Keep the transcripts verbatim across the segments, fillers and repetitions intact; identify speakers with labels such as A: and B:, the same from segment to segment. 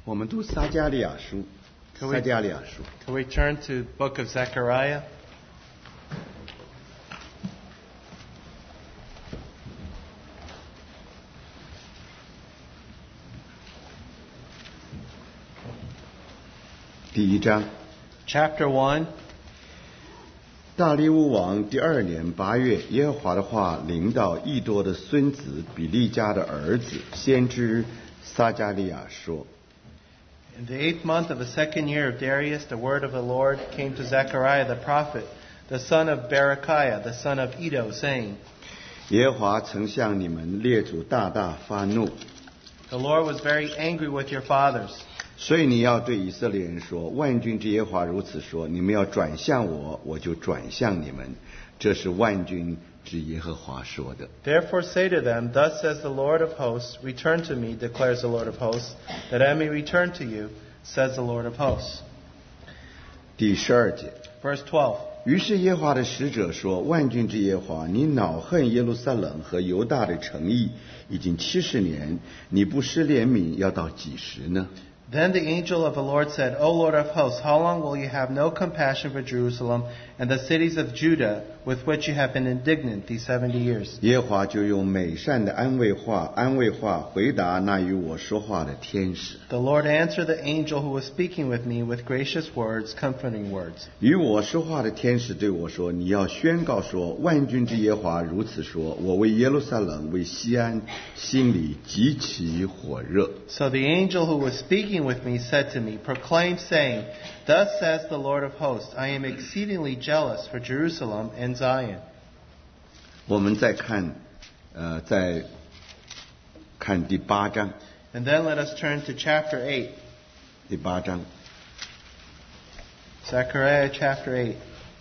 A: 我们读撒迦利亚书，
B: Can
A: 撒
B: we,
A: 迦利亚书
B: can we turn to the book of Zechariah?
A: 第一章。
B: Chapter one.
A: 大利乌王第二年八月，耶和华的话临到益多的孙子比利家的儿子先知撒迦利亚说。
B: In the eighth month of the second year of Darius, the word of the Lord came to Zechariah the prophet, the son of Berechiah, the son of Iddo, saying,
A: 耶和华曾向你们列祖大大发怒，
B: The Lord was very angry with your fathers.
A: 所以你要对以色列人说，万军之耶和华如此说，你们要转向我，我就转向你们，这是万军之耶和华说的。
B: Therefore say to them, Thus says the Lord of hosts, Return to me, declares the Lord of hosts, that I may return to you, says the Lord of hosts.
A: 第十二节。
B: Verse twelve.
A: 于是耶和华的使者说，万军之耶和华，你恼恨耶路撒冷和犹大的诚意已经七十年，你不施怜悯要到几时呢？
B: Then the angel of the Lord said, O Lord of hosts, how long will you have no compassion for Jerusalem and the cities of Judah, with which you have been indignant these seventy years?
A: 耶和华就用美善的安慰话安慰话回答那与我说话的天使。
B: The Lord answered the angel who was speaking with me with gracious words, comforting words.
A: 与我说话的天使对我说，你要宣告说，万军之耶和华如此说，我为耶路撒冷为西安心里极其火热。
B: So the angel who was speaking with me said to me, Proclaim, saying, Thus says the Lord of hosts, I am exceedingly jealous for Jerusalem and Zion.
A: 我们再看，呃，再看第八章，
B: And then let us turn to chapter eight.
A: 第八章。
B: Zechariah chapter eight.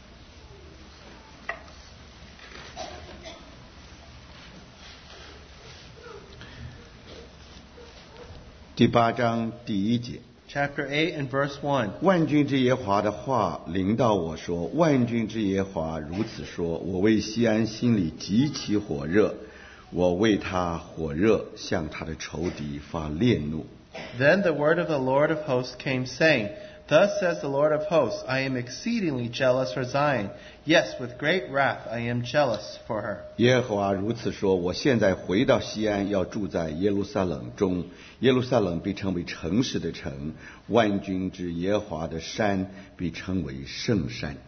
A: 第八章第一节。
B: Chapter eight and verse one.
A: 万军之耶和华的话临到我说，万军之耶和华如此说，我为西安心里极其火热，我为他火热，向他的仇敌发烈怒。
B: Then the word of the Lord of hosts came, saying, Thus says the Lord of hosts, I am exceedingly jealous for Zion. Yes, with great wrath I am jealous for her.
A: 耶和华如此说，我现在回到西安，要住在耶路撒冷中，耶路撒冷必称为诚实的城，万军之耶和华的山必称为圣山。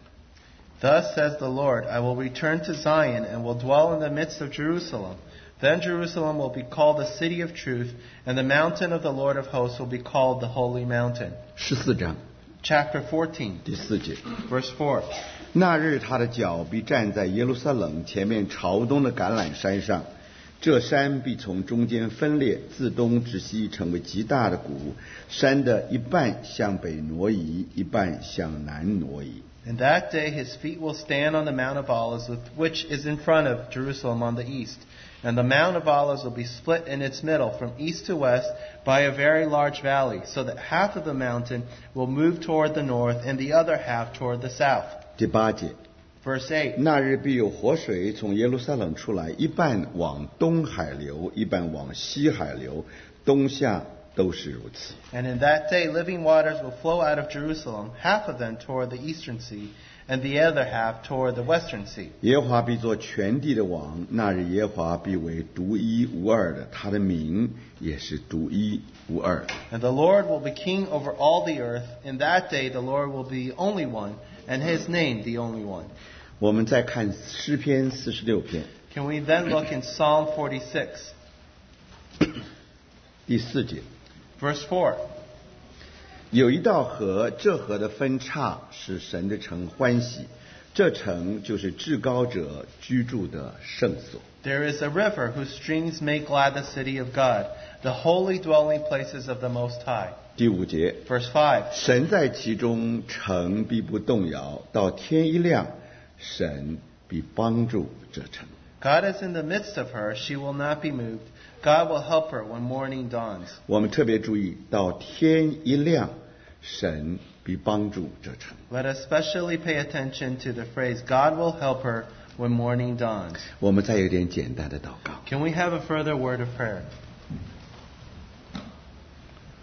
B: Thus says the Lord, I will return to Zion and will dwell in the midst of Jerusalem. Then Jerusalem will be called the city of truth, and the mountain of the Lord of hosts will be called the holy mountain.
A: 十四章
B: Chapter fourteen,
A: 第四节。
B: verse four.
A: 那日他的脚必站在耶路撒冷前面朝东的橄榄山上，这山必从中间分裂，自东至西成为极大的谷，山的一半向北挪移，一半向南挪移。
B: And that day his feet will stand on the Mount of Olives, with- which is in front of Jerusalem on the east. And the Mount of Olives will be split in its middle from east to west by a very large valley, so that half of the mountain will move toward the north and the other half toward the south.
A: 第八节。
B: Verse eight.
A: 那日必有活水从耶路撒冷出来，一半往东海流，一半往西海流，东下都是如此。
B: And in that day living waters will flow out of Jerusalem, half of them toward the eastern sea, and the other half toward the western sea.
A: 耶和华必做全地的王，那日耶和华必为独一无二的，他的名也是独一无二的。
B: And the Lord will be king over all the earth. In that day the Lord will be the only one, and his name the only one.
A: 我们再看诗篇四十六篇
B: Can we then look in Psalm forty-six,
A: 第四节。
B: verse four?
A: 有一道河，这河的分叉使神的城欢喜，这城就是至高者居住的圣所。
B: There is a river whose streams make glad the city of God, the holy dwelling places of the Most High.
A: 第五节，
B: Verse five.
A: 神在其中，城必不动摇，到天一亮，神必帮助这城。
B: God is in the midst of her, she will not be moved. God will help her when morning dawns.
A: 我们特别注意到天一亮，神必帮助这城。
B: Let us especially pay attention to the phrase, God will help her when morning dawns.
A: 我们再有点简单的祷告。
B: Can we have a further word of prayer?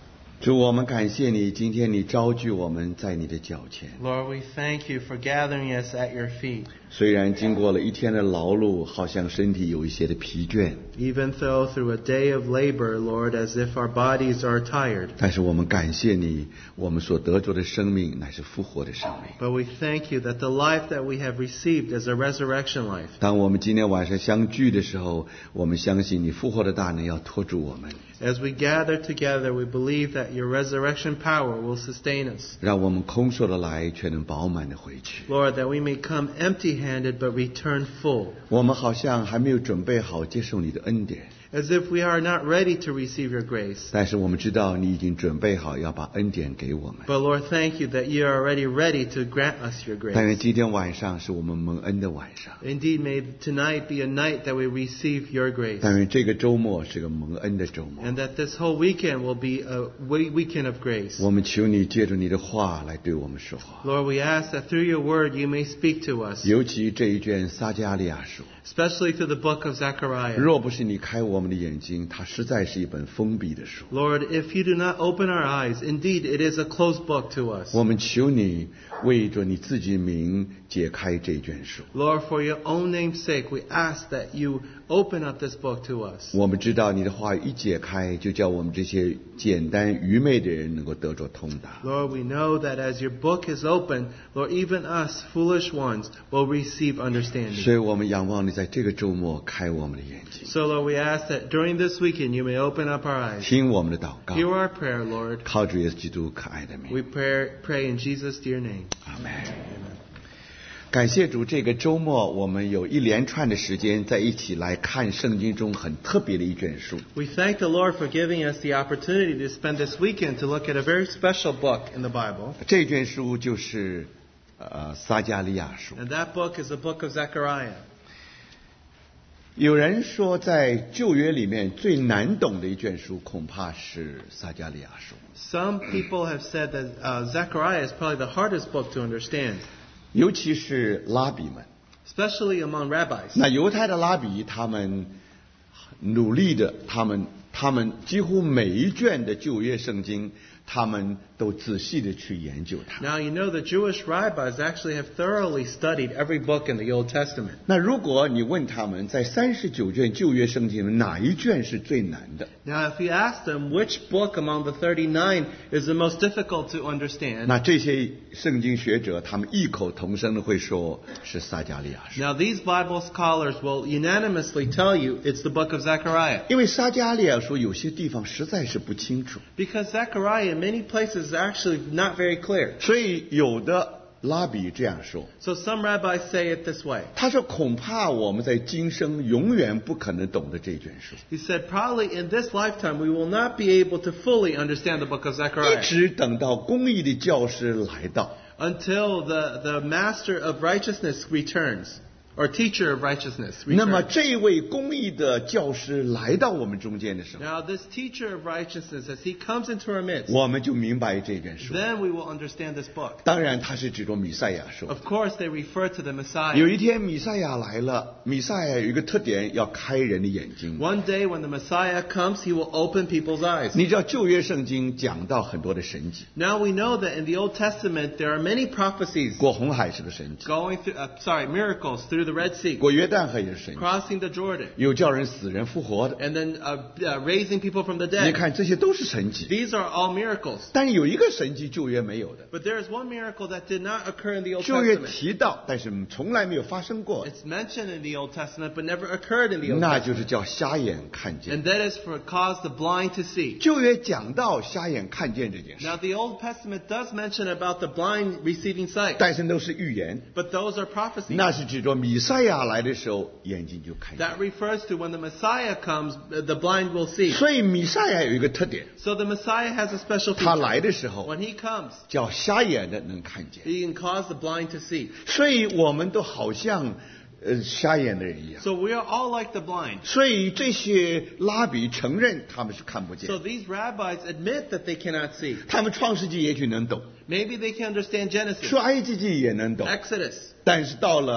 A: 主，我们感谢你，今天你招聚我们在你的脚前。
B: Lord, we thank you for gathering us at your feet.
A: 虽然经过了一天的劳碌，好像身体有一些的疲倦，
B: Even though through a day of labor, Lord, as if our bodies are tired.
A: 但是我们感谢你，我们所得着的生命乃是复活的生命。
B: But we thank you that the life that we have received is a resurrection life.
A: 当我们今天晚上相聚的时候，我们相信你复活的大能要托住我们，
B: As we gather together, we believe that your resurrection power will sustain us.
A: 让我们空手的来，却能饱满的回去。
B: Lord, that we may come empty-handed but return full.
A: 我们好像还没有准备好接受你的恩典，
B: As if we are not ready to receive your grace.
A: 但是我们知道你已经准备好要把恩典给我们。
B: But Lord, thank you that you are already ready to grant us your
A: 但愿
B: grace.
A: 今天晚上是我们蒙恩的晚上，
B: Indeed, may tonight be a night that we receive your grace.
A: 但愿这个周末是个蒙恩的周末。
B: And that this whole weekend will be a we- weekend of grace.
A: 我们求你借着你的话来对我们说话，
B: Lord, we ask that through your word you may speak to us,
A: 尤其这一卷撒迦利亚书，
B: especially through the book of Zechariah.
A: 若不是你开我们的眼睛，它实在是一本封闭的书。
B: Lord, if you do not open our eyes, indeed it is a closed book to us.
A: 我们求你为着你自己名解开这卷书。
B: Lord, for your own name's sake, we ask that you open up this book to us.
A: 我们知道你的话语一解开，就叫我们这些简单愚昧的人能够得着通达。
B: Lord, we know that as your book is open, Lord, even us foolish ones will receive understanding.
A: 所以我们仰望你在这个周末开我们的眼睛，
B: So, Lord, we ask that during this weekend you may open up our eyes.
A: 听我们的祷告，
B: Hear our prayer, Lord.
A: 靠主耶稣基督可爱的
B: We
A: 名，
B: pray, pray in Jesus' dear name.
A: 阿门。感谢主，这个周末我们有一连串的时间在一起来看圣经中很特别的一卷书。
B: We thank the Lord for giving us the opportunity to spend this weekend to look at a very special book in the Bible.
A: 这卷书就是呃撒迦利亚书。
B: And that book is the book of Zechariah.
A: 有人说，在旧约里面最难懂的一卷书，恐怕是撒迦利亚书。
B: Some people have said that uh, Zechariah is probably the hardest book to understand,
A: 尤其是拉比们。
B: especially among rabbis.
A: 那犹太的拉比，他们努力的，他们他们几乎每一卷的旧约圣经，他们都仔细的去研究它。
B: Now, you know the Jewish rabbis actually have thoroughly studied every book in the Old Testament.
A: 那如果你问他们在三十九卷旧约圣经中哪一卷是最难的，
B: Now, if you ask them which book among the thirty-nine is the most difficult to understand,
A: 那这些圣经学者他们异口同声的会说是撒迦利亚书，
B: now these Bible scholars will unanimously tell you it's the book of Zechariah.
A: 因为撒迦利亚书有些地方实在是不清楚，
B: Because Zechariah in many places is actually not very clear.
A: 所以有的拉比这样说，
B: So some rabbis say it this way.
A: 他说恐怕我们在今生永远不可能懂得这卷书，
B: He said, probably in this lifetime we will not be able to fully understand the book of
A: 一
B: Zechariah
A: 直等到公义的教师来到，
B: until the, the master of righteousness returns, or teacher of righteousness
A: 那么
B: returns.
A: 这位公义的教师来到我们中间的时候，
B: Now this teacher of righteousness, as he comes into our midst,
A: 我们就明白这卷书。
B: then we will understand this book.
A: 当然他是指着弥赛亚说的。
B: Of course, they refer to the
A: 有
B: Messiah.
A: 一天弥赛亚来了，弥赛亚有一个特点，要开人的眼睛。
B: One day when the Messiah comes, he will open people's eyes.
A: 你知道旧约圣经讲到很多的神迹，
B: Now we know that in the Old Testament there are many prophecies
A: 过红海是个神迹，
B: going through, uh, sorry, miracles through the Red Sea,
A: 过约旦河也是神迹，
B: crossing the Jordan,
A: 有叫人死人复活的。
B: and then uh, uh, raising people from the
A: 你
B: dead.
A: 看这些都是神迹，
B: These are all miracles.
A: 但有一个神迹旧约没有的，
B: But there is one miracle that did not occur in the Old
A: 旧约
B: Testament.
A: 提到，但是从来没有发生过，
B: It's mentioned in the Old Testament, but never occurred in the Old
A: 那
B: Testament.
A: 就是叫瞎眼看见。
B: And that is for cause the blind to see.
A: 旧约讲到瞎眼看见这件事，
B: Now the Old Testament does mention about the blind receiving sight,
A: 但是都是预言，
B: but those are prophecies.
A: 那是指着弥赛亚来的时候眼睛就看见。
B: That refers to when the Messiah comes, uh, the blind will see.
A: 所以弥赛亚有一个特点，
B: So the Messiah has a special
A: 他
B: feature.
A: 来的时候
B: When he comes,
A: 叫瞎眼的能看见，
B: he can cause the blind to see.
A: 所以我们都好像呃瞎眼的人一样。
B: So we are all like the blind.
A: 所以这些拉比承认他们是看不见
B: So，these rabbis admit that they cannot see.
A: 他们创世纪也许能懂，
B: Maybe they can understand Genesis,
A: 出埃及记也能懂，
B: Exodus.
A: 但是到了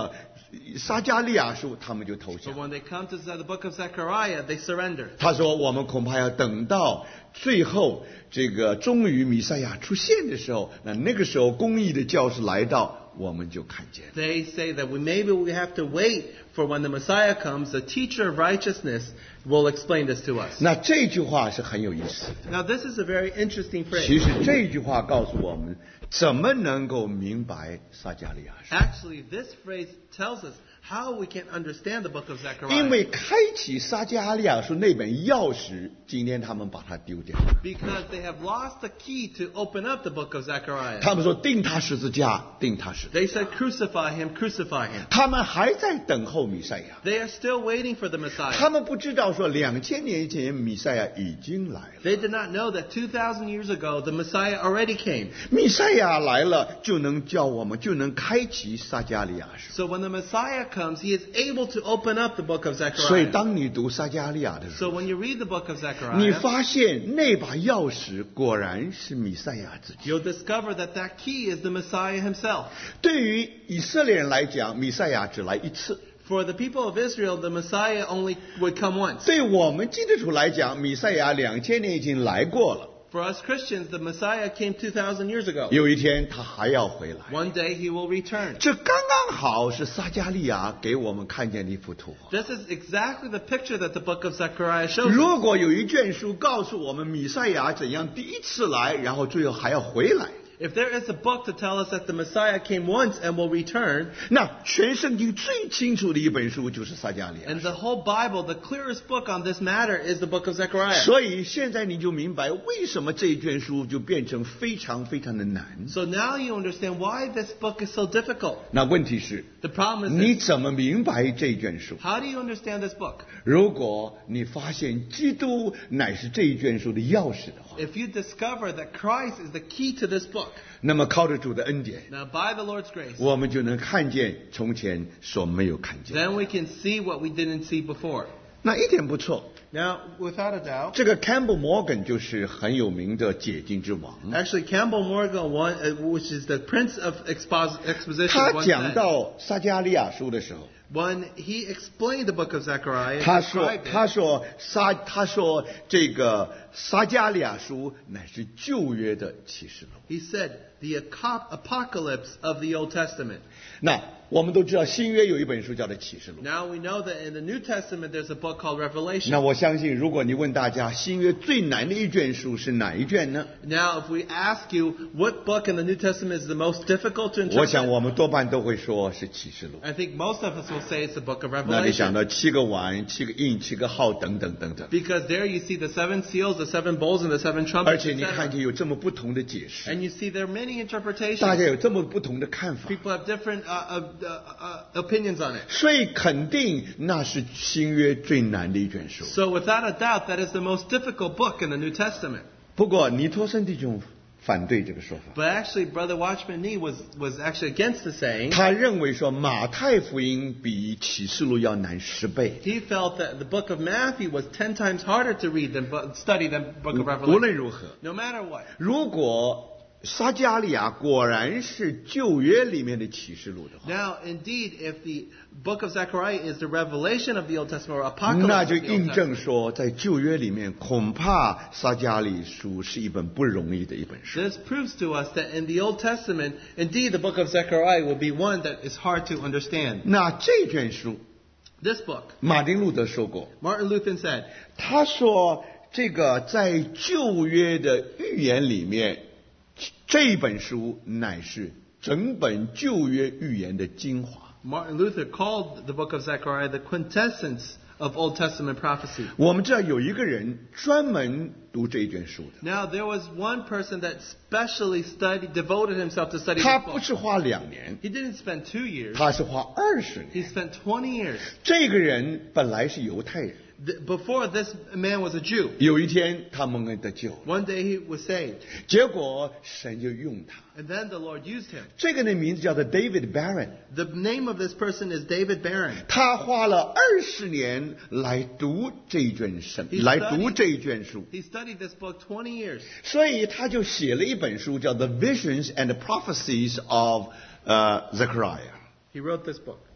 A: 撒迦利亚书，他们就投
B: But
A: 降。
B: when they come to the book of Zechariah, they surrender.
A: 他说：“我们恐怕要等到最后这个终于弥赛亚出现的时候，那那个时候公义的教师来到，我们就看见。”
B: They say that we maybe we have to wait for when the Messiah comes, the teacher of righteousness will explain this to us.
A: 那这句话是很有意思的。
B: Now this is a very interesting
A: 其
B: phrase.
A: 实这句话告诉我们，怎么能够明白撒迦利亚书？
B: Actually, this phrase tells us how we can understand the book of
A: 因
B: Zechariah.
A: 为开启撒迦利亚书那本钥匙，今天他们把它丢掉了。
B: Because they have lost the key to open up the book of Zechariah.
A: 他们说钉他十字架，钉他十字架。
B: They said, crucify him, crucify him.
A: 他们还在等候弥赛亚。
B: They are still waiting for the Messiah.
A: 他们不知道说两千年前弥赛亚已经来了。
B: They did not know that two thousand years ago the Messiah already came.
A: 弥赛亚来了，就能叫我们就能开启撒迦利亚书。
B: So when the Messiah comes, he is able to open up the book of
A: 所以
B: Zechariah.
A: 当你读撒迦利亚的时
B: So
A: 候，
B: when you read the book of
A: 你
B: Zechariah,
A: 发现那把钥匙果然是弥赛亚自己。
B: you'll discover that that key is the Messiah himself.
A: 对于以色列人来讲，弥赛亚只来一次；
B: For the people of Israel, the Messiah only would come once.
A: 对我们基督徒来讲，弥赛亚两千年已经来过了。
B: For us Christians, the Messiah came two thousand years ago.
A: 有一天他还要回来，
B: One day he will return.
A: 这刚刚好是撒迦利亚给我们看见的一幅图画。
B: This is exactly the picture that the book of Zechariah shows us.
A: 如果有一卷书告诉我们弥赛亚怎样第一次来，然后最后还要回来，
B: If there is a book to tell us that the Messiah came once and will return,
A: 那全圣经最清楚的一本书就是撒迦利亚
B: and the whole Bible, the clearest book on this matter is the book of Zechariah.
A: 所以现在你就明白为什么这一卷书就变成非常非常的难。
B: So now you understand why this book is so difficult.
A: 那问题是，
B: The problem is
A: 你
B: this.
A: 怎么明白这卷书？
B: How do you understand this book?
A: 如果你发现基督乃是这一卷书的钥匙的话，
B: If you discover that Christ is the key to this book,
A: 那么靠着主的恩典，
B: now by the Lord's grace,
A: 我们就能看见从前所没有看见。
B: then we can see what we didn't see before.
A: 那一点不错，
B: Now, without a doubt,
A: 这个 Campbell Morgan 就是很有名的解经之王。
B: actually Campbell Morgan, one, uh, which is the Prince of Expos- Exposition,
A: 他
B: once
A: 讲
B: said,
A: 到撒迦利亚书的时候，
B: when he explained the book of Zechariah,
A: 他
B: he
A: 说
B: described：“
A: 他
B: it,
A: 说撒他说这个撒迦利亚书乃是旧约的启示录。
B: he said, the aco- apocalypse of the Old Testament. ”
A: 那我们都知道新约有一本书叫做启示录。
B: Now we know that in the New Testament there's a book called Revelation.
A: 那我相信，如果你问大家新约最难的一卷书是哪一卷呢？
B: Now, if we ask you what book in the New Testament is the most difficult to
A: 我想
B: interpret,
A: 我们多半都会说是启示录。
B: I think most of us will say it's the book of
A: 那你想
B: Revelation.
A: 到七个碗、七个印、七个号等等等等，
B: Because there you see the seven seals, the seven bowls, and the seven
A: 而
B: trumpets,
A: 且你
B: et
A: 看
B: cetera.
A: 见有这么不同的解释，
B: And you see there are many
A: 大
B: interpretations.
A: 家有这么不同的看法，
B: People have different uh, uh, uh, uh, opinions on it.
A: 所以肯定那是新约最难的一卷书。
B: So without a doubt, that is the most difficult book in the New Testament.
A: 不过尼托森弟兄反对这个说法，
B: But actually, Brother Watchman Nee was, was actually against the saying.
A: 他认为说马太福音比启示录要难十倍。
B: He felt that the book of Matthew was ten times harder to read than bu- study than book of
A: 无论
B: Revelation.
A: 如何，
B: No matter what.
A: 如果撒迦利亚果然是旧约里面的启示录的话，
B: Now, indeed, if the book of Zechariah is the revelation of the Old Testament or apocalypse
A: 那
B: of
A: 就
B: the Old
A: 印证
B: Testament,
A: 说，在旧约里面，恐怕撒迦利书是一本不容易的一本书。
B: this proves to us that in the Old Testament, indeed, the book of Zechariah will be one that is hard to understand.
A: 那这卷书，
B: This book,
A: 马丁路德说过，
B: Martin Luther said,
A: 他说这个在旧约的预言里面，这本书乃是整本旧约预言的精华。
B: Martin Luther called the book of Zechariah the quintessence of Old Testament prophecy.
A: 我们知道有一个人专门读这一卷书的，
B: Now, there was one person that specially studied, devoted himself to study
A: 他
B: this
A: 不
B: book.
A: 是花两年，
B: He didn't spend two years.
A: 他是花二十
B: He
A: 年。
B: spent twenty years.
A: 这个人本来是犹太人，
B: Th- Before this man was a Jew.
A: 有一天他蒙恩得救，
B: One day he was saved.
A: 结果神就用他。
B: And then the Lord used him.
A: 这个人名字叫做 David Barron，
B: The name of this person is David Barron.
A: 他花了二十年来读这一卷圣，
B: He
A: 来
B: studied-
A: 读这一卷书，
B: He studied this book twenty years.
A: 所以他就写了一本书，叫《The Visions and the Prophecies of 呃 Zechariah》。
B: He wrote this book.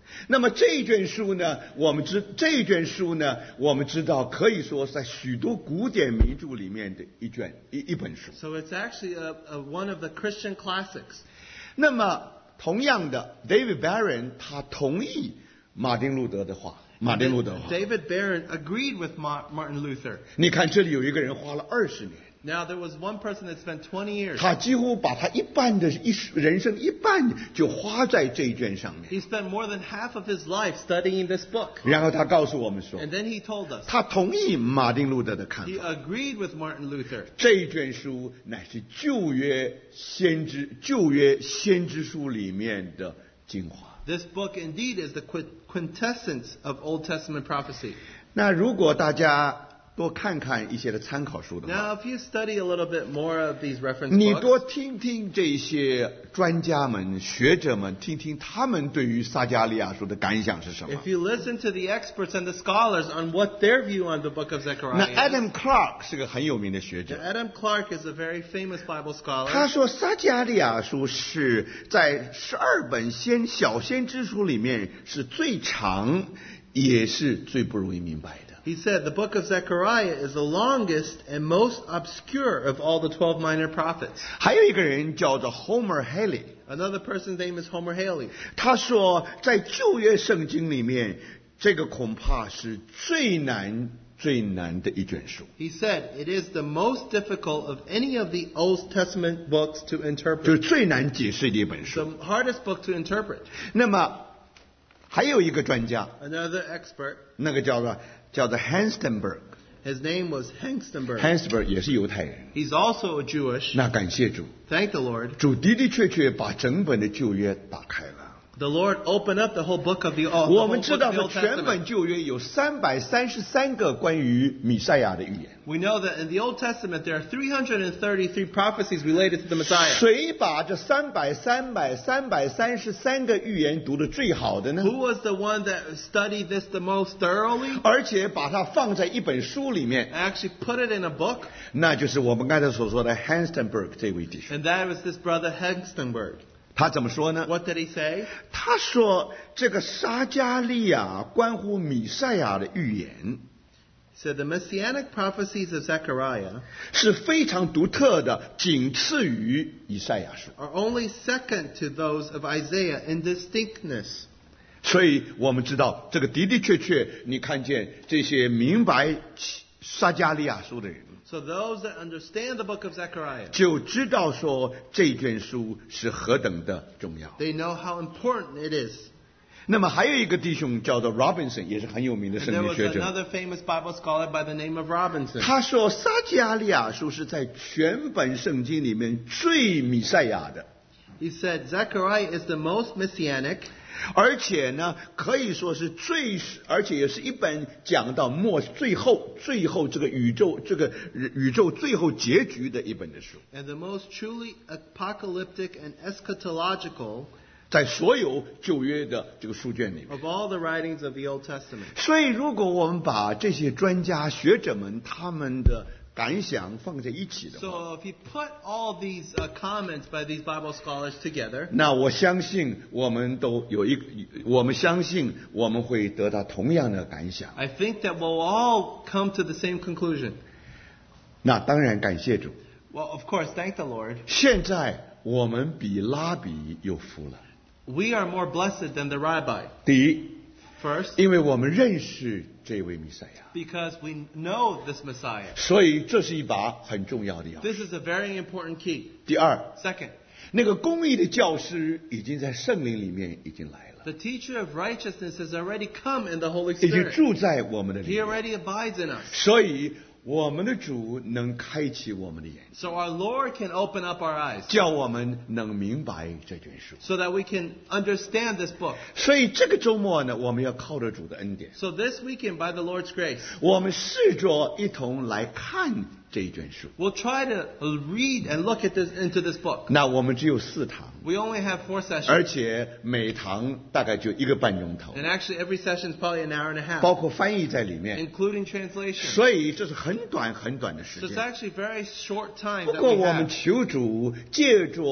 A: 那么这一卷书呢，我们知这一卷书呢，我们知道可以说在许多古典名著里面的一卷一一本书。
B: So it's actually a, a, one of the Christian classics.
A: 那么同样的 ，David Barron 他同意马丁路德的话，马丁路德话。
B: David Barron agreed with Ma- Martin Luther.
A: 你看这里有一个人花了二十年。
B: Now there was one person that spent twenty years.
A: 他几乎把他一半的一人生一半就花在这一卷上面。
B: He spent more than half of his life studying this book.
A: 然后他告诉我们说，
B: And then he told us
A: 他同意马丁路德的看
B: he
A: 法。
B: agreed with Martin Luther.
A: 这一卷书乃是旧约先知旧约先知书里面的精华。
B: This book indeed is the quint- quintessence of Old Testament prophecy.
A: 那如果大家多看看一些的参考书的话，
B: Now, if you study a little bit more of these reference
A: 你
B: books,
A: 多听听这些专家们、学者们，听听他们对于撒迦利亚书的感想是什么。
B: if you listen to the experts and the scholars on what their view on the book of
A: 那
B: Zechariah is,
A: Adam Clark 是个很有名的学者，
B: Adam Clark is a very famous Bible
A: 他
B: scholar.
A: 说撒迦利亚书是在十二本先小先知书里面是最长，也是最不容易明白的。
B: He said the book of Zechariah is the longest and most obscure of all the twelve minor prophets.
A: 还有一个人叫做 Homer Haley，
B: Another person's name is Homer Haley.
A: 他说在旧约圣经里面，这个恐怕是最难最难的一卷书，
B: He said it is the most difficult of any of the Old Testament books to
A: 就是
B: interpret.
A: 最难解释的一本书。
B: The hardest book to interpret.
A: 那么还有一个专家，
B: Another expert,
A: 那个叫做叫做 Hengstenberg，
B: his name was Hengstenberg.
A: Hengstenberg 也是犹太人。
B: He's also a Jewish.
A: 那感谢主，
B: Thank the Lord.
A: 主的的确确把整本的旧约打开了。
B: The Lord opened up the whole book of the Old, the
A: 我
B: whole
A: 们
B: book
A: 知
B: of
A: 道
B: the
A: 的
B: Old
A: 全本
B: Testament.
A: 旧约有三百三十三个关于弥赛亚的预言。
B: We know that in the Old Testament there are three hundred thirty-three prophecies related to the Messiah.
A: 谁把这三百三百三百三十三个预言读得最好的呢？
B: Who was the one that studied this the most thoroughly?
A: 而且把它放在一本书里面，
B: I actually put it in a book,
A: 那就是我们刚才所说的 Hengstenberg 这位弟兄。
B: and that was this brother Hengstenberg.
A: 他怎么说呢？
B: What did he say?
A: 他说这个撒迦利亚关乎弥赛亚的预言
B: He said the messianic prophecies of Zechariah
A: 是非常独特的，仅次于以赛亚书。
B: are only second to those of Isaiah in distinctness.
A: 所以我们知道，这个的的确确，你看见这些明白撒迦利亚书的人，
B: So those that understand the book of Zechariah,
A: 就知道说这卷书是何等的重要。
B: they know how important it is.
A: 那么还有一个弟兄叫做 Robinson， 也是很有名的
B: And
A: 圣
B: there
A: 经
B: was
A: 学者。
B: another famous Bible scholar by the name of Robinson.
A: 他说撒迦利亚书是在全本圣经里面最弥赛亚的，
B: He said Zechariah is the most messianic,
A: 而且呢，可以说是最，而且也是一本讲到末最后最后这个宇宙这个宇宙最后结局的一本的书，
B: and the most truly apocalyptic and eschatological
A: 在所有旧约的这个书卷里面。
B: of all the writings of the Old Testament.
A: 所以，如果我们把这些专家学者们他们的感想放在一起的话，
B: So if you put all these uh, comments by these Bible scholars together,
A: 那我相信我们都有一个，我们相信我们会得到同样的感想。
B: I think that we'll all come to the same conclusion.
A: 那当然感谢主，
B: Well, of course, thank the Lord.
A: 现在我们比拉比有福了。
B: We are more blessed than the rabbi.
A: 第一，
B: First,
A: 因为我们认识这位弥赛亚，
B: because we know this Messiah.
A: 所以这是一把很重要的钥匙。
B: This is a very important key.
A: 第二，
B: Second,
A: 那个公义的教师已经在圣灵里面已经来了，
B: the teacher of righteousness has already come in the Holy
A: 已经
B: Spirit.
A: 住在我们的里
B: He
A: 面，
B: already abides in us.
A: 所以我们的主能开启我们的眼睛，
B: So our Lord can open up our eyes
A: 叫我们能明白这卷书。
B: so that we can understand this book.
A: 所以这个周末呢，我们要靠着主的恩典，
B: So this weekend, by the Lord's grace,
A: 我们试着一同来看这一卷书。
B: we'll try to read and look at this into this book.
A: 那我们只有四堂，
B: We only have four sessions.
A: 而且每堂大概就一个半钟头，
B: And actually every session is probably an hour and a half,
A: 包括翻译在里面，
B: including translation.
A: 所以这是很短很短的时
B: So it's
A: 间。
B: actually very short time
A: 不
B: that
A: 过
B: we
A: 我们
B: have.
A: 求主借着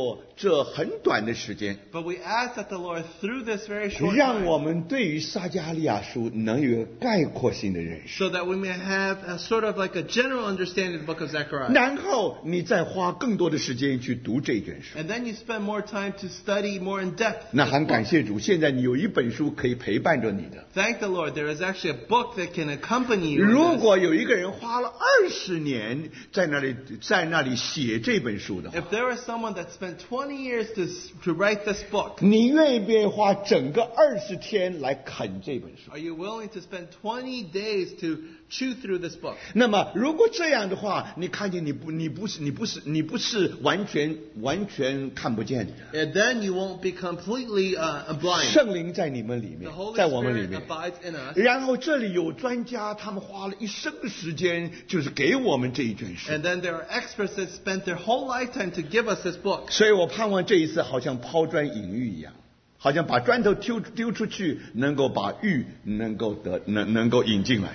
A: 这很短的时间，
B: But we ask that the Lord, through this very short
A: 让我
B: time,
A: 们对于撒迦利亚书能有一个概括性的认识。
B: so that we may have a sort of like a general understanding of the book of Zechariah.
A: 然后你再花更多的时间去读这卷书。
B: And then you spend more time to study more in depth.
A: 那
B: this
A: 很
B: book.
A: 感谢主，现在你有一本书可以陪伴着你的。
B: Thank the Lord, there is actually a book that can accompany you. in
A: 如
B: this.
A: 果有一个人花了二十年在那里在那里写这本书的话，
B: If there is someone that spent twenty years to, to write this book,
A: 你愿意不愿意花整个二十天来啃这本书？
B: are you willing to spend twenty days to chew through this book?
A: 那么如果这样的话，你看见你不你不是你不是你不是完全完全看不见的。
B: And then you won't be completely uh, blind.
A: 圣灵在你们里
B: The
A: 面，
B: Holy
A: 在我们里
B: Spirit
A: 面。
B: abides in us.
A: 然后这里有专家，他们花了一生的时间，就是给我们这一卷书。
B: And then there are experts that spent their whole lifetime to give us this book.
A: 所以我盼望这一次好像抛砖引玉一样，好像把砖头丢丢出去，能够把玉能够得能能够引进来。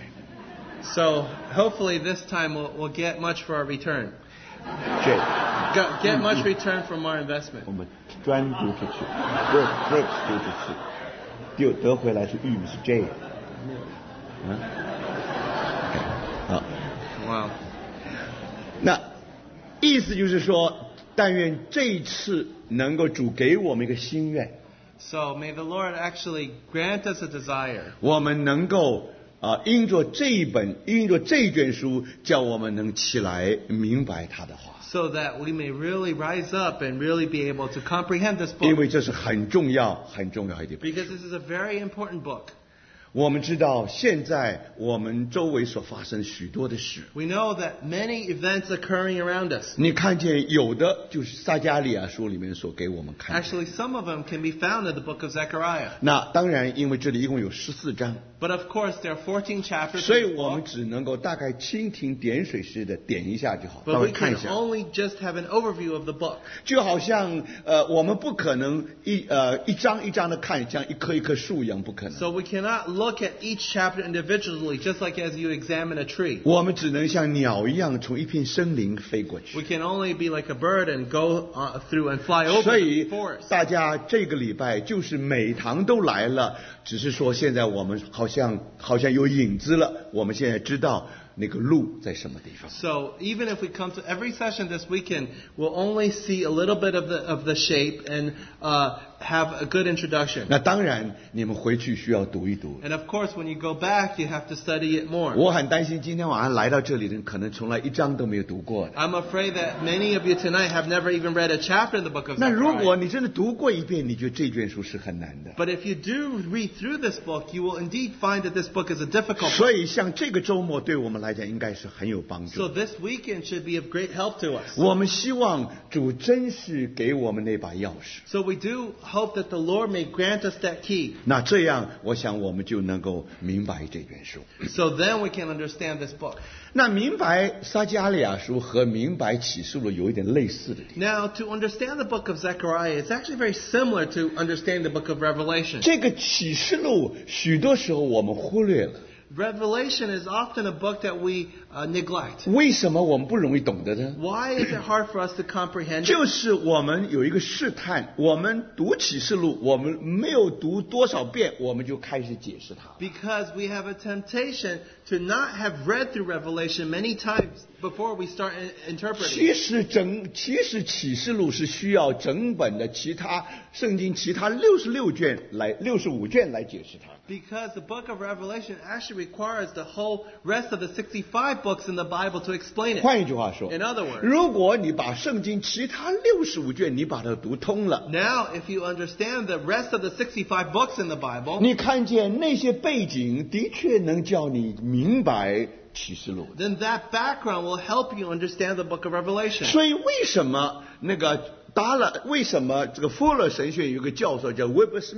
B: So hopefully this time we'll, we'll get much for our return.
A: 这
B: Get, get much return from our investment.
A: 我们砖丢出去 ，brick brick 丢出去，丢得回来是玉是这样。嗯，好，
B: Wow.
A: 那意思就是说，但愿这一次能够主给我们一个心愿，
B: So may the Lord actually grant us a desire.
A: 我们能够啊，因着这一本，因着这卷书，叫我们能起来明白他的话，
B: So that we may really rise up and really be able to comprehend this
A: 因
B: book.
A: 为这是很重要、很重要一点。
B: Because this is a very important book.
A: 我们知道现在我们周围所发生许多的事，
B: We know that many events occurring around us.
A: 你看见有的就是撒迦利亚书里面所给我们看的。
B: Actually, some of them can be found in the book of Zechariah.
A: 那当然，因为这里一共有十四章，
B: But of course, there are fourteen chapters
A: 所以
B: in the
A: 我们
B: book.
A: 只能够大概蜻蜓点水似的点一下就好，稍
B: But
A: 微
B: we
A: 看
B: can
A: 一下。
B: only just have an overview of the book.
A: 就好像呃，我们不可能一呃一张一张的看，像一棵一棵树一样，不可能。
B: So we cannot look at each chapter individually, just like as you examine a tree.
A: 我们只能像鸟一样从一片森林飞过去。
B: We can only be like a bird and go uh, through and fly over
A: 所
B: the
A: 以
B: forest.
A: 大家这个礼拜就是每堂都来了，只是说现在我们好像好像有影子了，我们现在知道那个路在什么地方。
B: So even if we come to every session this weekend, we'll only see a little bit of the of the shape and uh, have a good introduction.
A: 那当然，你们回去需要读一读。
B: And of course, when you go back, you have to study it more.
A: 我很担心今天晚上来到这里的人，可能从来一章都没有读过的。
B: I'm afraid that many of you tonight have never even read a chapter in the book of
A: 那如果
B: Zechariah.
A: 你真的读过一遍，你觉得这卷书是很难的。
B: But if you do read through this book, you will indeed find that this book is a difficult book.
A: 所以，像这个周末对我们来讲，应该是很有帮
B: So
A: 助。
B: this weekend should be of great help to us.
A: 我们希望主真是给我们那把钥匙。
B: So we do hope that the Lord may grant us that key.
A: 那这样，我想我们就能够明白这卷书。
B: So then we can understand this book.
A: 那明白撒迦利亚书和明白启示录有一点类似的地方。
B: Now, to understand the book of Zechariah, it's actually very similar to understanding the book of Revelation.
A: 这个启示录许多时候我们忽略了，
B: Revelation is often a book that we uh, neglect.
A: 为什么我们不容易懂得呢？
B: Why is it hard for us to comprehend it?
A: 就是我们有一个试探，我们读启示录，我们没有读多少遍，我们就开始解释它。
B: Because we have a temptation to not have read through Revelation many times before we start in- interpreting.
A: 其实整其实启示录是需要整本的其他圣经其他六十六卷来六十五卷来解释它。
B: Because the book of Revelation actually requires the whole rest of the sixty-five books in the Bible to explain it.
A: 换一句话说，
B: In other words,
A: 如果你把圣经其他六十五卷你把它读通了，
B: now if you understand the rest of the sixty-five books in the Bible,
A: 你看见那些背景的确能叫你明白启示录。
B: then that background will help you understand the book of Revelation.
A: 所以为什么那个达了？为什么这个富勒神学院有个教授叫 Wilbur Smith？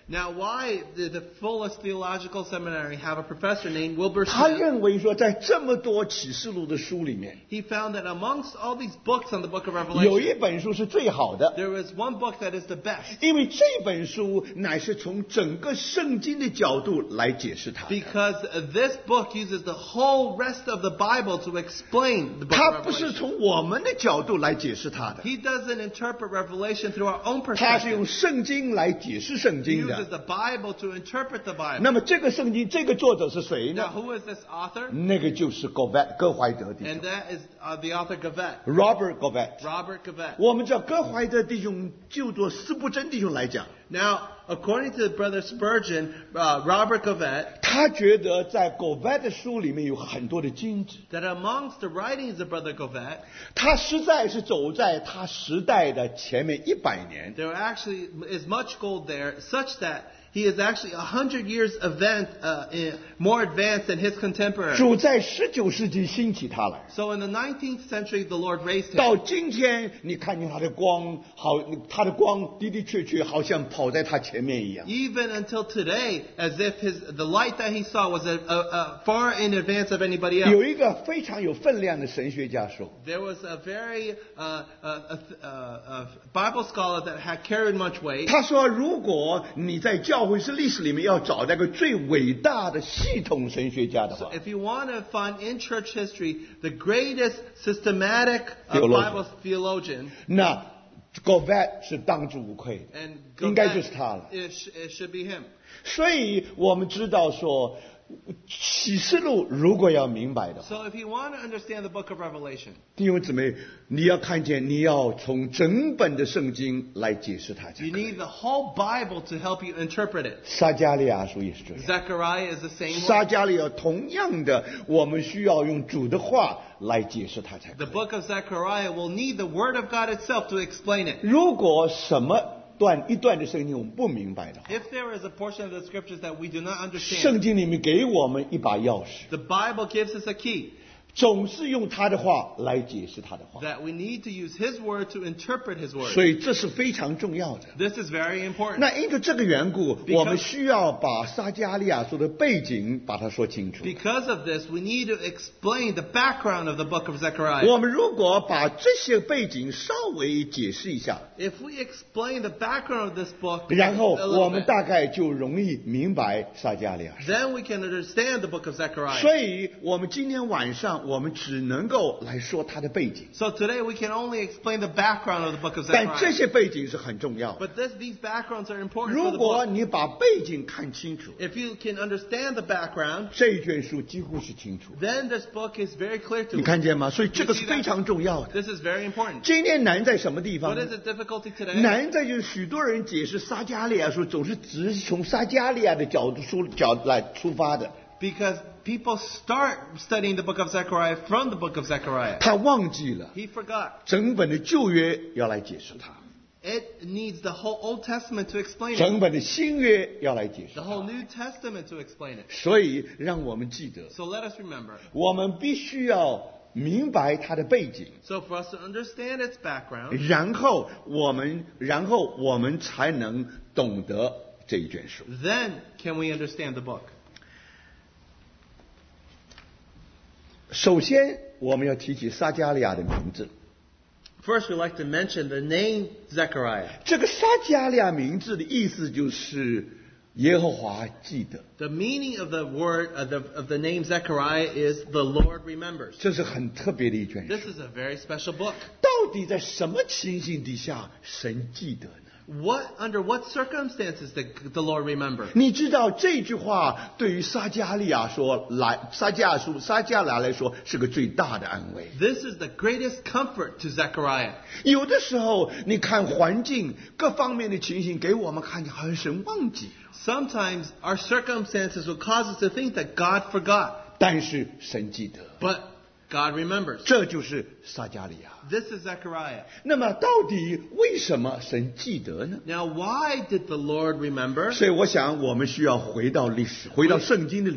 B: Now, why did the fullest theological seminary have a professor named Wilbur
A: 他
B: Smith?
A: 认为说，在这么多启示录的书里面，
B: He found that amongst all these books on the book of
A: 有一
B: Revelation,
A: 本书是最好的，
B: there is one book that is the best.
A: 因为这本书乃是从整个圣经的角度来解释它的。
B: Because this book uses the whole rest of the Bible to explain the book
A: 它
B: of
A: 不是
B: Revelation.
A: 从我们的角度来解释它的，
B: He doesn't interpret Revelation through our own
A: 它是用
B: perspective.
A: 圣经来解释圣
B: He
A: 经
B: uses
A: 的。
B: the Bible to interpret the Bible.
A: 那么这个圣经这个作者是谁
B: Now,
A: 呢？
B: who is this author?
A: 那个就是戈外戈怀德弟
B: And
A: 兄
B: that is uh, the author Gavet,
A: ，Robert Gavet。
B: Robert Gavet.
A: 我们知道戈怀德弟兄就做斯布真弟兄来讲，
B: Now, according to Brother Spurgeon, uh, Robert Gavet,
A: 他觉得在戈外的书里面有很多的金子，
B: that amongst the writings of Brother Gavet,
A: 他实在是走在他时代的前面一百年。
B: there actually is much gold there, such that he is actually a hundred years event, uh, in, more advanced than his contemporaries.
A: 主在十九世纪兴起他来，
B: So in the nineteenth century, the Lord raised him.
A: 到今天你看见他的光，好，他的光的的确确好像跑在他前面一样。
B: Even until today, as if his the light that he saw was a, a, a far in advance of anybody else.
A: 有一个非常有分量的神学家说，
B: There was a very uh, uh, uh, uh, Bible scholar that had carried much weight.
A: 他说，如果你在教会史历史里面要找那个最伟大的系统神学家的话，
B: If you want to find in church history the greatest systematic uh,
A: Theologian.
B: Bible theologian,
A: 那 Gavet 是当之无愧的，
B: and
A: 应该就是他
B: Gavet,
A: 了。
B: it, sh- it should be him.
A: 所以我们知道说，启示录如果要明白的话，
B: So if you want to understand the book of Revelation,
A: 弟兄姊妹，你要看见，你要从整本的圣经来解释它才
B: you
A: 可以。
B: need the whole Bible to help you interpret it.
A: 撒迦利亚书也是这样。
B: Zechariah is the same
A: 撒
B: way.
A: 迦利亚同样的，我们需要用主的话来解释它才可
B: The
A: 以。
B: book of Zechariah will need the Word of God itself to explain it.
A: 如果什么段一段的圣经我们不明白的话，
B: If there is a portion of the scriptures that we do not
A: 圣
B: understand,
A: 经里面给我们一把钥匙，
B: the Bible gives us a key
A: 总是用他的话来解释他的话，
B: that we need to use His Word to interpret His
A: 所
B: Word.
A: 以这是非常重要的。
B: This is very important.
A: 那因着这个缘故，
B: Because-
A: 我们需要把撒迦利亚书的背景把它说清楚。
B: Because of this, we need to explain the background of the book of Zechariah.
A: 我们如果把这些背景稍微解释一下，
B: If we explain the background of this book
A: 然后
B: a
A: 我
B: little
A: 们
B: bit,
A: 大概就容易明白撒迦利亚书。
B: then we can understand the book of Zechariah.
A: 所以我们今天晚上我们只能够来说它的背景，
B: So today we can only explain the background of the book of
A: 但这
B: Zechariah.
A: 些背景是很重要的。
B: But this, these backgrounds are important for
A: 如
B: the
A: 果
B: book.
A: 你把背景看清楚，
B: If you can understand the background,
A: 这一卷书几乎是清楚。
B: then this book is very clear to
A: 你
B: us.
A: 看见吗？所以这个是非常重要的。
B: This is very important.
A: 今天难在什么地方
B: What
A: 呢？
B: is the difficulty today?
A: 难在就是许多人解释撒迦利亚书，总是只是从撒迦利亚的角度出角来出发的，
B: Because people start studying the book of Zechariah from the book of Zechariah.
A: 他忘记了
B: He forgot.
A: 整本的旧约要来解释它，
B: It needs the whole Old Testament to explain it.
A: 整本的新约要来解释
B: The whole
A: 它。
B: New Testament to explain it.
A: 所以让我们记得，
B: So let us remember.
A: 我们必须要明白它的背景，
B: So for us to understand its background,
A: 然后我们，然后我们才能懂得这一卷书。
B: then can we understand the book.
A: 首先，我们要提起撒迦利亚的名字。
B: First, we'd like to mention the name Zechariah.
A: 这个撒迦利亚名字的意思就是耶和华记得，
B: The meaning of the word of the, of the name Zechariah is the Lord remembers.
A: 这是很特别的一卷书。
B: This is a very special book.
A: 到底在什么情形底下神记得呢？
B: What under what circumstances did the Lord remember?
A: 你知道这句话对于撒迦利亚说来，撒迦亚书撒迦利亚来说是个最大的安慰。
B: This is the greatest comfort to Zechariah.
A: 有的时候，你看环境各方面的情形，给我们看见好像神忘记，
B: Sometimes our circumstances will cause us to think that God forgot,
A: 但是神记得，
B: but God remembers.
A: 这就是撒迦利亚。
B: This is Zechariah.
A: 那么，到底为什么神记得呢？
B: Now, why did the Lord remember?
A: 所以，我想我们需要回到历史，回到圣经的历史。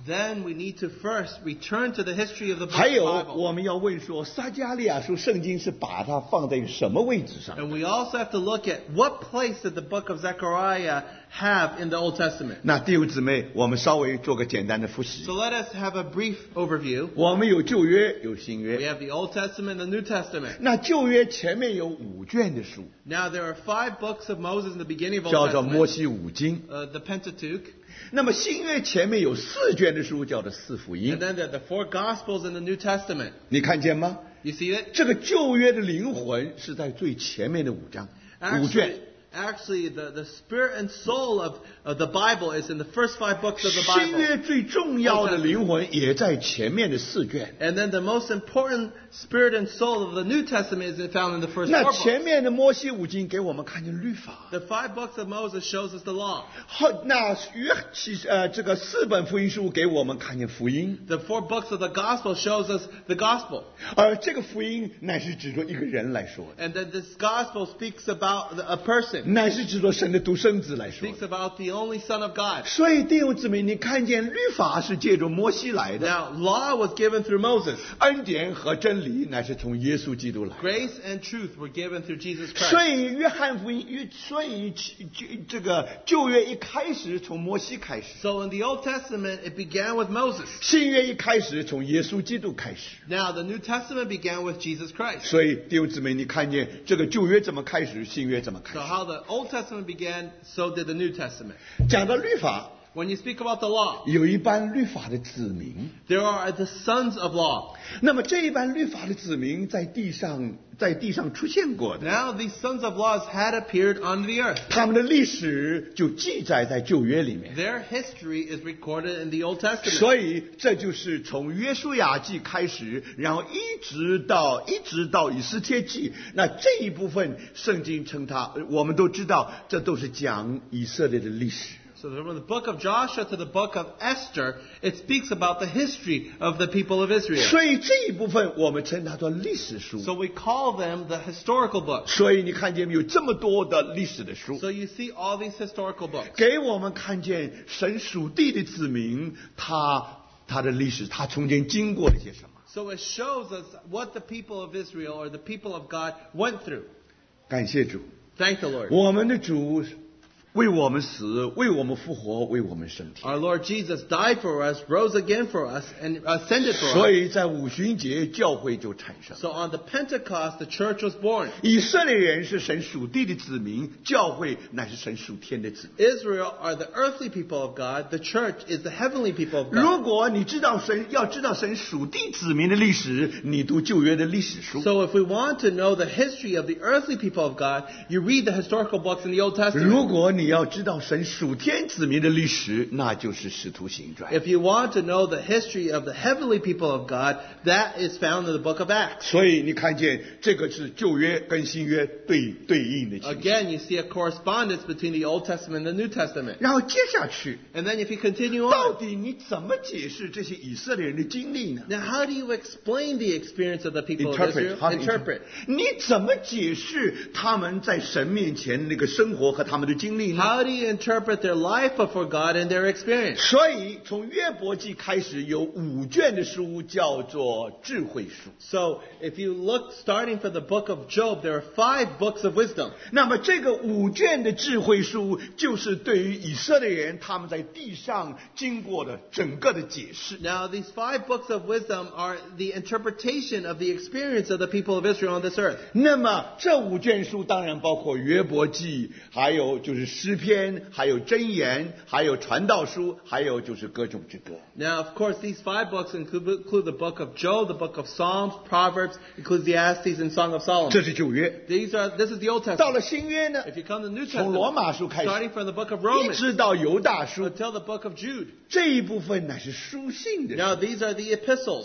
B: then we need to first return to the history of the book
A: 还
B: of
A: 有
B: the Bible.
A: 我们要问说，撒迦利亚书圣经是把它放在什么位置上？
B: And we also have to look at what place did the book of Zechariah have in the Old Testament.
A: 那弟兄姊妹，我们稍微做个简单的复习
B: So。let us have a brief overview.
A: 我们有旧约，有新
B: We
A: 约。
B: have the Old Testament and the New Testament.
A: 那旧约前面有五卷的书，
B: Now there are five books of Moses in the beginning of
A: 叫
B: Old
A: 做摩
B: Testament.
A: 西五经。
B: Uh, the Pentateuch.
A: 那么新约前面有四卷的书，叫做四福
B: And
A: 音。
B: then there are the four Gospels in the New Testament.
A: 你看见吗？
B: You see it?
A: 这个旧约的灵魂是在最前面的五章、五卷。
B: Actually, actually the, the spirit and soul of, of the Bible is in the first five books of the
A: 新
B: Bible.
A: 约最重要的灵魂也在前面的四卷。
B: And then the most important spirit and soul of the New Testament is found in the first
A: 那
B: four
A: 前
B: books.
A: 面的摩西五经给我们看见律法。
B: The five books of Moses shows us the law.
A: 后那约其呃这个四本福音书给我们看见福音，
B: The four books of the Gospel shows us the Gospel.
A: 而这个福音乃是指着一个人来说的，
B: And then this Gospel speaks about the- a person.
A: 乃是指着神的独生子来说
B: Speaks
A: 的。
B: about the only Son of God.
A: 所以弟兄姊妹，你看见律法是借着摩西来的，
B: Now, law was given through Moses.
A: 恩典和真理乃是从耶稣基督来的。
B: Grace and truth were given through Jesus
A: 所
B: Christ.
A: 以约翰福音，约所以就这个旧约一开始从摩西开始，
B: So in the Old Testament, it began with Moses.
A: 新约一开始从耶稣基督开始。
B: Now, the New Testament began with Jesus Christ.
A: 所以弟兄姊妹，你看见这个旧约怎么开始，新约怎么开
B: So
A: 始？
B: how the Old Testament began, so did the New Testament.
A: 讲到律法，
B: When you speak about the law,
A: 有一班律法的子民。
B: there are the sons of law.
A: 那么这一班律法的子民在地上，在地上出现过的，
B: Now, these sons of laws had appeared on the earth.
A: 他们的历史就记载在旧约里面。
B: Their history is recorded in the Old Testament.
A: 所以这就是从约书亚记开始，然后一直到一直到以斯帖记，那这一部分圣经称它，我们都知道，这都是讲以色列的历史。
B: So from the book of Joshua to the book of Esther, it speaks about the history of the people of Israel.
A: 所以这一部分我们称它做历史书。
B: So we call them the historical books.
A: 所以你看见没有，这么多的历史的书，
B: So you see all these historical books.
A: 给我们看见神属地的子民，他他的历史，他中间经过了些什么。
B: So it shows us what the people of Israel or the people of God went through.
A: 感谢主，
B: Thank the Lord.
A: 我们的主为我们死，为我们复活，为我们升天。
B: Our Lord Jesus died for us, rose again for us, and ascended for
A: 所
B: us.
A: 以在五旬节教会就产生。
B: So on the Pentecost, the church was born.
A: 以色列人是神属地的子民，教会乃是神属天的子民。
B: Israel are the earthly people of God. The church is the heavenly people of
A: 如
B: God.
A: 果你知道神，要知道神属地子民的历史，你读旧约的历史书。
B: So if we want to know the history of the earthly people of God, you read the historical books in the Old
A: 如
B: Testament.
A: 果你要知道神属天子民的历史，那就是使徒行传。
B: If you want to know the history of the heavenly people of God, that is found in the book of Acts.
A: 所以你看见这个是旧约跟新约对对应的情形。
B: Again, you see a correspondence between the Old Testament and the New Testament.
A: 然后接下去，
B: And then if you continue
A: 到
B: on,
A: 底你怎么解释这些以色列人的经历呢？
B: now how do you explain the experience of the people of
A: Interpret.
B: Israel?
A: How to
B: Interpret.
A: 你怎么解释他们在神面前那个生活和他们的经历呢？
B: How do you interpret their life before God and their experience?
A: 所以从约伯记开始有五卷的书叫做智慧书。
B: So if you look starting from the book of Job, there are five books of wisdom.
A: 那么这个五卷的智慧书就是对于以色列人他们在地上经过的整个的解释。
B: Now these five books of wisdom are the interpretation of the experience of the people of Israel on this earth.
A: 那么这五卷书当然包括约伯记，还有就是诗篇，还有箴言，还有传道书，还有就是歌种之歌。
B: Now, of course, these five books include, include the book of Job, the book of Psalms, Proverbs, Ecclesiastes, and Song of Solomon.
A: 这是旧约。
B: These are, this is the Old
A: 到
B: Testament.
A: 了新约呢，
B: If you come to the New
A: 从罗
B: Testament,
A: 马书开始，
B: starting from the book of
A: 一
B: Romans
A: 直到犹大书，
B: until the book of Jude.
A: 这一部分乃是书信的书。
B: Now, these are the epistles.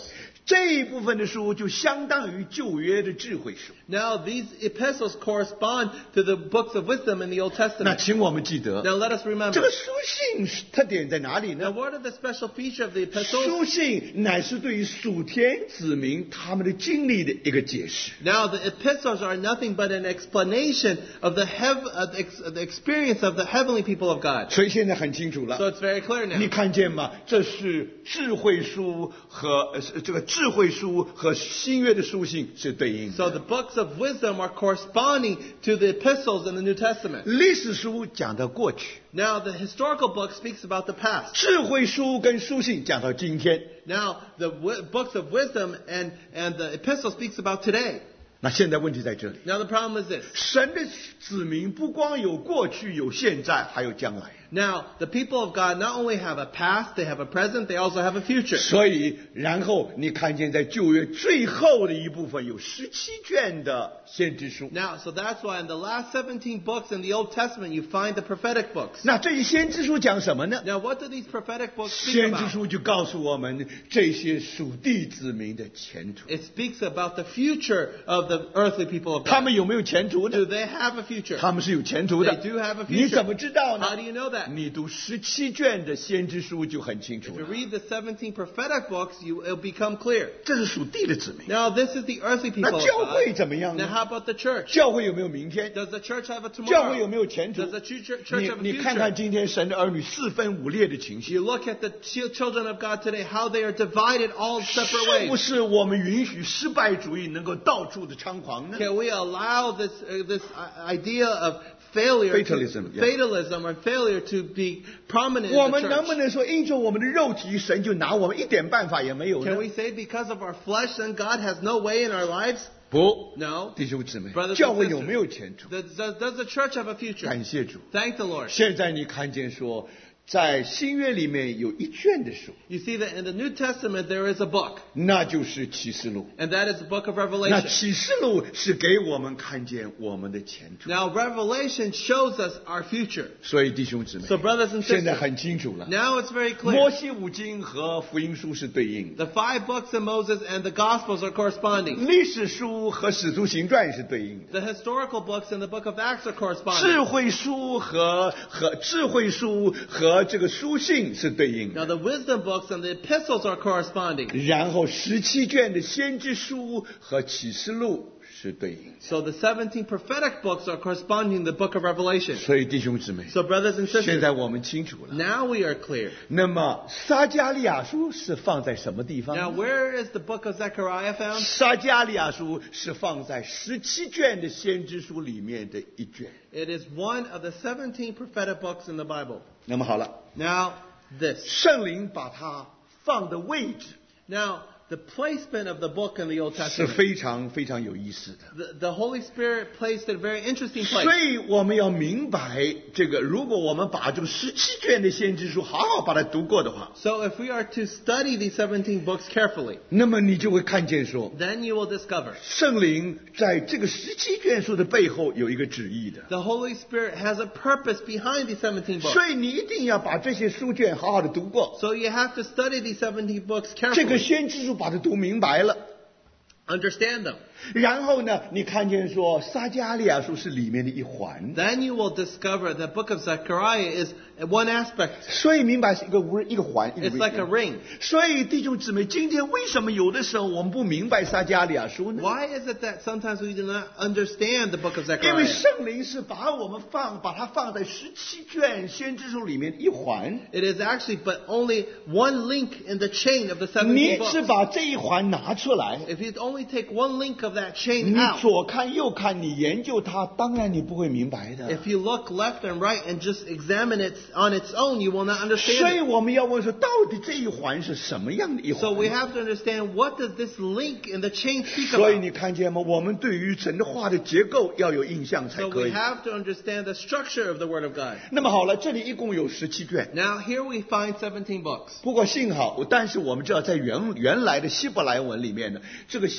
A: 这一部分的书就相当于旧约的智慧书。
B: Now these epistles correspond to the books of wisdom in the Old
A: 那
B: Testament.
A: 请我们记得，
B: Now let us
A: 这
B: remember.
A: 个书信是特点在哪里
B: Now
A: 呢？
B: what are the special feature of the
A: 书
B: epistles?
A: 信乃是对于属天子民他们的经历的一个解释。
B: Now the epistles are nothing but an explanation of the, hev- of the, ex- of the experience of the heavenly people of God.
A: 所以现在很清楚了。
B: So it's very clear
A: 你
B: now.
A: 看见吗？这是智慧书和呃是这个智慧书和新约的书信是对应
B: So
A: 的。
B: the books of wisdom are corresponding to the epistles in the New Testament.
A: 历史书讲到过去，
B: Now the historical book speaks about the past.
A: 智慧书跟书信讲到今天。
B: Now the w- books of wisdom and, and the epistle speaks about today.
A: 那现在问题在这里，
B: Now the problem is this.
A: 神的子民不光有过去，有现在，还有将来。
B: Now the people of God not only have a past, they have a present, they also have a future.
A: 所以，然后你看见在旧约最后的一部分有十七卷的先知书。
B: Now, so that's why in the last seventeen books in the Old Testament you find the prophetic books.
A: 那这些先知书讲什么呢？
B: Now what do these prophetic books speak
A: 先知
B: about?
A: 书就告诉我们这些属地子民的前途。
B: It speaks about the future of the earthly people of
A: 他
B: God.
A: 们有没有前途
B: Do
A: 呢？
B: they have a future?
A: 他们是有前途的
B: They do have a。
A: 你
B: future.
A: 怎么知道呢
B: How do you know that?
A: 你读十七卷的先知书就很清楚
B: If you
A: 了。
B: read the seventeen prophetic books, you, it'll become clear.
A: 这是属地的子民。
B: Now this is the earthly
A: 那
B: people of
A: 教会
B: God.
A: 怎么样
B: Now
A: 呢？
B: how about the church?
A: 教会有没有明天？
B: Does the church have a
A: 教会有
B: tomorrow?
A: 没有前途
B: Does the chu- church church
A: 你
B: have a
A: 你看看
B: future?
A: 今天神的儿女四分五裂的情形，
B: You look at the chi- children of God today, how they are divided all separate
A: 是不
B: ways.
A: 是我们允许失败主义能够到处的猖狂呢？
B: Can we allow this uh, this uh, idea of failure, to-
A: Fatalism, yeah.
B: fatalism or failure to be prominent
A: 我
B: in the
A: 们能不
B: church?
A: 能说因着我们的肉体，神就拿我们一点办法也没有
B: Can
A: 呢？
B: we say because of our flesh, then God has no way in our lives?
A: 不，
B: No.
A: 弟兄姊妹
B: Brothers，and
A: 教会有没有前途？
B: Does, does, does the church have a future?
A: 感谢主。
B: Thank the Lord.
A: 现在你看见说，在新约里面有一卷的书，
B: You see that in the New Testament there is a book,
A: 那就是启示录。
B: and that is the book of
A: 那
B: Revelation.
A: 启示录是给我们看见我们的前途。
B: Now Revelation shows us our future.
A: 所以弟兄姊妹，
B: So brothers and
A: 现在
B: sisters,
A: 很清楚了。
B: now it's very
A: 摩
B: clear.
A: 西五经和福音书是对应的，
B: The five books of Moses and the Gospels are corresponding.
A: 历史书和使徒行传是对应的，
B: The historical books and the book of Acts are
A: 智
B: corresponding.
A: 慧书和和智慧书和这个书信是对应
B: Now
A: 的。
B: the wisdom books and the epistles are corresponding.
A: 然后十七卷的先知书和启示录是对应的。
B: So the seventeen prophetic books are corresponding to the book of Revelation.
A: 所以弟兄姊妹，
B: So brothers and
A: 现
B: sisters,
A: 在我们清楚了。
B: now we are clear.
A: 那么撒加利亚书是放在什么地方
B: Now
A: 呢？
B: where is the book of Zechariah found?
A: 撒加利亚书是放在十七卷的先知书里面的一卷。
B: It is one of the seventeen prophetic books in the Bible.
A: 那么好了，
B: Now this.
A: 圣灵把它放的位置
B: Now the placement of the book in the Old
A: 是
B: Testament.
A: 非常非常有意思的。
B: The, the Holy Spirit placed it in a very interesting
A: 所
B: place.
A: 以我们要明白这个，如果我们把这个十七卷的先知书好好把它读过的话，
B: So if we are to study these seventeen books carefully,
A: 那么你就会看见说，
B: then you will discover
A: 圣灵在这个十七卷书的背后有一个旨意的。
B: the Holy Spirit has a purpose behind these seventeen books.
A: 所以你一定要把这些书卷好好的读过，
B: So you have to study these seventeen books
A: 这个
B: carefully,
A: 先知书把它读明白了。
B: understand them.
A: 然后呢，你看见说撒加利亚书是里面的一环，
B: Then you will discover the book of Zechariah is one aspect.
A: 所以明白是一个围一个环，一个
B: It's like a
A: 围
B: ring.
A: 所以弟兄姊妹，今天为什么有的时候我们不明白撒加利亚书呢？
B: Why is it that sometimes we do not understand the book of
A: 因为
B: Zechariah?
A: 圣灵是把我们放，把它放在十七卷先知书里面一环，
B: It is actually but only one link in the chain of the
A: 你
B: seventeen
A: 只
B: books.
A: 把这一环拿出来，
B: If you only take one link of that
A: 你
B: chain out,
A: 左看右看，你研究它，当然你不会明白的。
B: if you look left and right and just examine it on its own, you will not
A: 所
B: understand
A: 以
B: it.
A: 我们要问说，到底这一环是什么样的一
B: So
A: 环？
B: we have to understand, what does this link in the chain speak
A: 所以
B: about?
A: 你看见吗？我们对于神的话的结构要有印象才
B: So
A: 可
B: we
A: 以。
B: have to understand the structure of the Word of God.
A: 那么好了，这里一共有十七卷。
B: Now here we find seventeen books.
A: 不过幸好，但是我们知道，在原原来的希伯来文里面呢，这个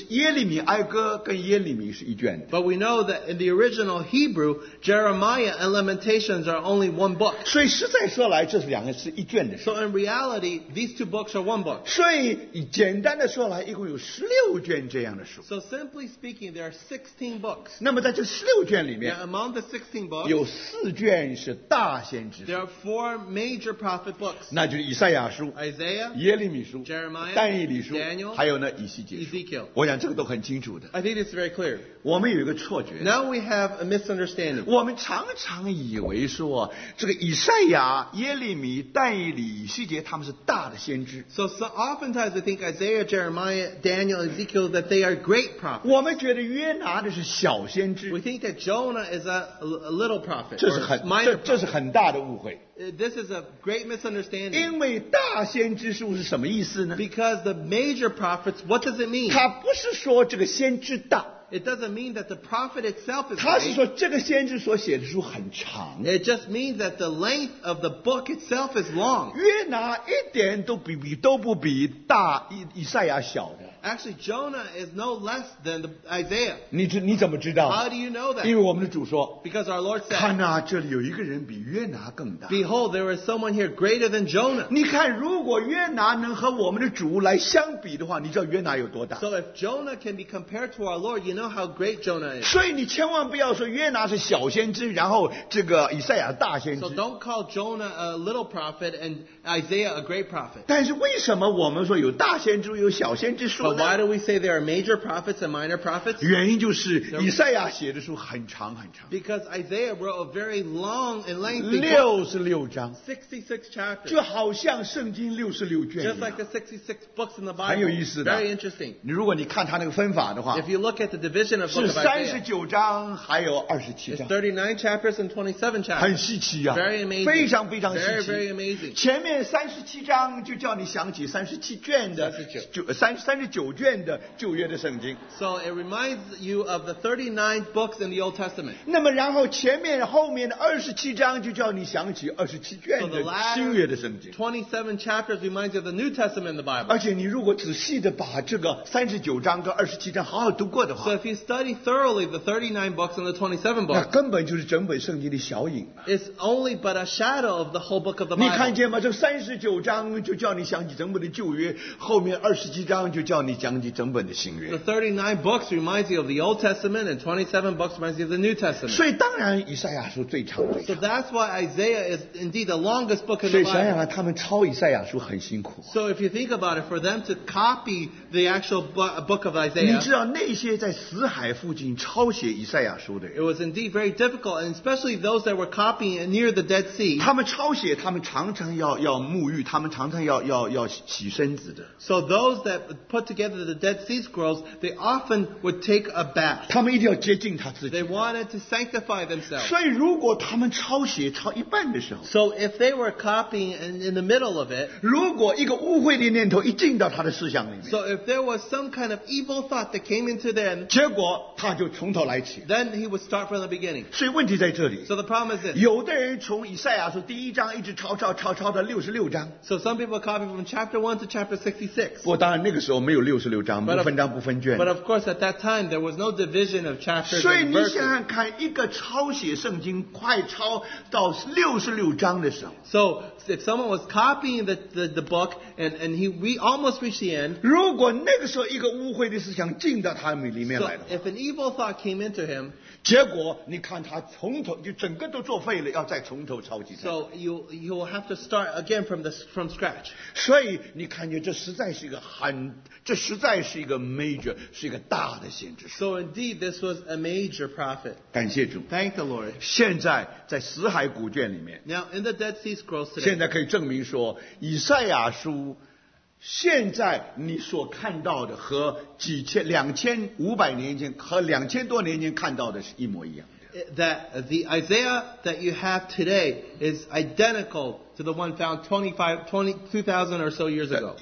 A: 耶利米哀歌跟耶利米是一卷的，
B: But we know that in the original Hebrew, Jeremiah and Lamentations are only one book.
A: 所以实在说来，这是两个是一卷的书。
B: So in reality, these two books are one book.
A: 所以简单的说来，一共有十六卷这样的书。
B: So simply speaking, there are sixteen books.
A: 那么在这十六卷里面，
B: Now, among the sixteen books,
A: 有四卷是大先知书，
B: there are four major prophet books.
A: 那就是以赛亚书、
B: Isaiah,
A: 耶利米书、
B: Jeremiah,
A: 但以理书
B: Daniel,
A: 还有呢以西结书。
B: Ezekiel.
A: 我想这个都很清楚的。
B: I think it's very clear.
A: 我们有一个错觉，
B: Now we have a misunderstanding.
A: 我们常常以为说这个以赛亚、耶利米、但以理、以西结他们是大的先知，
B: So, so oftentimes we think Isaiah, Jeremiah, Daniel, Ezekiel, that they are great prophets.
A: 我们觉得约拿的是小先知
B: We，think that Jonah is a, a little prophet
A: 这是
B: or
A: 很
B: minor
A: 这这是
B: prophet.
A: 很大的误会。
B: Uh, This is a great misunderstanding.
A: 因为大先知书是什么意思呢？
B: Because the major prophets, what does it mean?
A: 他不是说这个先知大，
B: It doesn't mean that the prophet itself is
A: 他是
B: great.
A: 说这个先知所写的书很长。
B: It just means that the length of the book itself is long.
A: 约拿一点都比比都不比大以以赛亚小的，
B: Actually, Jonah is no less than the Isaiah.
A: 你知你怎么知道？
B: How do you know
A: 因
B: that?
A: 为我们的主说，
B: Because our Lord
A: 看
B: said,
A: 呐、这里有一个人比约拿更大。
B: Behold, there is someone here greater than Jonah.
A: 你看，如果约拿能和我们的主来相比的话，你知道约拿有多大？
B: So if Jonah can be compared to our Lord, you know how great Jonah is.
A: 所以你千万不要说约拿是小先知，然后这个以赛亚大先
B: So
A: 知。
B: don't call Jonah a little prophet and Isaiah a great prophet.
A: 但是为什么我们说有大先知有小先知书
B: But why
A: 呢？
B: do we say there are major prophets and minor prophets?
A: 原因就是以赛亚写的书很长很长，
B: Because Isaiah wrote a very long and lengthy book,
A: 六十六章，
B: sixty-six chapters.
A: 就好像圣经六十六卷一
B: Just like
A: 样。
B: the sixty-six books in the
A: 很有
B: Bible.
A: 意思的。
B: Very interesting.
A: 你如果你看他那个分法的话，
B: If you look at the division of
A: 是
B: book of
A: 三十
B: Isaiah,
A: 九章还有二十七
B: it's
A: 章，
B: thirty-nine chapters and twenty-seven
A: 很
B: chapters.
A: 稀奇啊
B: Very amazing.
A: 非常非常稀
B: Very,
A: 奇。
B: very amazing.
A: 前面三十七章就叫你想起三十七卷的九三三十九卷的旧约的圣经，
B: So it reminds you of the thirty-nine books in the Old Testament.
A: 那么然后前面后面的二十七章就叫你想起二十七卷
B: So
A: 的
B: the
A: 新约的圣经。
B: twenty-seven chapters reminds you of the New Testament in the Bible.
A: 而且你如果仔细的把这个三十九章跟二十七章好好读过的
B: So
A: 话，
B: if you study thoroughly the thirty-nine books and the twenty-seven
A: 那
B: books,
A: 根本就是整本圣经的小影啊。
B: it's only but a shadow of the whole book of the
A: 你看
B: Bible.
A: 见吗？这三十九章就叫你想起整本的旧约，后面二十七章就叫你想起整本的新
B: The
A: 约。
B: thirty-nine books reminds you of the Old Testament and twenty-seven books reminds you of the New Testament.
A: 所以当然以赛亚书最长最
B: So
A: 长。
B: that's why Isaiah is indeed the longest book in
A: 所
B: the
A: 以想想
B: Bible.
A: 看，他们抄以赛亚书很辛苦。
B: So if you think about it, for them to copy the actual bu- book of
A: 你
B: Isaiah,
A: 知道那些在死海附近抄写以赛亚书的
B: it
A: 人，
B: was indeed very difficult, and especially those that were copying it near the Dead Sea.
A: 他们抄写，他们常常要要沐浴，他们常常要要要洗身子的，
B: So those that put together the Dead Sea Scrolls, they often would take a bath.
A: 他们一定要接近他自
B: They
A: 己。
B: wanted to sanctify themselves.
A: 所以如果他们抄写抄一半的时候，
B: So if they were copying in, in the middle of it,
A: 如果一个污秽的念头一进到他的思想里面，
B: so if there was some kind of evil thought that came into them,
A: 结果他就从头来起。
B: then he would start from the beginning.
A: 所以问题在这里。
B: So the problem is this.
A: 有的人从以赛亚书第一章一直抄抄抄抄到六十六章，
B: So some people copy from chapter one to chapter sixty-six.
A: 不过当然那个时候没有六十六章，
B: But
A: 不
B: of-
A: 分章不分卷
B: But。of course, at that time, there was no division of chapters
A: 所以
B: and
A: 你
B: verses.
A: 想想看，一个抄写圣经快抄到六十六章的时候，
B: So if someone was copying the, the, the book and, and he we almost reached the end,
A: 如果那个时候一个污秽的思想进到他们里面
B: so
A: 来的话，
B: if an evil thought came into him,
A: 结果你看他从头就整个都作废了，要再从头抄起。
B: so you you will have to start again from the from scratch.
A: 所以你看见这实在是一个很，这实在是一个 major， 是一个大的先知书。
B: So indeed, this was a major prophet.
A: 感谢主。
B: Thank the Lord.
A: 现在在死海古卷里面，
B: Now in the Dead Sea Scrolls
A: 现
B: today,
A: 在可以证明说，以赛亚书现在你所看到的和几千、两千五百年前和两千多年前看到的是一模一样的。
B: that the Isaiah that you have today is identical to the one found twenty-five, twenty, two thousand or so years ago.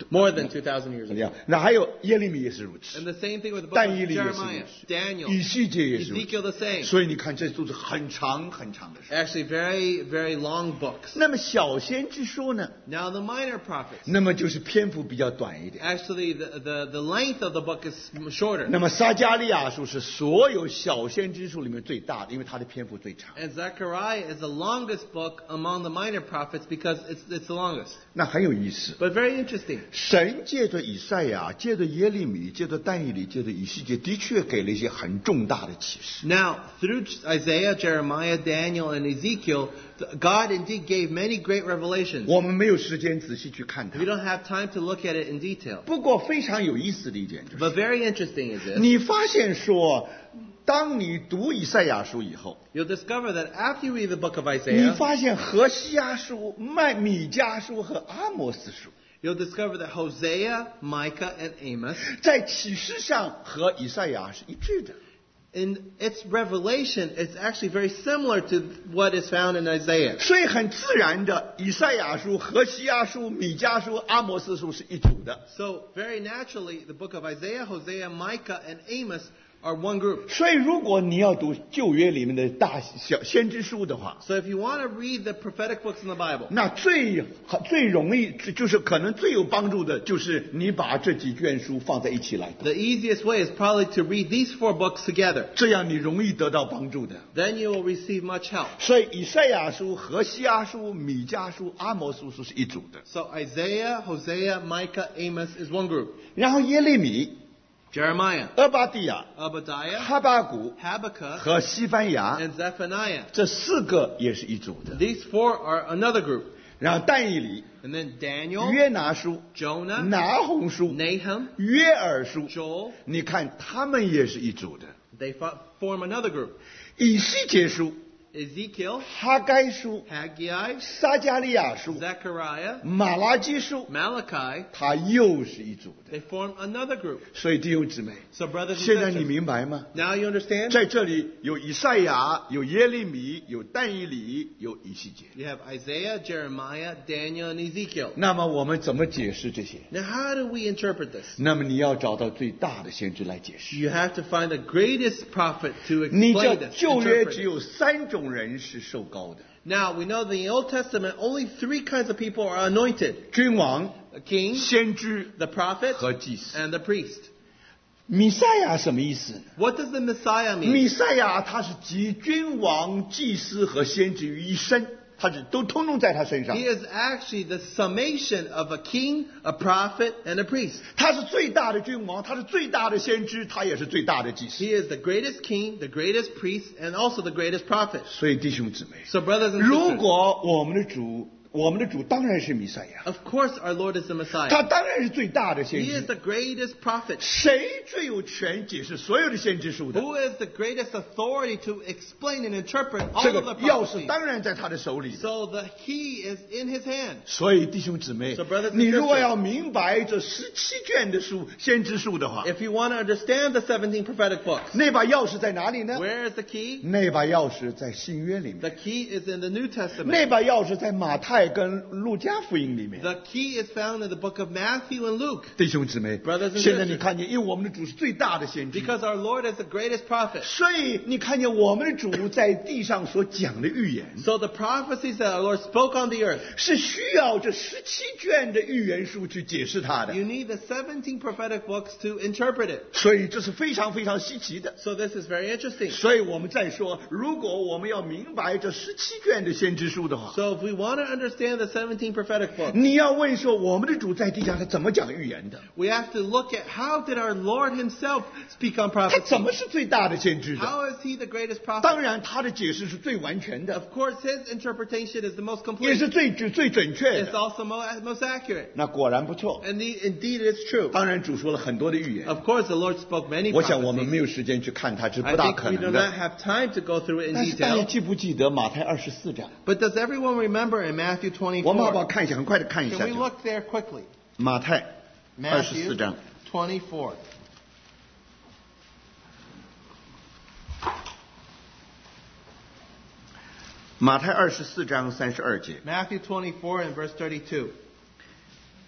B: more than two thousand years
A: 怎么
B: ago.
A: 样？那还有耶利米也是如此，
B: And the same thing with the book
A: 但以
B: of
A: 理也是如
B: Jeremiah,
A: 此，
B: Daniel,
A: 以西结也是如
B: Ezekiel
A: 此。
B: the same.
A: 所以你看，这都是很长很长的书。
B: Actually, very, very long books.
A: 那么小先知书呢？
B: Now the minor prophets.
A: 那么就是篇幅比较短一点。
B: Actually, the, the, the length of the book is shorter.
A: 那么撒迦利亚书是所有小先知书里面最大的，因为它的篇幅最长。
B: And Zechariah is the longest book among the minor prophets because it's, it's the longest.
A: 那很有意思。
B: But very interesting.
A: 神借着以赛亚，借着耶利米，借着但以理，借着以西结，的确给了一些很重大的启示。
B: Now, through Isaiah, Jeremiah, Daniel, and Ezekiel, God indeed gave many great revelations.
A: 我们没有时间仔细去看它
B: We。don't have time to look at it in detail.
A: 不过非常有意思的一点就是，
B: But very interesting is this.
A: 你发现说，当你读以赛亚书以后，
B: You'll discover that after you read the book of
A: 你
B: Isaiah,
A: 发现何西阿书、麦米迦书和阿摩斯书
B: you'll discover that Hosea, Micah, and Amos,
A: 在启示上和以赛亚是一致的。
B: in its revelation, it's actually very similar to what is found in Isaiah.
A: 所以很自然的，以赛亚书、何西阿书、米迦书、阿摩斯书是一组的。
B: So, very naturally, the book of Isaiah, Hosea, Micah, and Amos are one group.
A: 所以如果你要读旧约里面的大小先知书的话，
B: So, if you want to read the prophetic books in the Bible,
A: 那最最容易就是可能最有帮助的就是你把这几卷书放在一起来读，
B: the easiest way is probably to read these four books together.
A: 这样你容易得到帮助的。
B: Then you will receive much help.
A: 所以以赛亚书、何西阿书、米迦书、阿摩斯书是一组的，
B: So, Isaiah, Hosea, Micah, Amos is one group.
A: 然后耶利米、
B: Jeremiah,
A: 俄巴底亚、
B: Obadiah,
A: 哈巴谷
B: Habakkuk,
A: 和西番雅
B: and Zephaniah.
A: 这四个也是一组的。
B: These four are another group.
A: 然后但以理、
B: And then Daniel,
A: 约拿书、
B: Jonah,
A: 拿红书、
B: Nahum,
A: 约珥书，
B: Joel,
A: 你看他们也是一组的。
B: they fo- form another group.
A: 以西结书、
B: Ezekiel,
A: 哈该书、
B: Haggai,
A: 撒迦利亚书、
B: Zechariah,
A: 马拉基书，
B: Malachi,
A: 它又是一组的。
B: they form another group.
A: 所以弟兄姊妹，
B: So brothers and
A: 现在你
B: sisters,
A: 明白吗？
B: now you understand?
A: 在这里有以赛亚，有耶利米，有但以理，有以西结。
B: You have Isaiah, Jeremiah, Daniel, and Ezekiel.
A: 那么我们怎么解释这些？
B: Now how do we interpret this?
A: 那么你要找到最大的先知来解释。
B: You have to find the greatest prophet to
A: 你
B: explain
A: 这
B: this,
A: 旧约
B: interpret
A: 只
B: it.
A: 有三种人是受膏的：
B: Now, we know in the Old Testament only three kinds of people are anointed.
A: 君王、
B: A king,
A: 先知
B: the prophet,
A: 和祭司。
B: and the priest.
A: 弥赛亚什么意思呢？
B: What does the Messiah mean?
A: 弥赛亚他是集君王、祭司和先知于一身，他是都通通在他身上
B: He。is actually the summation of a king, a prophet, and a priest.
A: 他是最大的君王，他是最大的先知，他也是最大的祭司。
B: He is the greatest king, the greatest priest, and also the greatest prophet.
A: 所以弟兄姊妹，
B: So, brothers and
A: 如
B: sisters,
A: 果我们的主，我们的主当然是弥赛亚，
B: of course our Lord is the
A: 他
B: Messiah.
A: 当然是最大的先
B: He is
A: 知。
B: the greatest prophet.
A: 谁最有权解释所有的先知书的？
B: Who is the greatest authority to explain and interpret
A: 这
B: all of the
A: 个钥匙
B: prophecies?
A: 当然在他的手里。
B: So the key is in his hand.
A: 所以弟兄姊妹
B: So brothers and，
A: 你如果
B: sisters，
A: 要明白这十七卷的书先知书的话，
B: If you want to understand the seventeen prophetic books,
A: 那把钥匙在哪里呢？
B: where is the key?
A: 那把钥匙在新约里
B: The
A: 面，
B: key is in the New Testament.
A: 那把钥匙在马太跟路加福音里面。
B: The key is found in the book of Matthew and Luke.
A: 弟兄姊妹
B: Brothers and，
A: 现在
B: sisters
A: 你看见，因为我们的主是最大的先知，
B: Because our Lord is the greatest prophet.
A: 所以你看见我们的主在地上所讲的预言，
B: So the prophecies that our Lord spoke on the earth,
A: 是需要这十七卷的预言书去解释它的。
B: you need the seventeen prophetic books to interpret it.
A: 所以这是非常非常稀奇的。
B: So this is very interesting.
A: 所以我们再说，如果我们要明白这十七卷的先知书的话，
B: So if we want to understand the seventeen prophetic books,
A: 你要问说我们的主在地上他怎么讲预言的？
B: we have to look at how did our Lord himself speak on
A: 他
B: prophecy?
A: 怎么是最大的先知的？
B: How is he the greatest prophet?
A: 当然，他的解释是最完全的，
B: Of course, his interpretation is the most
A: 也
B: complete.
A: 是最最准确
B: It's
A: 的。
B: also mo- most accurate.
A: 那果然不错。
B: And the, indeed, it's true.
A: 当然，主说了很多的预言。
B: Of course, the Lord spoke many
A: 我想我们没
B: prophecies.
A: 有时间去看它，是
B: I
A: 不大
B: think
A: 可
B: we do
A: 能
B: not
A: 的。
B: have time to go through it in
A: 但是大家
B: detail.
A: 记不记得马太二十四章？
B: But does everyone remember in Matthew
A: 我们好不好
B: twenty-four?
A: 看一下？很快的看一
B: Can
A: 下
B: we
A: 就。
B: look there quickly?
A: 马太二十
B: Matthew
A: 四章。
B: twenty-four.
A: 马太二十四章三十二节。
B: Matthew twenty-four and verse thirty-two.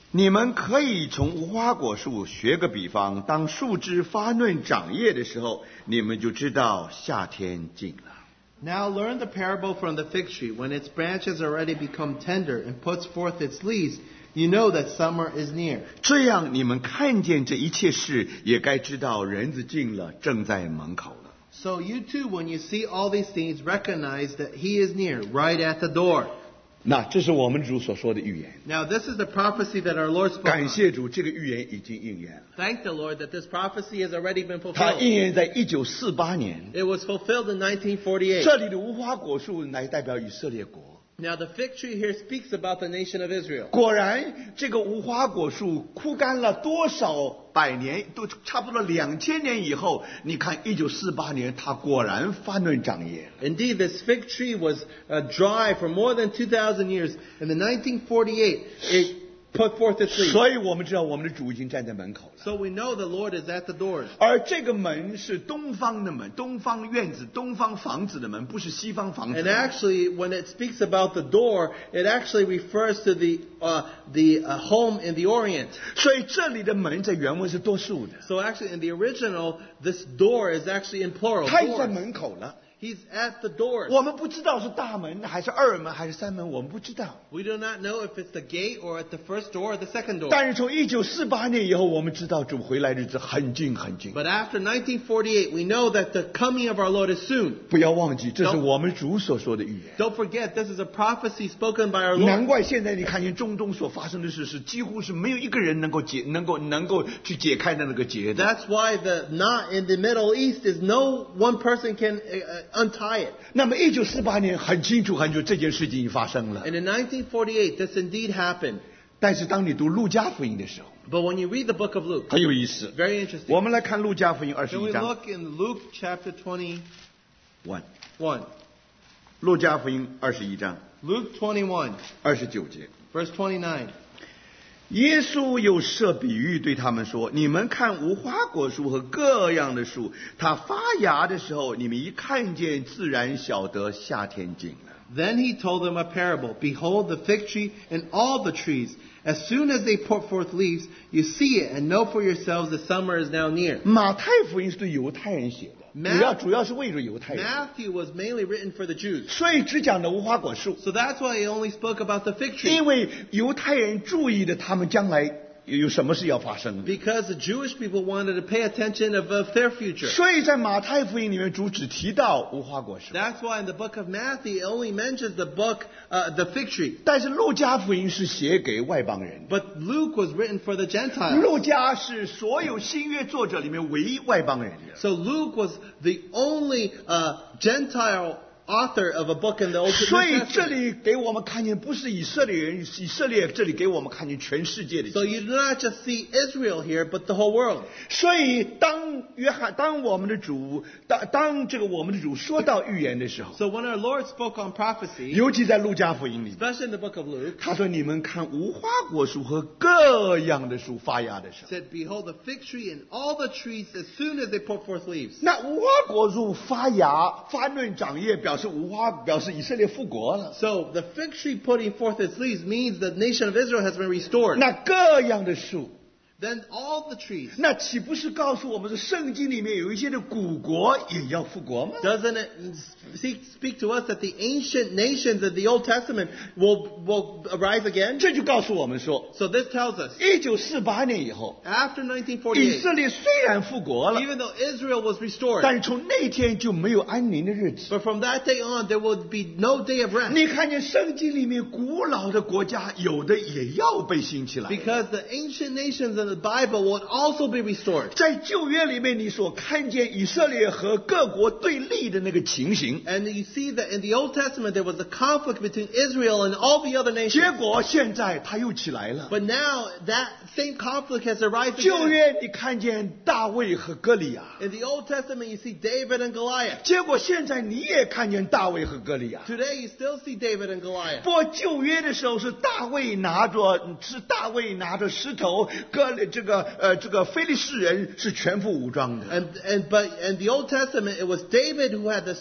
A: 你们可以从无花果树学个比方，当树枝发嫩长叶的时候，你们就知道夏天近了。
B: Now learn the parable from the fig tree. When its branches already become tender and puts forth its leaves, you know that summer is near.
A: 这样你们看见这一切事，也该知道人子近了，正在门口了。
B: So you too, when you see all these things, recognize that he is near, right at the door.
A: 那这是我们主所说的预言。
B: Now this is the prophecy that our Lord spoke
A: 感
B: on.
A: 谢主，这个预言已经应验了。
B: Thank the Lord that this prophecy has already been
A: 它
B: fulfilled.
A: 应验在一九四八年。
B: It was fulfilled in nineteen forty-eight.
A: 这里的无花果树来代表以色列国。
B: Now the fig tree here speaks about the nation of Israel.
A: 果然，这个无花果树枯干了多少百年，都差不多两千年以后，你看一九四八年，它果然发嫩长叶了。
B: Indeed, this fig tree was uh, dry for more than two thousand years. And in nineteen forty-eight, it put forth its leaves.
A: 所以我们知道，我们的主已经站在门口了。
B: So we know the Lord is at the doors.
A: 而这个门是东方的门，东方院子、东方房子的门，不是西方房子
B: And
A: 的门。
B: actually, when it speaks about the door, it actually refers to the uh, the uh, home in the Orient.
A: 所以这里的门在原文是多数的，
B: So actually, in the original, this door is actually in plural.
A: 它已经在
B: Doors.
A: 门口了。
B: He's at the doors.
A: 我们不知道是大门还是二门还是三门，我们不知道。
B: We do not know if it's the gate or at the first door or the second door.
A: 但是从一九四八年以后，我们知道主回来日子很近很近。
B: But after nineteen forty-eight, we know that the coming of our Lord is soon.
A: 不要忘记，这是我们主所说的预言。
B: Don't forget, this is a prophecy spoken by our
A: 难
B: Lord.
A: 怪现在你看见中东所发生的事，是几乎是没有一个人能够解、能够能够去解开的那个结的。
B: That's why the knot in the Middle East is no one person can uh, untie it.
A: 那么一九四八年很清楚很清楚这件事情已经发生了。
B: And in nineteen forty-eight, this indeed happened.
A: 但是当你读路加福音的时候，
B: But when you read the book of Luke,
A: 很有意思。
B: very interesting.
A: 我们来看路加福音二十
B: Can
A: 一
B: we
A: 章。
B: look in Luke chapter twenty-one?
A: one 路加福音二十一章
B: Luke twenty-one,
A: 二十九节。
B: verse twenty-nine.
A: 耶稣又设比喻对他们说：“你们看无花果树和各样的树，它发芽的时候，你们一看见，自然晓得夏天近了。”
B: Then he told them a parable. Behold, the fig tree and all the trees. As soon as they put forth leaves, you see it and know for yourselves that summer is now near.
A: 马太福音是对犹太人写的，
B: Ma-
A: 主要主要是为了犹太人，
B: Matthew was mainly written for the Jews.
A: 所以只讲的无花果树，
B: So that's why he only spoke about the fig tree.
A: 因为犹太人注意的他们将来有什么事要发生的。
B: Because the Jewish people wanted to pay attention of, of their future.
A: 所以在马太福音里面，主只提到无花果树，
B: That's why in the book of Matthew, it only mentions the book, uh, the fig tree.
A: 但是路加福音是写给外邦人的。
B: But Luke was written for the Gentiles.
A: 路加是所有新约作者里面唯一外邦人的，
B: So Luke was the only uh, Gentile author of a book in the Old
A: 所以
B: Testament.
A: 这里给我们看见不是以色列人，以色列这里给我们看见全世界的。
B: So you do not just see Israel here, but the whole world.
A: 所以当约翰，当我们的主，当当这个我们的主说到预言的时候，
B: So when our Lord spoke on prophecy,
A: 尤其在路加福音里，
B: especially in the book of Luke,
A: 他说：“你们看无花果树和各样的树发芽的时候。”
B: said, Behold, the fig tree and all the trees as soon as they put forth leaves.
A: 那无花果树发芽、发嫩长叶，表示无花，表示以色列复国了。
B: So the fig tree putting forth its leaves means the nation of Israel has been restored.
A: 那各样的树，
B: Then all the trees.
A: 那岂不是告诉我们说，圣经里面有一些的古国也要复国吗？
B: Doesn't it speak, speak to us that the ancient nations of the Old Testament will, will arise again?
A: 这就告诉我们说，
B: So this tells us,
A: 一九四八年以后，
B: after nineteen
A: 以
B: forty-eight,
A: 色列虽然复国了，
B: even though Israel was restored,
A: 但是从那天就没有安宁的日子。
B: but from that day on, there will be no day of rest.
A: 你看见圣经里面古老的国家，有的也要被兴起来。
B: Because the ancient nations in the Bible would also be restored.
A: 在旧约里面，你所看见以色列和各国对立的那个情形，
B: And you see that in the Old Testament there was a conflict between Israel and all the other
A: 结
B: nations.
A: 果现在他又起来了。
B: But now that same conflict has arisen
A: 旧
B: again.
A: 约你看见大卫和歌利亚，
B: In the Old Testament you see David and Goliath.
A: 结果现在你也看见大卫和歌利亚。
B: Today you still see David and Goliath.
A: 不过旧约的时候是大卫拿着是大卫拿着石头，歌这个呃这个非利士人是全副武装的。
B: And and but in the Old Testament it was David who had the stones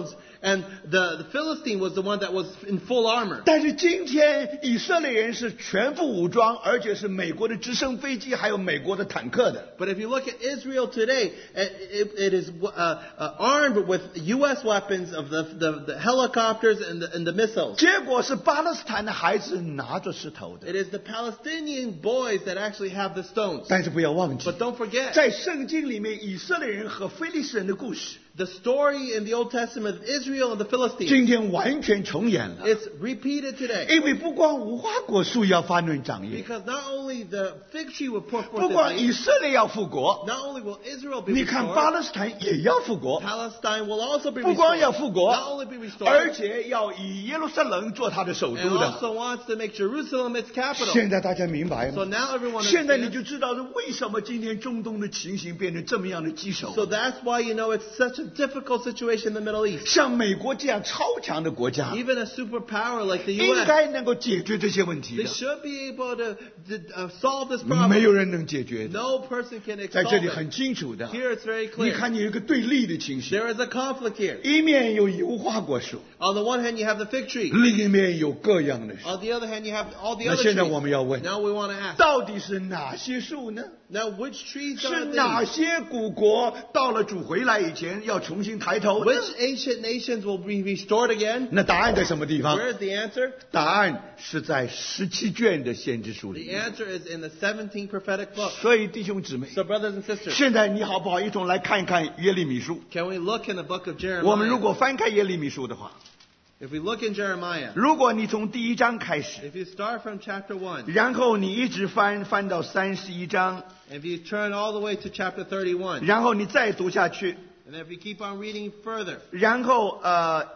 B: stones, and the, the Philistine was the one that was in full armor.
A: 但是今天以色列人是全副武装，而且是美国的直升飞机，还有美国的坦克的。
B: But if you look at Israel today, it, it, it is uh, uh, armed with U S weapons of the, the, the helicopters and the, and the missiles.
A: 结果是巴勒斯坦的孩子拿着石头的。
B: It is the Palestinian boys that actually have the stones.
A: 但是不要忘记，
B: But don't forget,
A: 在圣经里面以色列人和非利士人的故事，
B: the story in the Old Testament of Israel and the Philistines,
A: 今天完全重演了。
B: it's repeated today.
A: 因为不光无花果树要发嫩长叶，
B: Because not only the fig tree will pour
A: 不
B: forth
A: 光
B: its
A: 以
B: leaves,
A: 色列要复国，
B: not only will Israel be
A: 你看巴
B: restored,
A: 勒斯坦也要复国，
B: Palestine will also be
A: 不光要
B: restored.
A: 复国，
B: Not only be
A: 而
B: restored,
A: 且要以耶路撒冷做他的首
B: and
A: 都的。
B: also wants to make Jerusalem its capital.
A: 现在大家明白
B: So
A: 吗？
B: now everyone
A: 现在你
B: understands.
A: 就知道是为什么今天中东的情形变成这么样的棘手。
B: So that's why you know it's such a difficult situation in the Middle East.
A: 像美国这样超强的国家，
B: Even a superpower like the
A: 应
B: U S,
A: 该能够解决这些问题
B: they
A: 的，
B: should be able to, to uh, solve this
A: 没有
B: problem.
A: 人能解决的。
B: No person can
A: 在
B: solve
A: 这里
B: it.
A: 很清楚的，
B: Here it's very
A: 你
B: clear.
A: 看你有一个对立的情形，
B: There is a conflict here.
A: 一面有无花果树，
B: On the one hand, you have the fig tree.
A: 另一面有各样的树。
B: On the other hand, you have all the
A: 那
B: other
A: 现在
B: trees.
A: 我们要问，
B: Now we want to ask,
A: 到底是哪些树呢？
B: now which trees
A: 是
B: are
A: 哪
B: these?
A: 些古国到了主回来以前要重新抬头呢？
B: Which ancient nations will be restored again?
A: 那答案在什么地方？
B: Where is the answer?
A: 答案是在十七卷的先知书里
B: The
A: 面。
B: answer is in the seventeen prophetic books.
A: 所以弟兄姊妹，
B: So brothers and sisters,
A: 现在你好不好一同来看一看耶利米书？
B: can we look in the book of
A: 我们如
B: Jeremiah?
A: 果翻开耶利米书的话，
B: If we look in Jeremiah,
A: 如果你从第一章开始，
B: if you start from chapter one,
A: 然后你一直翻翻到三十一章，
B: if you turn all the way to chapter thirty-one,
A: 然后你再读下去，
B: and if you keep on reading further,
A: 然后呃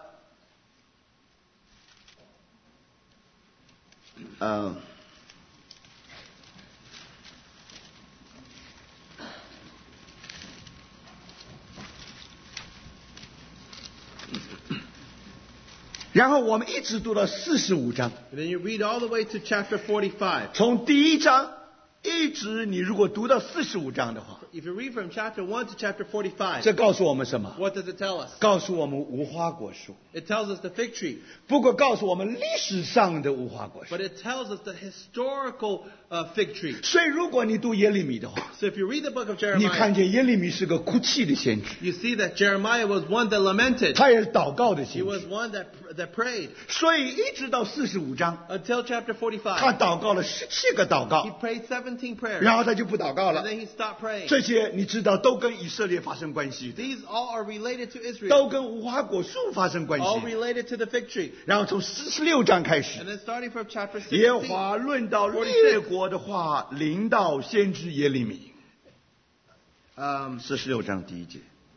A: 呃。然后我们一直读到四十五章，
B: and then you read all the way to chapter forty-five.
A: 从第一章一直你如果读到四十五章的话，
B: If you read from chapter one to chapter forty-five,
A: 这告诉我们什么？
B: what does it tell us?
A: 告诉我们无花果树，
B: It tells us the fig tree,
A: 不过告诉我们历史上的无花果树。
B: but it tells us the historical uh, fig tree.
A: 所以如果你读耶利米的话，
B: So if you read the book of
A: 你看
B: Jeremiah,
A: 见耶利米是个哭泣的先知，
B: you see that Jeremiah was one that lamented.
A: 他也是祷告的
B: He
A: 先
B: was
A: 知。
B: one that, that prayed
A: 所以一直到四十五章，
B: until chapter
A: 他
B: forty-five.
A: 祷告了十七个祷
B: He
A: 告，
B: prayed seventeen prayers,
A: 然后他就不祷告
B: and
A: 了。
B: then he stopped praying.
A: 这些你知道都跟以色列发生关系的，
B: These all are related to Israel,
A: 都跟无花果树发生关
B: all
A: 系。
B: related to the fig tree.
A: 然后从四十六章开
B: And
A: 始，
B: then starting from chapter
A: 耶和
B: sixteen,
A: 华论到列国的话，临到先知耶利米。
B: um,
A: 四十六章第一节。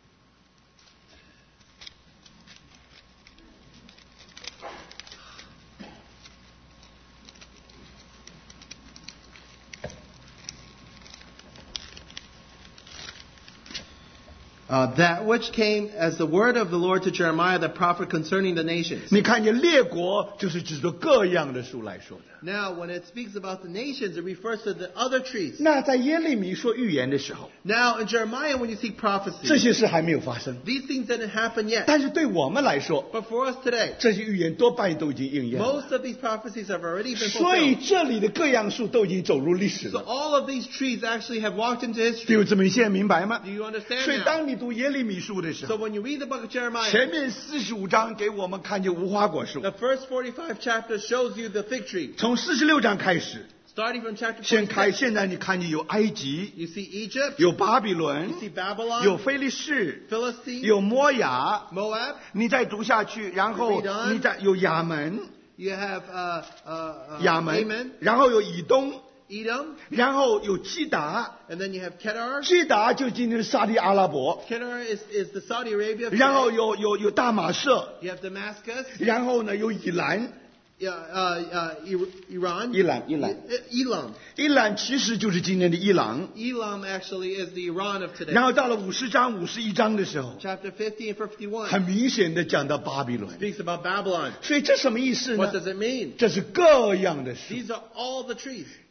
B: uh, that which came as the word of the Lord to Jeremiah the prophet concerning the nations.
A: 你看见列国就是指着各样的树来说的。
B: Now, when it speaks about the nations, it refers to the other trees.
A: 那在耶利米说预言的时候，
B: Now, in Jeremiah, when you see
A: 这
B: prophecy,
A: 些事还没有发生。
B: these things didn't happen yet.
A: 但是对我们来说，
B: But for us today,
A: 这些预言多半都已经应验了。
B: most of these prophecies have already been
A: 所以
B: fulfilled.
A: 这里的各样树都已经走入历史
B: So
A: 了。
B: all of these trees actually have walked into
A: 弟
B: history.
A: 兄姊妹，现在明白吗？
B: Do you understand
A: 所以
B: now?
A: 当你读耶利米书的时
B: So
A: 候，
B: when you read the book of Jeremiah,
A: 前面四十五章给我们看见无花果树，
B: the first forty-five chapters shows you the fig tree.
A: 从四十六章开始，
B: Starting from chapter
A: 先开，
B: forty-six,
A: 现在你看见有埃及，
B: you see Egypt,
A: 有巴比伦
B: you，see Babylon,
A: 有非利士，
B: Philistine,
A: 有摩亚。
B: Moab,
A: 你再读下去，然后
B: Read on.
A: 你再有亚门，
B: you have uh, uh, uh,
A: 亚门
B: Ammon,，
A: 然后有以东，
B: Edom,
A: 然后有基达，
B: and then you have Kedar.
A: 基达就今天的沙地阿拉伯，
B: Kedar is, is the Saudi Arabia. of
A: 然后
B: today.
A: 有有有大马色，
B: You have Damascus,
A: 然后呢有以兰，
B: uh, uh, uh, I- Iran,
A: 伊朗伊朗
B: E- Elam.
A: 伊朗其实就是今天的伊朗。
B: Elam actually is the Iran of today.
A: 然后到了五十章、五十一章的时候，
B: Chapter fifty and fifty-one
A: 很明显的讲到巴比伦。
B: speaks about Babylon.
A: 所以这什么意思
B: What
A: 呢？
B: does it mean?
A: 这是各样的树，
B: These are all the trees.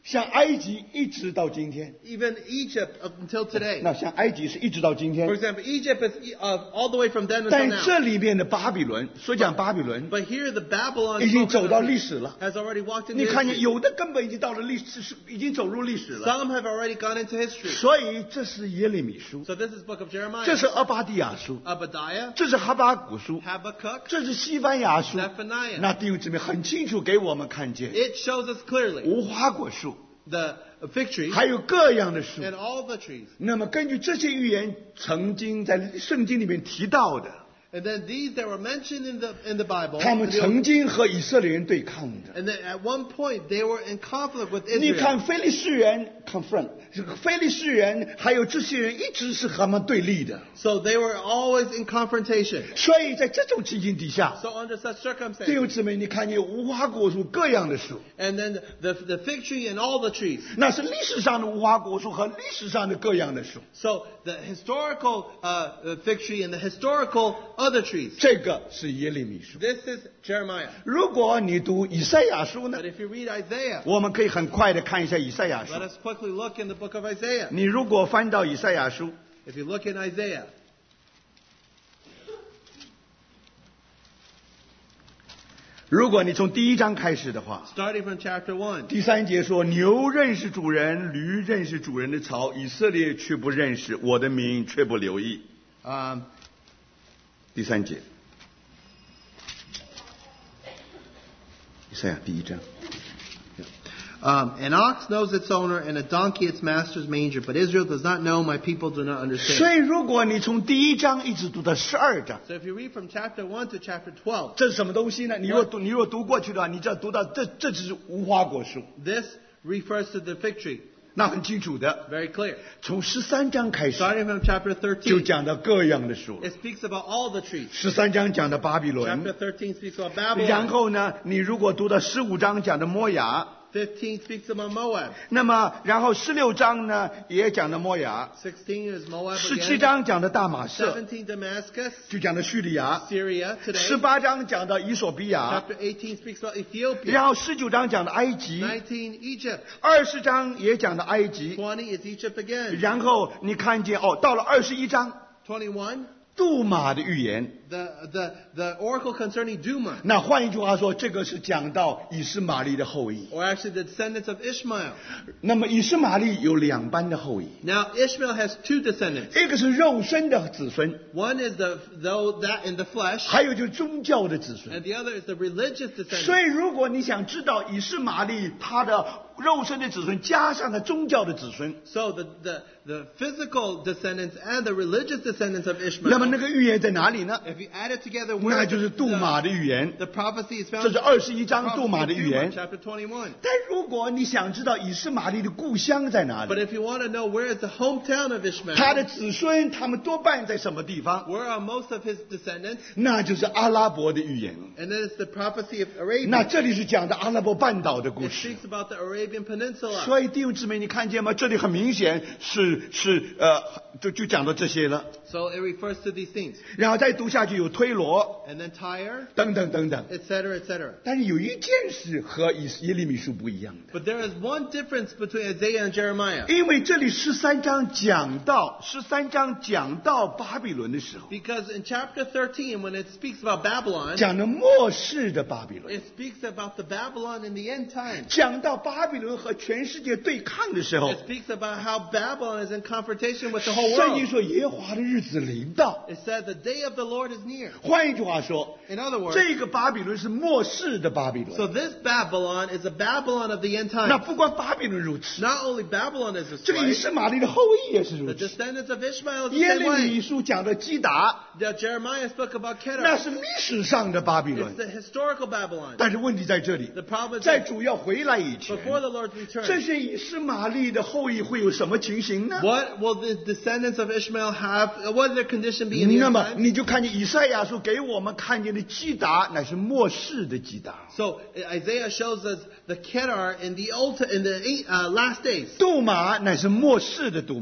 A: 像埃及一直到今天。
B: Even Egypt up until today.
A: 那像埃及是一直到今
B: For
A: 天，
B: example, Egypt is uh, all the way from then until
A: 但
B: now.
A: 这里面的巴比伦，所讲巴比伦
B: But here the Babylon
A: 已经
B: spoken
A: 走到
B: of
A: 历史了。
B: has already walked
A: 你
B: into
A: 看见
B: history.
A: 有的根本已经到了历史，是已经走入历史了。
B: Some have already gone into history.
A: 所以这是耶利米书，
B: So this is book of
A: 这
B: Jeremiah,
A: 是阿巴迪亚书，
B: Obadiah,
A: 这是哈巴谷书，
B: Habakkuk,
A: 这是西番雅书。
B: Zephaniah.
A: 那弟兄姊妹很清楚给我们看见
B: It shows us clearly
A: 无花果树，
B: the fig tree
A: 还有各样的树。
B: and all the trees.
A: 那么根据这些预言曾经在圣经里面提到的，
B: And then these that were mentioned in the in the Bible,
A: 他们
B: the old-
A: 曾经和以色列人对抗的。
B: and then at one point they were in conflict with
A: 你
B: Israel.
A: 看非利士人 confront， 这个非利士人还有这些人一直是和他们对立的。
B: So they were always in confrontation.
A: 所以在这种情形底下，
B: So under such
A: 弟兄
B: circumstances,
A: 姊妹，你看见无花果树各样的树，
B: and then the the fig tree and all the trees.
A: 那是历史上的无花果树和历史上的各样的树。
B: So the historical uh, uh, fig tree and the historical other trees.
A: 这个是耶利米书。
B: This is Jeremiah.
A: 如果你读以赛亚书呢
B: But，if you read Isaiah,
A: 我们可以很快的看一下以赛亚书
B: let。us quickly look in the book of Isaiah.
A: 你如果翻到以赛亚书，
B: If you look in Isaiah,
A: 如果你从第一章开始的话，
B: starting from chapter one,
A: 第三节说牛认识主人，驴认识主人的槽，以色列却不认识，我的民却不留意。
B: um,
A: 第三节，以赛亚第一章。
B: um, an ox knows its owner and a donkey its master's manger, but Israel does not know, my people do not
A: 所
B: understand.
A: 以如果你从第一章一直读到十二章，
B: So if you read from chapter one to chapter twelve,
A: 这是什么东西呢？你若读你若读过去的话，你就要读到这这只是无花果树，
B: this refers to the fig tree.
A: 那很清楚的。
B: Very clear.
A: 从十三章开始
B: Starting from chapter
A: 就
B: thirteen,
A: 讲到各样的树了。
B: it speaks about all the trees.
A: 十三章讲的巴比
B: Chapter
A: 伦，
B: thirteen speaks about
A: 然
B: Babylon.
A: 后呢，你如果读到十五章讲的摩亚，
B: fifteen speaks about Moab.
A: 那么然后十六章呢也讲的摩亚，
B: sixteen is Moab
A: 十七
B: again.
A: 章讲的大马色，
B: seventeen Damascus,
A: 就讲的叙利亚，
B: Syria
A: 十
B: today.
A: 八章讲的以索比亚，
B: Chapter eighteen speaks about Ethiopia.
A: 然后十九章讲的埃及，
B: nineteen Egypt.
A: 二十章也讲的埃及，
B: twenty is Egypt again.
A: 然后你看见哦，到了二十一章
B: twenty-one,
A: 杜马的预言。
B: the, the, the oracle concerning Duma,
A: 那换一句话说，这个是讲到以斯玛利的后裔。
B: or actually the descendants of Ishmael.
A: 那么以斯玛利有两班的后裔，
B: Now Ishmael has two descendants.
A: 一个是肉身的子孙，
B: One is the though that in the flesh,
A: 还有就是宗教的子孙。
B: and the other is the religious
A: 所
B: descendant.
A: 以，如果你想知道以斯玛利他的肉身的子孙加上了宗教的子孙，
B: So the, the, the physical descendants and the religious descendants of
A: 那么那
B: Ishmael,
A: 个预言在哪里呢？
B: if you add it together,
A: 那
B: where
A: 就是杜
B: the,
A: 马的预言，
B: the prophecy is
A: 这
B: found.
A: 是二十一
B: The
A: 章杜马
B: prophecy
A: 的
B: of
A: 预
B: Duma,
A: 言。
B: chapter twenty-one.
A: 但如果你想知道以斯玛利的故乡在哪
B: But
A: 里，
B: if you want to know where is the hometown of Ishmael,
A: 他的子孙他们多半在什么地方？
B: where are most of his descendants?
A: 那就是阿拉伯的预言。
B: And then it's the prophecy of Arabia.
A: 那这里是讲的阿拉伯半岛的故
B: It
A: 事。
B: speaks about the Arabian Peninsula.
A: 所以弟兄姊妹，你看见吗？这里很明显是是呃，就就讲到这些了。
B: So it refers to these things.
A: 然后再读下去有推罗
B: And then Tyre,
A: 等等等等。
B: et cetera, et cetera.
A: 但是有一件事和以耶利米书不一样的，
B: But there is one difference between Isaiah and Jeremiah.
A: 因为这里十三章讲到十三章讲到巴比伦的时候，
B: Because in chapter thirteen, when it speaks about Babylon,
A: 讲的末世的巴比伦，
B: it speaks about the Babylon in the end times.
A: 讲到巴比伦和全世界对抗的时候
B: It，speaks about how Babylon is in confrontation with the whole
A: 圣经
B: world.
A: 说耶和华的日子临到。
B: It said the day of the Lord is near.
A: 换一句话说，
B: In other words,
A: 这个巴比伦是末世的巴比
B: so
A: 伦。
B: this Babylon is a Babylon of the end
A: 那
B: times.
A: 不光巴比伦如此，
B: Not only Babylon is
A: 这个以
B: destroyed,
A: 斯玛利的后裔也是
B: the
A: 如此。
B: descendants of Ishmael is the
A: 耶
B: same
A: 利
B: way.
A: 米书讲的基达，
B: The Jeremiah spoke about
A: 那
B: Kedar.
A: 是历史上的巴比
B: It's
A: 伦。
B: the historical Babylon.
A: 但是问题在这里，
B: The problem is
A: 在
B: that
A: 主要回来以前，
B: before the Lord's
A: 这
B: return,
A: 些以斯玛利的后裔会有什么情形呢？
B: what will the descendants of Ishmael have? What will their condition be in the
A: 那
B: end
A: 么
B: times?
A: 你就看见以赛亚书给我们看见的基达，乃是末世的基达；
B: So Isaiah shows us the Kedar in the old, in the uh, last days,
A: 杜马乃是末世的杜马；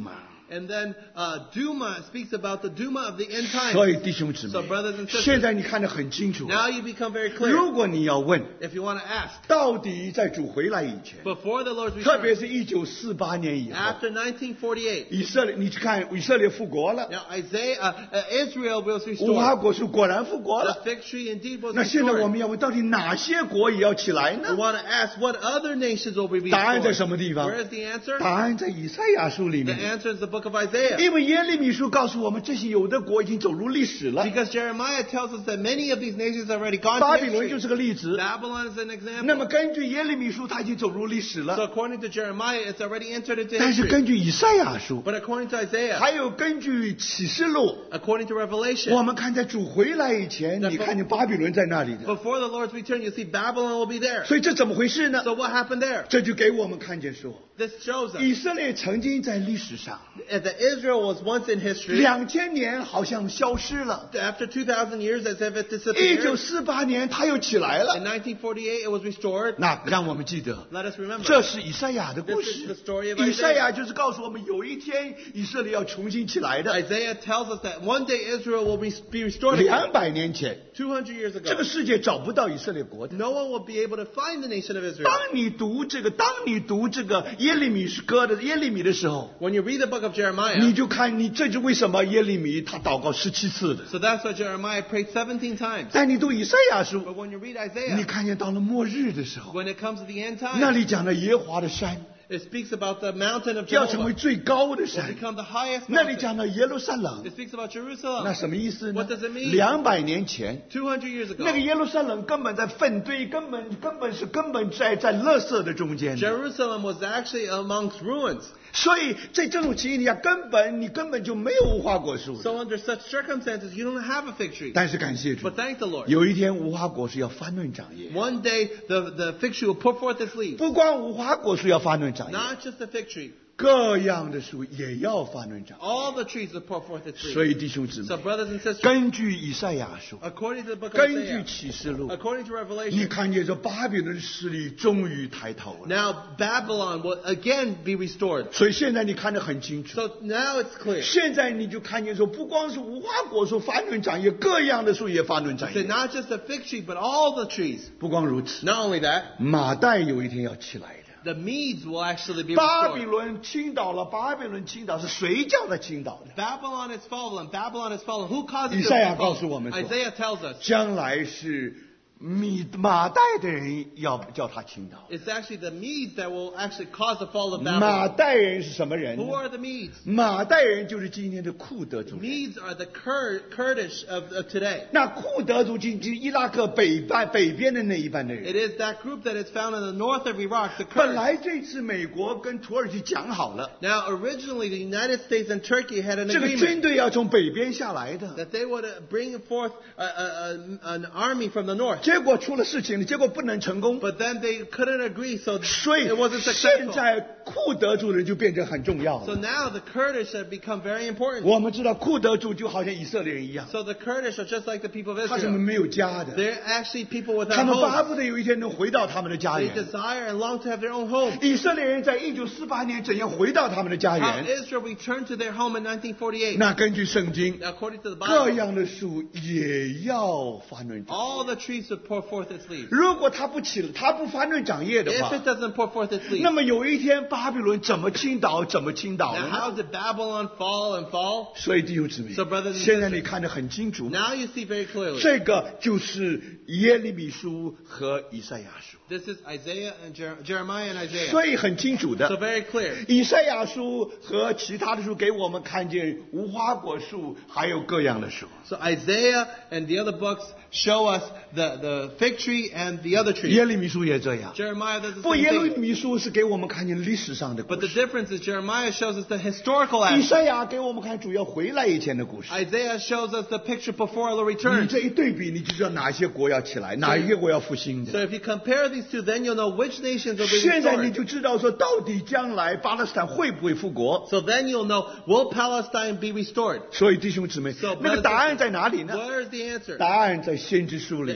B: And then uh, Duma speaks about the Duma of the end times.
A: 所以弟兄姊妹
B: So brothers and，sisters，
A: 现在你看得很清楚。
B: Now you become very clear.
A: 如果你要问，
B: If you want to ask,
A: 到底在主回来以前，
B: before the Lord's
A: 特别
B: return,
A: 是一九四八年以后，
B: after nineteen forty-eight,
A: 以色列，你去看以色列复国了，
B: now Isaiah, uh, uh, Israel was
A: 无花
B: restored.
A: 果树果然复国
B: The
A: 了。
B: fig tree indeed was
A: 那现在我
B: restored.
A: 们要问，到底哪些国也要起来
B: We
A: 呢？
B: want to ask what other nations will be
A: 答案在
B: restored.
A: 什么地方？
B: Where is the answer?
A: 答案在以赛亚书里
B: The
A: 面。
B: answer is the book of Isaiah.
A: 因为耶利米书告诉我们，这些有的国已经走入历史了。
B: Because Jeremiah tells us that many of these nations have already gone
A: 巴
B: to
A: 比伦就
B: history.
A: 是个例子。
B: Babylon is an example.
A: 那么根据耶利米书，它已经走入历史
B: So
A: 了。
B: according to Jeremiah, it's already entered into
A: 但是
B: history.
A: 根据以赛亚书，
B: But according to Isaiah,
A: 还有根据启示录，
B: according to
A: 我
B: Revelation,
A: 们看在主回来以前，
B: 那
A: 你看见巴比伦在那里的。
B: before the Lord's return, you see Babylon will be there.
A: 所以这怎么回事呢？
B: So what happened there?
A: 这就给我们看见说，
B: This shows us
A: 以色列曾经在历史上
B: that Israel was once in history.
A: 两千年好像消失了，
B: After two thousand years, as if it
A: 一九
B: disappeared.
A: 四八年它又起来
B: In
A: 了。
B: nineteen forty-eight, it was restored.
A: 那让我们记得，
B: Let us remember.
A: 这是以赛亚的故
B: This is
A: 事
B: the story of。
A: 以赛
B: Isaiah.
A: 亚就是告诉我们，有一天以色列要重新起来的。
B: Isaiah tells us that one day Israel will be, be restored
A: 两
B: again.
A: 百年前，
B: two hundred years
A: 这个
B: ago.
A: 世界找不到以色列国的。
B: No one will be able to find the nation of Israel.
A: 当你读这个，当你读这个耶利米歌的耶利米的时候，
B: When you read the book of
A: 你
B: Jeremiah,
A: 就看你这就为什么耶利米他祷告十七次的。
B: so that's why Jeremiah prayed seventeen times.
A: 但你读以赛亚书，
B: But when you read
A: 你
B: Isaiah,
A: 看见到了末日的时候，
B: when it comes to the end
A: 那
B: time,
A: 里讲的耶和华的山
B: it speaks about the mountain of
A: 要成为
B: Jehovah
A: 最高的
B: will
A: 山，
B: become the highest
A: 那里
B: mountain.
A: 讲的耶路撒冷，
B: It speaks about
A: 那
B: Jerusalem.
A: 什么意思呢
B: What does it？mean？
A: 两百年前，
B: two hundred years
A: 那个
B: ago,
A: 耶路撒冷根本在粪堆，根本根本是根本在在垃圾的中间的。
B: Jerusalem was actually amongst ruins.
A: 所以在这种情形下，根本你根本就没有无花果树的。
B: So under such circumstances, you don't have a fig tree.
A: 但是感谢主
B: But，thank the Lord.
A: 有一天无花果树要发嫩长叶，
B: One day, the, the fig tree will put forth its leaves.
A: 不光无花果树要发嫩长叶，
B: Not just the fig tree.
A: 各样的树也要发嫩长叶。
B: All the trees will put forth its
A: 所
B: leaves.
A: 以弟兄姊
B: So
A: 妹，
B: brothers and sisters,
A: 根据以赛亚书，
B: according to the book of
A: 根据
B: Isaiah,
A: 启示录，
B: according to
A: 你
B: Revelation,
A: 看见这巴比伦的势力终于抬头了。
B: now Babylon will again be restored.
A: 所以现在你看得很清楚。
B: So now it's clear.
A: 现在你就看见说，不光是无花果树发嫩长叶，各样的树也发嫩长
B: So
A: 叶。
B: not just the fig tree, but all the trees.
A: 不光如此，
B: Not only that,
A: 马代有一天要起来的。
B: the Medes will actually be
A: 巴比
B: restored.
A: 伦倾倒了，巴比伦倾倒是谁叫他倾倒的？
B: Babylon is fallen. Babylon is fallen. Who caused it
A: 以
B: to
A: 赛亚
B: be
A: 告诉我们
B: fallen?
A: 说，
B: Isaiah tells us
A: 将来是米马代的人要叫他倾倒。
B: it's actually the Medes that will actually cause the fall of
A: 马
B: Babylon.
A: 代人是什么人呢
B: Who？are the Medes?
A: 马代人就是今天的库德族人。
B: Medes are the Kur- Kurdish of, of today.
A: 那库德族就是伊拉克北半北边的那一半的人。
B: It is that group that is found in the north of Iraq, the
A: 本
B: Kurds.
A: 来这次美国跟土耳其讲好了，
B: Now, originally, the United States and Turkey had an
A: 这个
B: agreement
A: 军队要从北边下来的，
B: that they would uh, bring forth a, a, a, an army from the north.
A: 结果出了事情了，结果不能成功。
B: But then they couldn't agree, so
A: 所以
B: it wasn't
A: 现
B: successful.
A: 在库德族人就变成很重要
B: So
A: 了。
B: now the Kurdish have become very important.
A: 我们知道库德族就好像以色列人一样，
B: So the Kurdish are just like the people of
A: 他是
B: Israel.
A: 没有家的，
B: They're actually people
A: 他
B: without
A: 们巴
B: homes.
A: 不得有一天能回到他们的家
B: They
A: 园。
B: desire and long to have their own home.
A: 以色列人在一九四八年怎样回到他们的家
B: How
A: 园？
B: Israel returned to their home in nineteen forty-eight.
A: 那根据圣经，
B: Now, according to the
A: 各
B: Bible,
A: 样的树也要发嫩长。
B: all the trees would pour forth its leaves.
A: 如果它不起，它不发嫩长叶的
B: If
A: 话
B: it，doesn't pour forth its leaves,
A: 那么有一天巴比伦怎么倾倒，怎么倾倒
B: now
A: 呢？
B: how did Babylon fall and fall?
A: 所以弟兄姊妹
B: So brothers and，sisters，
A: 现在你看得很清楚，
B: Now you see very clearly.
A: 这个就是耶利米书和以赛亚书，
B: This is Isaiah and Jer- Jeremiah and Isaiah.
A: 所以很清楚
B: So
A: 的。
B: very clear.
A: 以赛亚书和其他的书给我们看见无花果树，还有各样的树。
B: So Isaiah and the other books show us the, the fig tree and the other tree.
A: 耶利米书也这样。
B: Jeremiah does the
A: 不，
B: same
A: 耶利
B: thing.
A: 米书是给我们看见历史上的故
B: But the
A: 事，
B: difference is Jeremiah shows us the historical
A: 以
B: aspect.
A: 赛亚给我们看主要回来以前的故事。
B: Isaiah shows us the picture before the
A: 你
B: return.
A: 这一对比，你就知道哪些国要起来，哪一些国要复兴
B: So
A: 的。
B: if you compare these two, then you'll know which nations will be
A: 现在你
B: restored.
A: 就知道说，到底将来巴勒斯坦会不会复国？
B: So then you'll know, will Palestine be restored?
A: 所以弟兄姊妹
B: So，
A: 那个答案在哪里呢？
B: Where is the answer?
A: 答案在先知书里
B: The
A: 面。
B: answer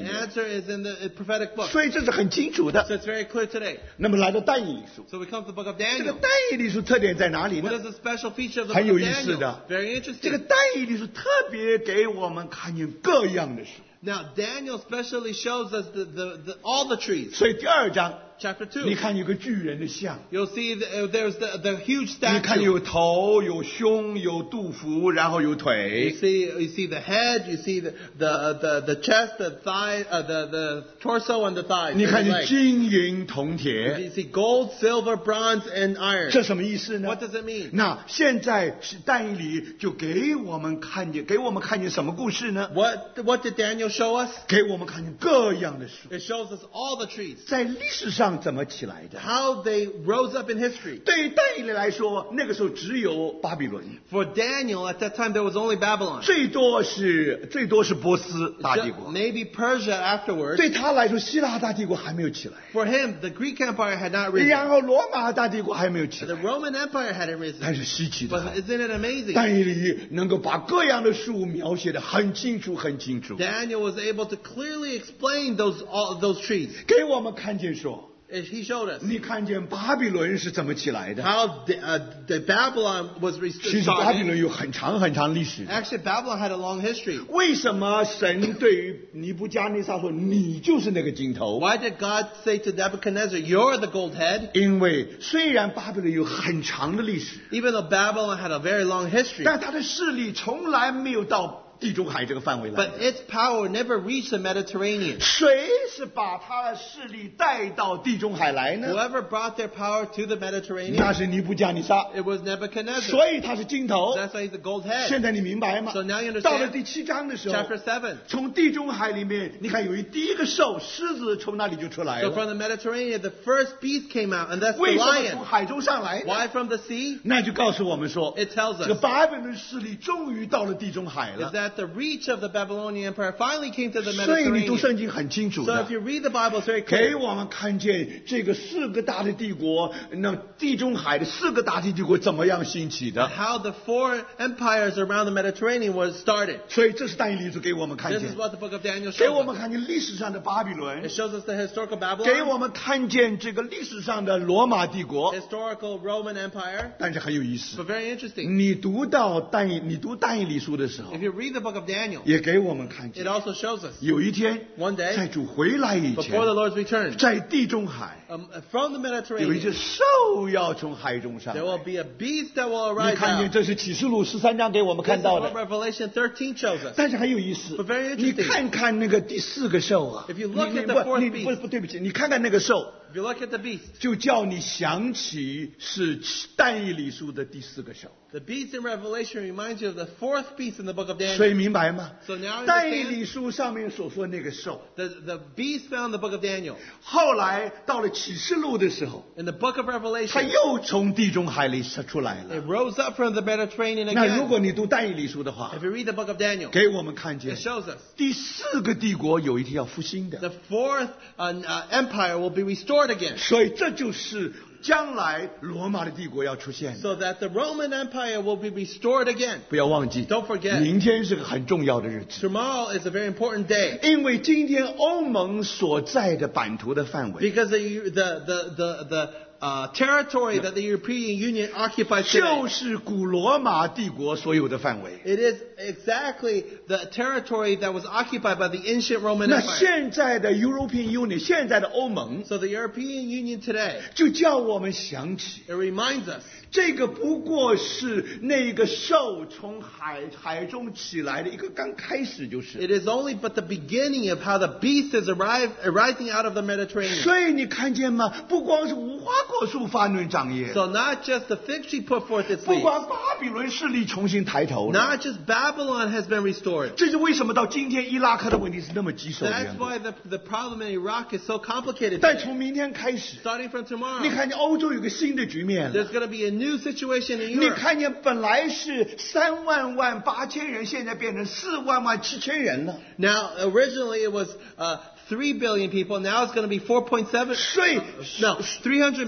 B: is in the prophetic book.
A: 所以这是很清楚的。
B: So it's very clear today.
A: 那么来到但以理书，
B: So we come to the book of
A: 这个
B: Daniel.
A: 但以理书特点在哪里
B: What
A: 呢？
B: is the special feature of the
A: 很
B: book
A: 有
B: of
A: 意思
B: Daniel?
A: 的。
B: Very
A: 这个
B: interesting.
A: 但以理书特别给我们看见各样的事。
B: Now, Daniel specially shows us the, the, the, all the trees.
A: 所以第二章，
B: Chapter
A: 你
B: two.
A: 看有个巨人的像，
B: You'll see the, uh, there's the, the huge
A: 你看
B: statue.
A: 有头、有胸、有肚腹，然后有
B: You
A: 腿。
B: see, you see the head, you see the, the, the, the chest, the thigh, uh, the, the torso and the thighs.
A: 你
B: and
A: 看
B: the
A: 见
B: legs.
A: 金银铜铁，
B: You see gold, silver, bronze, and iron.
A: 这什么意思呢
B: What does it mean?
A: 那现在是但以理就给我们看见，给我们看见什么故事呢？
B: What, what did Daniel show us?
A: 给我们看见各样的树，
B: It shows us all the trees.
A: 在历史上怎么起来的？
B: How they rose up in history.
A: 对于但以理来说，那个时候只有巴比伦，
B: For Daniel, at that time, there was only Babylon.
A: 最多是最多是波斯大帝
B: Ju-
A: 国。
B: Maybe Persia afterwards.
A: 对他来说，希腊大帝国还没有起来，
B: For him, the Greek Empire had not risen.
A: 然后罗马大帝国还没有起
B: The
A: 来，
B: Roman Empire hadn't risen.
A: 但是稀奇的
B: But
A: 很，
B: isn't it amazing?
A: 但以理能够把各样的事物描写的很清楚，很清楚，
B: Daniel was able to clearly explain those all those trees.
A: 给我们看见说，
B: He showed us
A: 你看见巴比伦是怎么起来的？
B: how the, uh, the Babylon was
A: 其实巴比
B: restored.
A: 伦有很长很长历史。
B: Actually, Babylon had a long history.
A: 为什么神对于尼布加内撒说你就是那个金头？
B: Why did God say to Nebuchadnezzar, "You're the gold head"?
A: 因为虽然巴比伦有很长的历史，
B: Even though Babylon had a very long history,
A: 但它的势力从来没有到地中海这个范围来。
B: but its power never reached the Mediterranean.
A: 谁是把他的势力带到地中海来呢？
B: Whoever brought their power to the
A: 那
B: Mediterranean,
A: 是尼布加尼撒，
B: it was Nebuchadnezzar.
A: 所以他是金头。
B: That's why he's the gold head.
A: 现在你明白吗？
B: So now you understand?
A: 到了第七章的时候，
B: Chapter seven.
A: 从地中海里面，你看有一第一个兽狮子从那里就出来
B: So
A: 了。
B: from the Mediterranean, the first beast came out, and that's the
A: 为什么
B: lion.
A: 从海中上来呢？
B: Why from the sea?
A: 那就告诉我们说，
B: It tells
A: 这个
B: us
A: 巴比伦势力终于到了地中海
B: is
A: 了。
B: that the reach of the Babylonian Empire finally came to the
A: 所以你读
B: Mediterranean.
A: 圣经很清楚
B: So
A: 的
B: if，you read the Bible, it's very
A: 给
B: clear.
A: 我们看见这个四个大的帝国，那地中海的四个大的帝国怎么样兴起的。
B: How the four empires around the Mediterranean was started.
A: 所以这是但以理书给我们看
B: This
A: 见
B: is，what the book of Daniel
A: 给
B: shows
A: 我们
B: us.
A: 看见历史上的巴比伦
B: It，shows us the historical
A: 给
B: Babylon,
A: 我们看见这个历史上的罗马帝国。
B: historical Roman Empire.
A: 但是很有意思，
B: But very interesting.
A: 你读到但以你读但以理书的时候
B: If，you read the book of Daniel,
A: 也给我们看
B: it
A: 见，
B: also shows us
A: 有一天
B: one
A: 在
B: day
A: 主回来以
B: before the
A: 前，
B: Lord's return,
A: 在地中海
B: um, from the
A: 有一只
B: Mediterranean,
A: 兽要从海中上
B: there
A: 来。
B: will be a beast that will
A: 你
B: arise
A: 看见
B: out.
A: 这是启示录十三章给我们
B: This
A: 看
B: is
A: 到
B: what
A: 的，
B: Revelation thirteen shows us.
A: 但是很有意思
B: But very。
A: 你
B: interesting.
A: 看看那个第四个兽啊，
B: If you
A: 你
B: look
A: 你
B: at the
A: 不
B: fourth
A: 你
B: beast
A: 不不对不起，你看看那个兽，
B: If you look at the beast,
A: 就叫你想起是但以理书的第四个兽。
B: the beast in Revelation reminds you of the fourth beast in the book of
A: 所以
B: Daniel.
A: 明白吗？
B: So now you
A: 但以
B: understand?
A: 理书上面所说那个兽，
B: The, the beast found in the book of Daniel.
A: 后来到了启示录的时候，
B: In the book of
A: 它
B: Revelation,
A: 又从地中海里出来
B: it
A: 了。
B: rose up from the Mediterranean
A: 那如果
B: again.
A: 你读但以理书的话
B: If，you read the book of Daniel,
A: 给我们看
B: it
A: 见
B: shows us
A: 第四个帝国有一天要复兴的。
B: the fourth uh, uh, empire will be restored again.
A: 所以这就是将来罗马的帝国要出现的。
B: So that the Roman Empire will be restored again.
A: 不要忘记，
B: Don't forget.
A: 明天是个很重要的日子，
B: Tomorrow is a very important day.
A: 因为今天欧盟所在的版图的范围，
B: Because the, the, the, the, the uh, territory that the European Union occupies
A: 就
B: today,
A: 是古罗马帝国所有的范围。
B: it is exactly the territory that was occupied by the ancient Roman
A: 那
B: Empire.
A: 现在的 European Union， 现在的欧盟，
B: So the European Union today,
A: 就叫我们想起，
B: it reminds us
A: 这个不过是那个兽从海海中起来的一个刚开始就是。
B: it is only but the beginning of how the beast is arrive, arising out of the Mediterranean.
A: 所以你看见吗？不光是无花果树发嫩长叶，
B: So not just the fig tree put forth its
A: 不
B: leaves,
A: 光巴比伦势力重新抬头了。
B: not just Babylon has been restored.
A: 这是为什么到今天伊拉克的问题是那么棘手的
B: That's
A: 缘故。
B: why the, the problem in Iraq is so complicated
A: 但
B: today.
A: 从明天开始，
B: Starting from
A: 你
B: tomorrow,
A: 看见欧洲有个新的局面了。
B: there's going to be a new situation in
A: 你
B: Europe.
A: 看见本来是三万万八千人，现在变成四万万七千人了。
B: Now, originally it was uh, three billion people. Now it's going to be four point seven.
A: 所以，
B: No, three hundred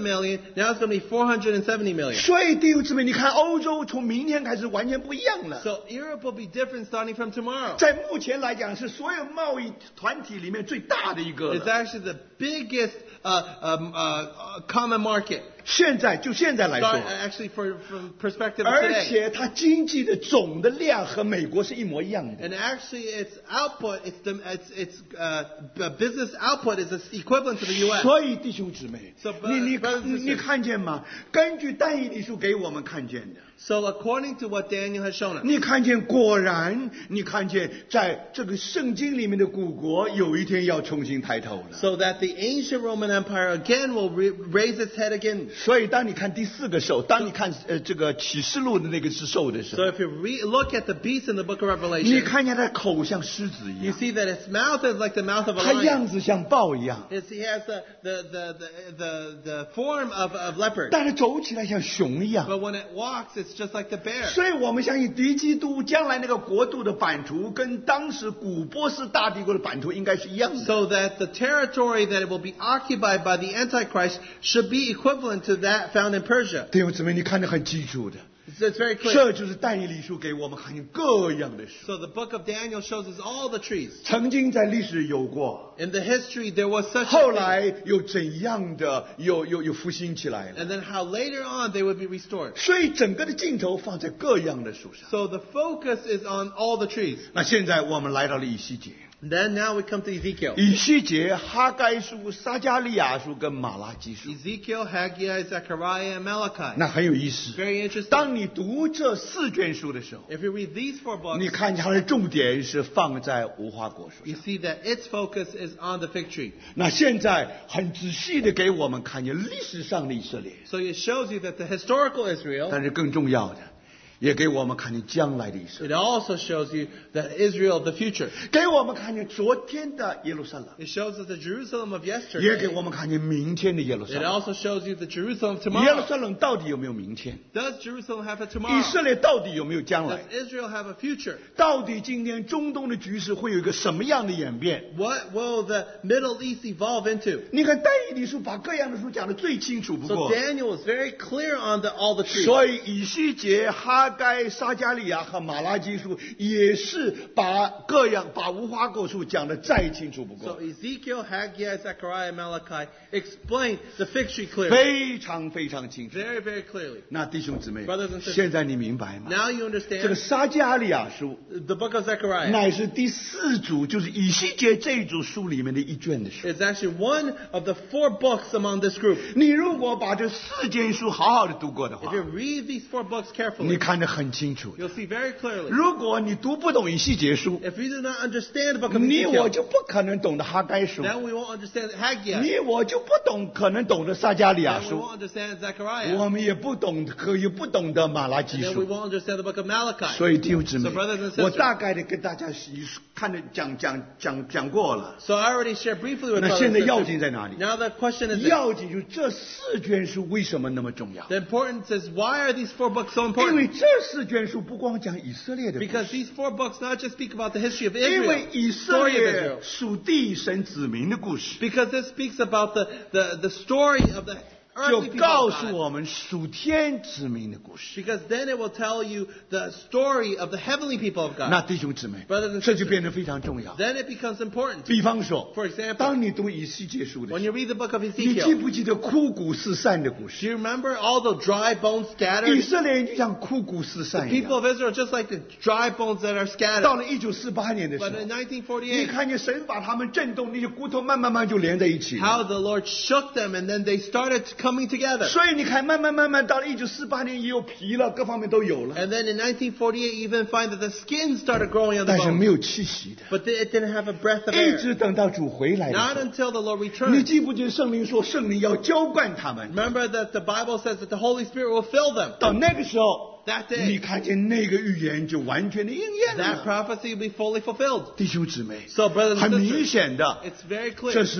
B: million. Now it's going to be four hundred seventy million.
A: 所以弟兄姊妹，你看欧洲从明天开始完全不一样了。
B: So Europe will be different starting from tomorrow.
A: 在目前来讲，是所有贸易团体里面最大的一个
B: It's
A: 了。
B: actually the biggest uh, um, uh, common market.
A: 现在就现在来
B: Start,
A: 说，
B: actually, for, from perspective of
A: 而
B: today.
A: 且它经济的总的量和美国是一模一样的。
B: And actually, its output, its the, its its uh, b- business output is equivalent to the U S.
A: 所以弟兄姊妹
B: So,，
A: 你你
B: brothers and
A: 你
B: sisters.
A: 你看见吗？根据但以理书给我们看见的。
B: So according to what Daniel has shown us,
A: 你看见，果然，你看见，在这个圣经里面的古国，有一天要重新抬头了。
B: so that the ancient Roman Empire again will re- raise its head again.
A: 所以，当你看第四个兽，当你看呃这个启示录的那个是兽的时
B: So
A: 候，
B: if you re- look at the beast in the book of
A: 你
B: Revelation,
A: 看见它的口像狮子一
B: you
A: 样，
B: see that its mouth is like the mouth of a
A: 它
B: lion.
A: 样子像豹一样，
B: It's, he has the, the, the, the, the, the form of, of leopard.
A: 但是走起来像熊一样。
B: But when it walks, it's just like the bear.
A: 所以我们相信敌基督将来那个国度的版图，跟当时古波斯大帝国的版图应该是一样的。
B: So that the territory that it will be occupied by the Antichrist should be equivalent to that found in Persia.
A: 弟兄姊妹，你看得很清楚的，
B: It's, it's very clear.
A: 这就是但以理书给我们看见各样的事。
B: So the book of Daniel shows us all the trees.
A: 曾经在历史有过，
B: In the history, there was such
A: 后
B: a thing.
A: 来又怎样的又又又复兴起来了。
B: And then how later on they would be restored.
A: 所以整个的镜头放在各样的树上。
B: So the focus is on all the trees.
A: 那现在我们来到了以西结，
B: Then now we come to Ezekiel.
A: 以西结、哈该书、撒迦利亚书跟马拉基书，
B: Ezekiel, Haggai, Zechariah, and Malachi.
A: 那很有意思。
B: Very interesting.
A: 当你读这四卷书的时候，
B: If you read these four books,
A: 你看见它的重点是放在无花果树
B: you
A: 上。
B: see that its focus is on the fig tree.
A: 那现在很仔细的给我们看见历史上的以色列，
B: So it shows you that the historical Israel,
A: 但是更重要的，也给我们看见将来的以色列，
B: it also shows you that Israel of the future.
A: 给我们看见昨天的耶路撒冷，
B: It shows us the Jerusalem of
A: 也
B: yesterday.
A: 给我们看见明天的耶路撒
B: It
A: 冷。
B: also shows you the Jerusalem of
A: 耶路
B: tomorrow.
A: 撒冷到底有没有明天？
B: Does Jerusalem have a
A: 以
B: tomorrow?
A: 色列到底有没有将
B: Does
A: 来？
B: Israel have a future?
A: 到底今天中东的局势会有一个什么样的演变？
B: What will the Middle East evolve into?
A: 你看但以理书把各样的书讲得最清楚不
B: So
A: 过，
B: Daniel is very clear on the, all the trees.
A: 所以以西结、哈该、撒迦利亚和马拉基书也是把各样把无花果树讲得再清楚不
B: So
A: 过，
B: Ezekiel, Haggai, Zechariah, and Malachi explain the fig tree clearly.
A: 非常非常清楚。
B: Very, very clearly.
A: 那弟兄姊妹
B: Brothers and sisters，
A: 现在你明白吗？
B: Now you
A: 这个
B: understand
A: 撒迦利亚书
B: the book of Zechariah.
A: 乃是第四组，就是以西结这一组书里面的一卷的书。
B: It's actually one of the four books among this group.
A: 你如果把这四卷书好好的读过的
B: If
A: 话，
B: you read these four books
A: 你
B: carefully,
A: 看得很清楚。
B: you'll see very clearly.
A: 如果你读不懂以西结书，
B: If you do not understand the book of
A: 你我
B: Ezekiel,
A: 就不可能懂得哈该书，
B: then we won't understand Haggai.
A: 你我就不懂可能懂得撒迦利亚
B: Then we
A: 书，
B: won't understand Zechariah.
A: 我们也不懂可也不懂得马拉基
B: And then we
A: 书。
B: won't understand the book of Malachi.
A: 所以弟兄姊妹
B: So brothers and sisters，
A: 我大概的跟大家看着讲讲讲讲过了。
B: So I already shared briefly with
A: 那
B: brothers
A: 现
B: and
A: 在要
B: sisters.
A: 紧在哪里？
B: Now the question is this.
A: 要紧就是这四卷书为什么那么重要？
B: The importance is, why are these four books so
A: 因为
B: important?
A: 这四卷书不光讲以色列的故
B: Because
A: 事，
B: these four books not just speak about the history of
A: 因为
B: Israel,
A: 以色
B: story of
A: 列
B: Israel.
A: 属地神子民的故事，
B: Because this speaks about the, the, the story of the
A: 就
B: earthly people
A: 告
B: of
A: 诉
B: God.
A: 我们属天子民的故事。
B: Because then it will tell you the story of the heavenly people of
A: 那
B: God.
A: 弟兄姊妹
B: Brothers and，
A: 这就
B: sisters
A: 变得非常重要。
B: Then it becomes important.
A: 比方说
B: For example，
A: 当你读以西结书的
B: When
A: 时
B: you
A: 候，
B: read the book of
A: 你记
B: Ezekiel,
A: 不记得枯骨四散的故
B: do
A: 事？
B: you remember all the dry bones
A: 以
B: scattered?
A: 色列人就像枯骨四散
B: The
A: 一
B: people
A: 样。
B: of Israel are just like the dry bones that are
A: 到
B: scattered.
A: 了一九四八年的时
B: But
A: 候
B: in，nineteen
A: 你
B: forty-eight,
A: 看见神把他们震动，那些骨头慢慢慢就连在一起了。
B: how the Lord shook them and then they started coming together.
A: 所以你看，慢慢慢慢到了一九四八年，也有皮了，各方面都有了，
B: And then in nineteen forty-eight, you even find that the skin started growing on the
A: 但是没
B: bones.
A: 有气息的。
B: But it didn't have a breath of
A: 一
B: air.
A: 直等到主回来的
B: Not
A: 时候，
B: until the Lord
A: 你
B: returns.
A: 记不记得圣灵说，圣灵要浇灌他们？
B: Remember that the Bible says that the Holy Spirit will fill them.
A: 到那个时候，
B: That day,
A: 你看见那个预言就完全的应验
B: that
A: 了。
B: prophecy will be fully fulfilled.
A: 弟兄姊妹，
B: So, brothers
A: 很
B: and
A: 明
B: sisters,
A: 显的，
B: it's very
A: 这
B: clear.
A: 是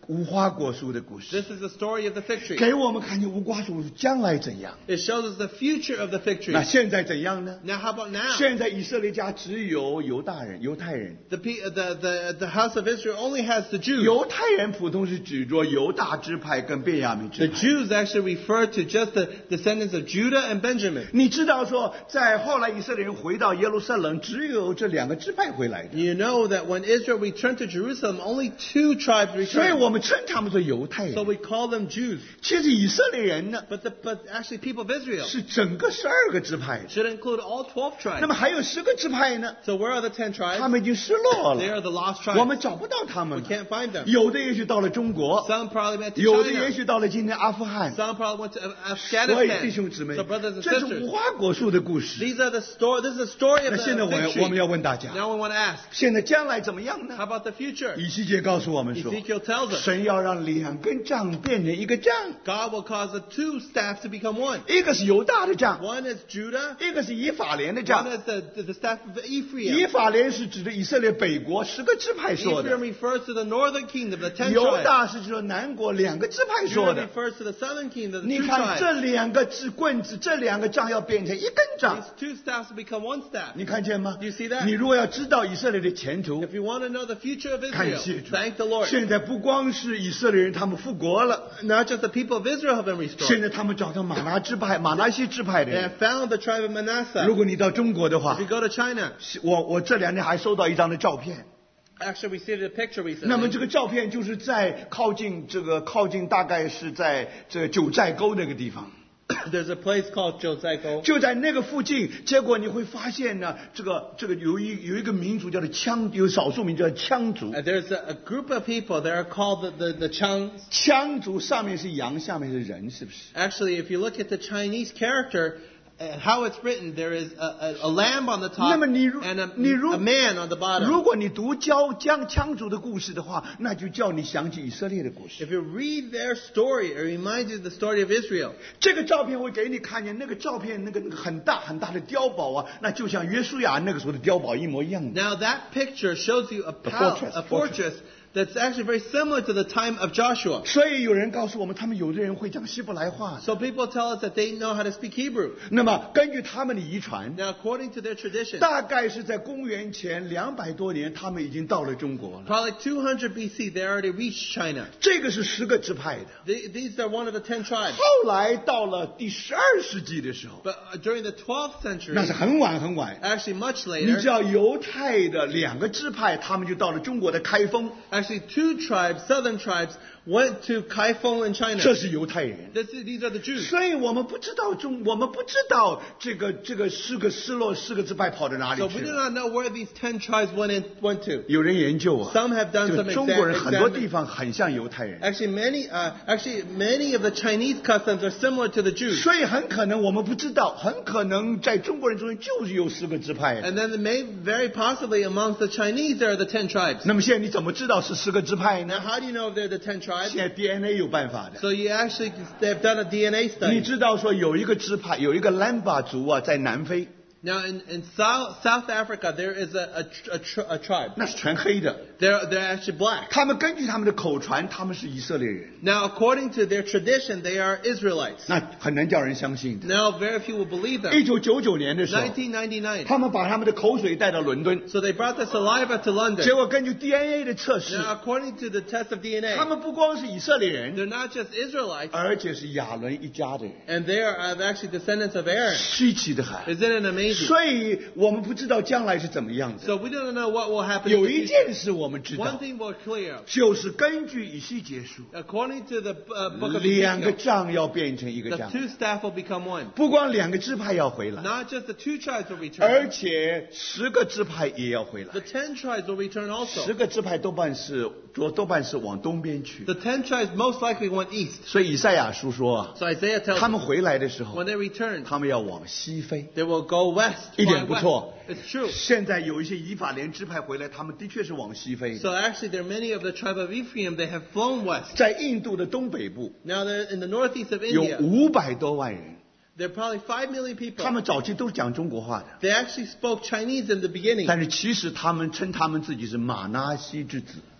A: 无花果树的故事，
B: This is the story of the fig tree.
A: 给我们看见无花果树将来怎样。
B: It shows us the future of the fig tree.
A: 那现在怎样呢？
B: Now, how about now?
A: 现在以色列家只有犹大人、犹太人。
B: The, pe- the, the, the house of Israel only has the Jews.
A: 犹太人普通是指着犹大支派跟便雅悯支
B: The
A: 派。
B: Jews actually refer to just the descendants of Judah and Benjamin.
A: 你知道说，在后来以色列人回到耶路撒冷，只有这两个支派回来的，
B: You know that when Israel returned to Jerusalem, only two tribes
A: 所以
B: returned.
A: 我们称他们做犹太
B: So
A: 人。
B: we call them Jews.
A: 其实以色列人呢，
B: But, the, but actually people of Israel
A: 是整个十二个支派的。
B: should include all twelve
A: 那
B: tribes.
A: 么还有十个支派呢，
B: So where are the ten
A: 他
B: tribes?
A: 们已经失落
B: They are
A: 了，
B: the lost
A: 我
B: tribes.
A: 们找不到他们
B: We
A: 了。
B: can't find them.
A: 有的也许到了中国，
B: Some probably went to
A: 有的也
B: China.
A: 许到了今天阿富汗。
B: Some probably went to Af-
A: 所以弟兄
B: Afghanistan.
A: 姊妹
B: So，brothers and
A: 这是无
B: sisters,
A: 花果树的故事。
B: these are the story. This is the story of
A: 那
B: the
A: 现在我
B: fig
A: 们我们
B: tree.
A: 要问大家，
B: Now we want to ask,
A: 现在将来怎么样呢
B: how？ about the future?
A: 以西结告诉我们说，
B: Ezekiel tells us
A: 神要让两根杖变成一个杖，
B: God will cause the two staffs to become one.
A: 一个是犹大的杖，
B: One is Judah.
A: 一个是以法莲的
B: One
A: 杖。
B: is the, the, the staff of
A: 以
B: Ephraim.
A: 法莲是指的以色列北国十个支派说
B: Ephraim
A: 的，
B: refers to the northern kingdom, the ten
A: 犹
B: tribes.
A: 大是指的南国两个支派说
B: Judah
A: 的。
B: refers to the southern kingdom, the
A: 你
B: two
A: 看这
B: tribes.
A: 两个支棍子，这两个杖要变成一根杖，
B: These two staffs will become one staff.
A: 你看见吗
B: Do you see that？
A: 你如果要知道以色列的前途，
B: If you want to know the future of
A: 感
B: Israel,
A: 谢主。
B: thank the Lord.
A: 现在不光是以色列人，他们复国了，
B: Not just the people of Israel have been
A: 现
B: restored.
A: 在他们找到马拿支派、马拿西支派的
B: They
A: 人。
B: have found the tribe of Manasseh.
A: 如果你到中国的话
B: If，you go to China,
A: 我我这两天还收到一张的照片。
B: actually we see a picture
A: 那么
B: recently.
A: 这个照片就是在靠近这个靠近大概是在这个九寨沟那个地方，
B: There's a place called Josaigo.
A: 就在那个附近。结果你会发现呢，这个这个有一有一个民族叫做羌，有少数民族叫羌族。
B: Uh, there's a, a group of people. They are called the, the, the Chang.
A: 羌族上面是羊，下面是人，是不是？
B: Actually, if you look at the Chinese character, uh, how it's written, there is a, a, a lamb on the
A: 那
B: top
A: 么你如
B: and a,
A: 你如
B: a man on the
A: 如
B: bottom.
A: 果你读教将羌族的故事的话，那就叫你想起以色列的故事。
B: If you read their story, it reminds you of the story of Israel.
A: 这个照片会给你看见，那个照片那个那个很大很大的碉堡啊，那就像约书亚那个时候的碉堡一模一样的。
B: Now that picture shows you a,
A: A
B: pal-
A: fortress,
B: a
A: fortress.
B: fortress that's actually very similar to the time of Joshua.
A: 所以有人告诉我们，他们有的人会讲希伯来话。
B: So people tell us that they know how to speak Hebrew.
A: 那么根据他们的遗传，
B: Now, according to their tradition,
A: 大概是在公元前两百多年，他们已经到了中国了。
B: probably two hundred B C, they already reached China.
A: 这个是十个支派的。
B: They, these are one of the ten tribes.
A: 后来到了第十二世纪的时候，
B: But uh, during the twelfth century,
A: 那是很晚很晚。
B: actually much
A: 你
B: later,
A: 知道犹太的两个支派，他们就到了中国的开封，
B: actually two tribes, southern tribes, went to Kaifeng in China.
A: 这是犹太人。
B: This is, these are the Jews.
A: 所以我们不知道中，我们不知道这个这个四个失落四个支派跑到哪里
B: So
A: 去
B: we do
A: 了。
B: not know where these ten tribes went in, went to.
A: 有人研究啊，
B: Some have done
A: 这
B: some
A: 个中国人
B: exam-
A: 很多
B: exam-
A: 地方很像犹太人，
B: Actually, many, uh, actually, many of the Chinese customs are similar to the Jews.
A: 所以很可能我们不知道，很可能在中国人中间就是有四个支派。
B: And then may, very possibly amongst the Chinese there are the ten tribes.
A: 那么现在你怎么知道是四个支派
B: Now,
A: 呢？
B: how do you know if they're the ten tribes?
A: 现在 D N A 有办法的。
B: So you actually, they've done a D N A
A: 你
B: study.
A: 知道说有一个支派，有一个兰巴族啊，在南非，
B: Now, in, in South, South Africa, there is a, a, tr- a, tr- a tribe.
A: 那是全黑的。
B: They're, they're actually black.
A: 他们根据他们的口传，他们是以色列人，
B: Now, according to their tradition, they are Israelites.
A: 那很难叫人相信的。
B: Now, very few will believe
A: 一
B: them.
A: 九九九年的时候，
B: nineteen ninety-nine.
A: 他们把他们的口水带到伦敦，
B: So they brought the saliva to London.
A: 结果根据 D N A 的测试，
B: Now, according to the test of D N
A: 他
B: A,
A: 们不光是以色列人，
B: they're not just Israelites,
A: 而且是亚伦一家的人，
B: and they are uh, actually descendants of Aaron.
A: 稀奇的很。
B: Isn't it amazing?
A: 所以我们不知道将来是怎么样的。
B: So we don't know what will happen.
A: 有
B: in
A: 一
B: the future.
A: 件事我们知
B: One
A: 道，
B: thing we're clear of.
A: 就是根据以西结书，
B: According to the uh, book of
A: 两个
B: Ezekiel,
A: 杖要变成一个
B: the
A: 杖，
B: two staff will become one.
A: 不光两个支派要回来，
B: Not just the two tribes will
A: 而
B: return.
A: 且十个支派也要回来
B: The。ten tribes will return
A: 十
B: also.
A: 个支派多半是多多半是往东边去，
B: The ten tribes most likely went east.
A: 所以以赛亚书说啊，
B: So Isaiah tells
A: 他们
B: us
A: 回来的时候
B: when，they return,
A: 他们要往西飞。
B: they will go west.
A: 一点
B: fly
A: 不
B: west.
A: 错。
B: It's true.
A: 现在有一些以法莲支派回来，他们的确是往西飞。
B: So actually, there are many of the tribe of Ephraim. They have flown west.
A: 在印度的东北部
B: Now they're in the northeast of
A: 有
B: India.
A: 五百多万人，
B: There are probably five million people.
A: 他们早期都是讲中国话的，
B: They actually spoke Chinese in the beginning.
A: 但是其实他们称他们自己是马拿西之子。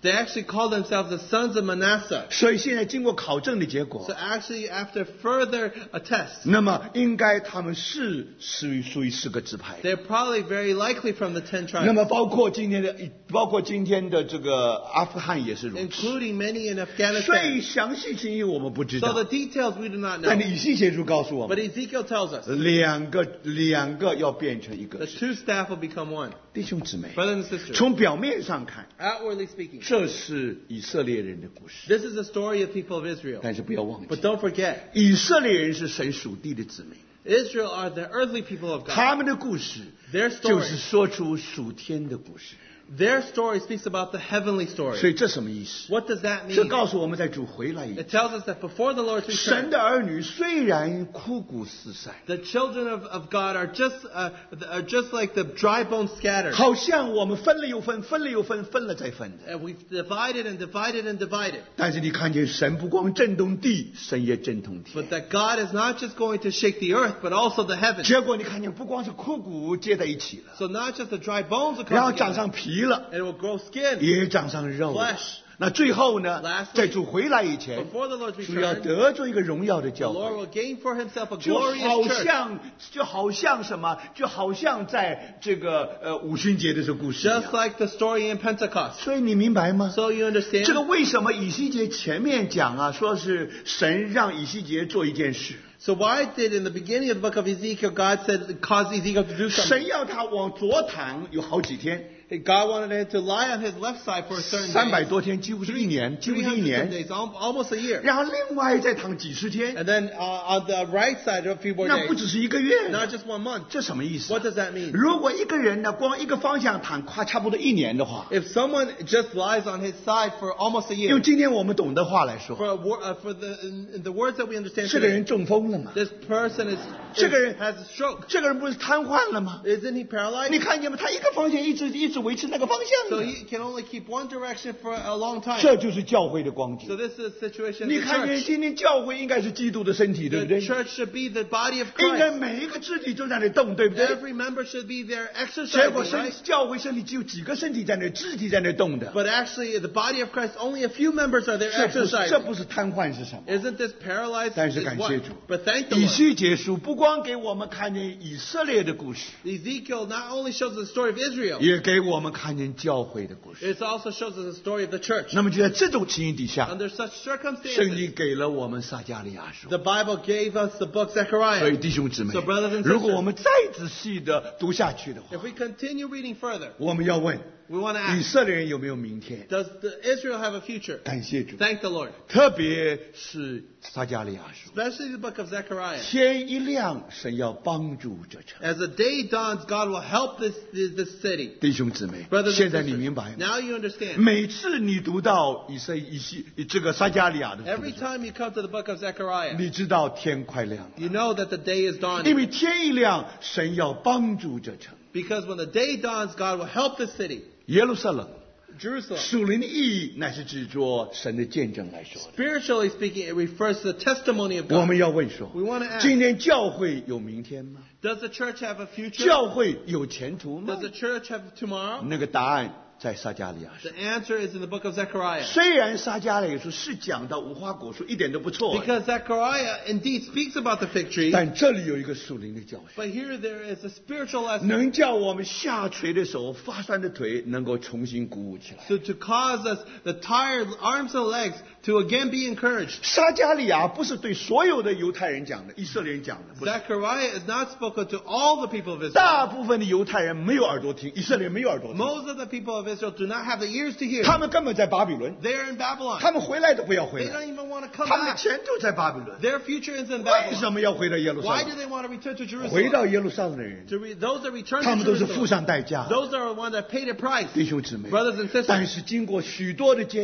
B: They actually call themselves the sons of Manasseh.
A: 所以现在经过考证的结
B: So
A: 果，
B: actually, after further attest,
A: 那么应该他们是属于属于十个支派。
B: they're probably very likely from the ten
A: 那
B: tribes,
A: 么包括今天的，包括今天的这个阿富汗也是如此。
B: including many in
A: 所
B: Afghanistan.
A: 以详细情形我们不知
B: So
A: 道
B: the，details we do not
A: 但
B: know.
A: 是以西结书告诉我
B: But
A: 们，
B: Ezekiel tells us
A: 两个两个要变成一
B: the
A: 个。
B: two staff will become one.
A: 弟兄姊妹，
B: Brothers and sisters,
A: 从表面上看，
B: outwardly speaking,
A: 这是以色列人的故事，
B: this is the story of people of Israel.
A: 但是不要忘
B: But
A: 记，
B: don't forget,
A: 以色列人是神属地的子民，
B: Israel are the earthly people of God.
A: 他们的故事
B: Their
A: 就
B: story,
A: 是说出属天的故事。
B: their story speaks about the heavenly
A: 所
B: story.
A: 以这什么意思？
B: What does that
A: 这
B: mean?
A: 告诉我们在主回来以前，
B: It tells us that before the Lord's
A: 神
B: return,
A: 的儿女虽然枯骨四散，
B: the children of, of God are just uh, are just like the dry bones scattered.
A: 好像我们分了又分，分了又分，分了再分的。
B: And we've divided and divided and divided.
A: 但是你看见神不光震动地，神也震动天。
B: But that God is not just going to shake the earth, but also the heavens.
A: 结果你看见不光是枯骨接在一起了，
B: So not just the dry bones will
A: 然后
B: come
A: 长
B: together,
A: 上皮了，
B: it will grow skin.
A: 也长上肉了。
B: Flesh.
A: 那最后呢
B: Lastly,，
A: 在主回来以前，
B: Before the Lord's
A: 主要
B: return,
A: 得着一个荣耀的
B: the
A: 教
B: Lord
A: 会。
B: will gain for himself a
A: 就好
B: glorious church.
A: 像就好像什么，就好像在这个呃五旬节的这个故事一
B: Just
A: 样。
B: like the story in Pentecost.
A: 所以你明白吗？
B: So you understand?
A: 这个为什么以西结前面讲啊，说是神让以西结做一件事，
B: So why did in the beginning of the book of Ezekiel, God said, caused Ezekiel to do something?
A: 神要他往左躺有好几天，
B: God wanted him to lie on his left side for a certain
A: 三百
B: day.
A: 多天，几乎是一年，几乎
B: three
A: 是一
B: hundred some
A: 年。
B: days, al- almost a year.
A: 然后另外再躺几十天，
B: And then uh, on the right side, a few more
A: 那不
B: days.
A: 只是一个月，
B: Not just one month.
A: 这什么意思？
B: What does that mean?
A: 如果一个人呢，光一个方向躺，快差不多一年的话，
B: If someone just lies on his side for almost a
A: 用
B: year,
A: 今天我们懂的话来说，
B: for, a wor- uh, for the, in, in the words that we understand
A: 这个
B: today,
A: 人中风了嘛？
B: this person is,
A: 这个人
B: is has a stroke.
A: 这个人不是瘫痪了吗？
B: Isn't he paralyzed?
A: 你看见吗？他一个方向一直一直维持那个方向
B: So
A: 的，
B: he can only keep one direction for a long time.
A: 这就是教会的光景
B: So。this is the situation of
A: 你
B: the
A: 看见
B: church.
A: 今天教会应该是基督的身体，对不
B: The
A: 对？
B: church should be the body of
A: 应该
B: Christ.
A: 每一个肢体都在那里动，对不对？
B: Every member should be there
A: 结果
B: exercising,
A: 身
B: right?
A: 教会身体只有几个身体在那，肢体在那动的，
B: But actually, the body of Christ, only a few members are there
A: 这不是这
B: exercising.
A: 不是瘫痪是什么？
B: Isn't this paralyzed?
A: 但是
B: Is
A: 感
B: what?
A: 谢主，
B: But thank the
A: 以
B: Lord.
A: 西结书不光给我们看见以色列的故事，
B: Ezekiel not only shows the story of Israel,
A: 也给我们看见教会的故事。
B: it also shows us the story of the church.
A: 那么就在这种情形底下，
B: Under such
A: 圣
B: circumstances,
A: 经给了我们撒迦利亚书。
B: the Bible gave us the book
A: 所以
B: Zechariah.
A: 弟兄姊妹
B: So brothers and，sisters，
A: 如果我们再仔细的读下去的话，
B: If we continue reading further,
A: 我们要问
B: we want to
A: 以
B: ask,
A: 色列人有没有明天？
B: does the Israel have a future?
A: 感谢主，
B: Thank the Lord.
A: 特别是撒迦利亚书，
B: Especially the book of Zechariah.
A: 天一亮，神要帮助这城。
B: As the day dawns, God will help this, this, this city.
A: 弟兄姊妹
B: Brothers，and
A: 现在你
B: sisters,
A: 明白吗？
B: now you understand.
A: 每次你读到以色以西这个撒迦利亚的书
B: Every
A: 的时候，
B: time you come to the book of Zechariah,
A: 你知道天快亮了，
B: you know that the day is
A: 因
B: dawning.
A: 为天一亮，神要帮助这城。
B: Because when the day dawns, God will help the city.
A: 耶路撒冷
B: Jerusalem.
A: 属灵的意义乃是指着神的见证来说的。
B: Spiritually speaking, it refers to the testimony of
A: 我
B: God.
A: 们要问说
B: We want to，ask,
A: 今天教会有明天吗？
B: does the church have a future?
A: 教会有前途吗
B: Does？the church have tomorrow?
A: 那个答案在撒迦利亚书
B: The。answer is in the book of Zechariah.
A: 虽然撒迦利亚书是讲到无花果树，一点都不错，
B: Because Zechariah indeed speaks about the fig tree,
A: 但这里有一个属灵的教训，
B: but here there is a spiritual lesson
A: 能叫我们下垂的手、发酸的腿能够重新鼓舞起来。
B: so to cause us the tired arms and legs to again be encouraged.
A: 撒迦利亚不是对所有的犹太人讲的，以色列人讲的，不是。
B: Zechariah is not spoken to all the people of Israel.
A: 大部分的犹太人没有耳朵听，以色列人没有耳朵听，
B: Most of the people of Israel do not have the ears to hear.
A: 他们根本在巴比伦，
B: They are in Babylon.
A: 他们回来都不要回
B: They
A: 来，
B: don't even want to come
A: 他们的
B: back.
A: 前途在巴比伦。
B: Their future is in
A: 为
B: Babylon.
A: 什么要回到耶路撒
B: Why do
A: 冷？
B: they want to return to
A: 回
B: Jerusalem?
A: 到耶路撒冷的人，
B: To re- those that return
A: 他
B: to
A: 们都是付
B: Jerusalem,
A: 上代价的。
B: those are the ones that paid a price.
A: 弟兄姊妹
B: Brothers and sisters.
A: 但是经过许多的艰难，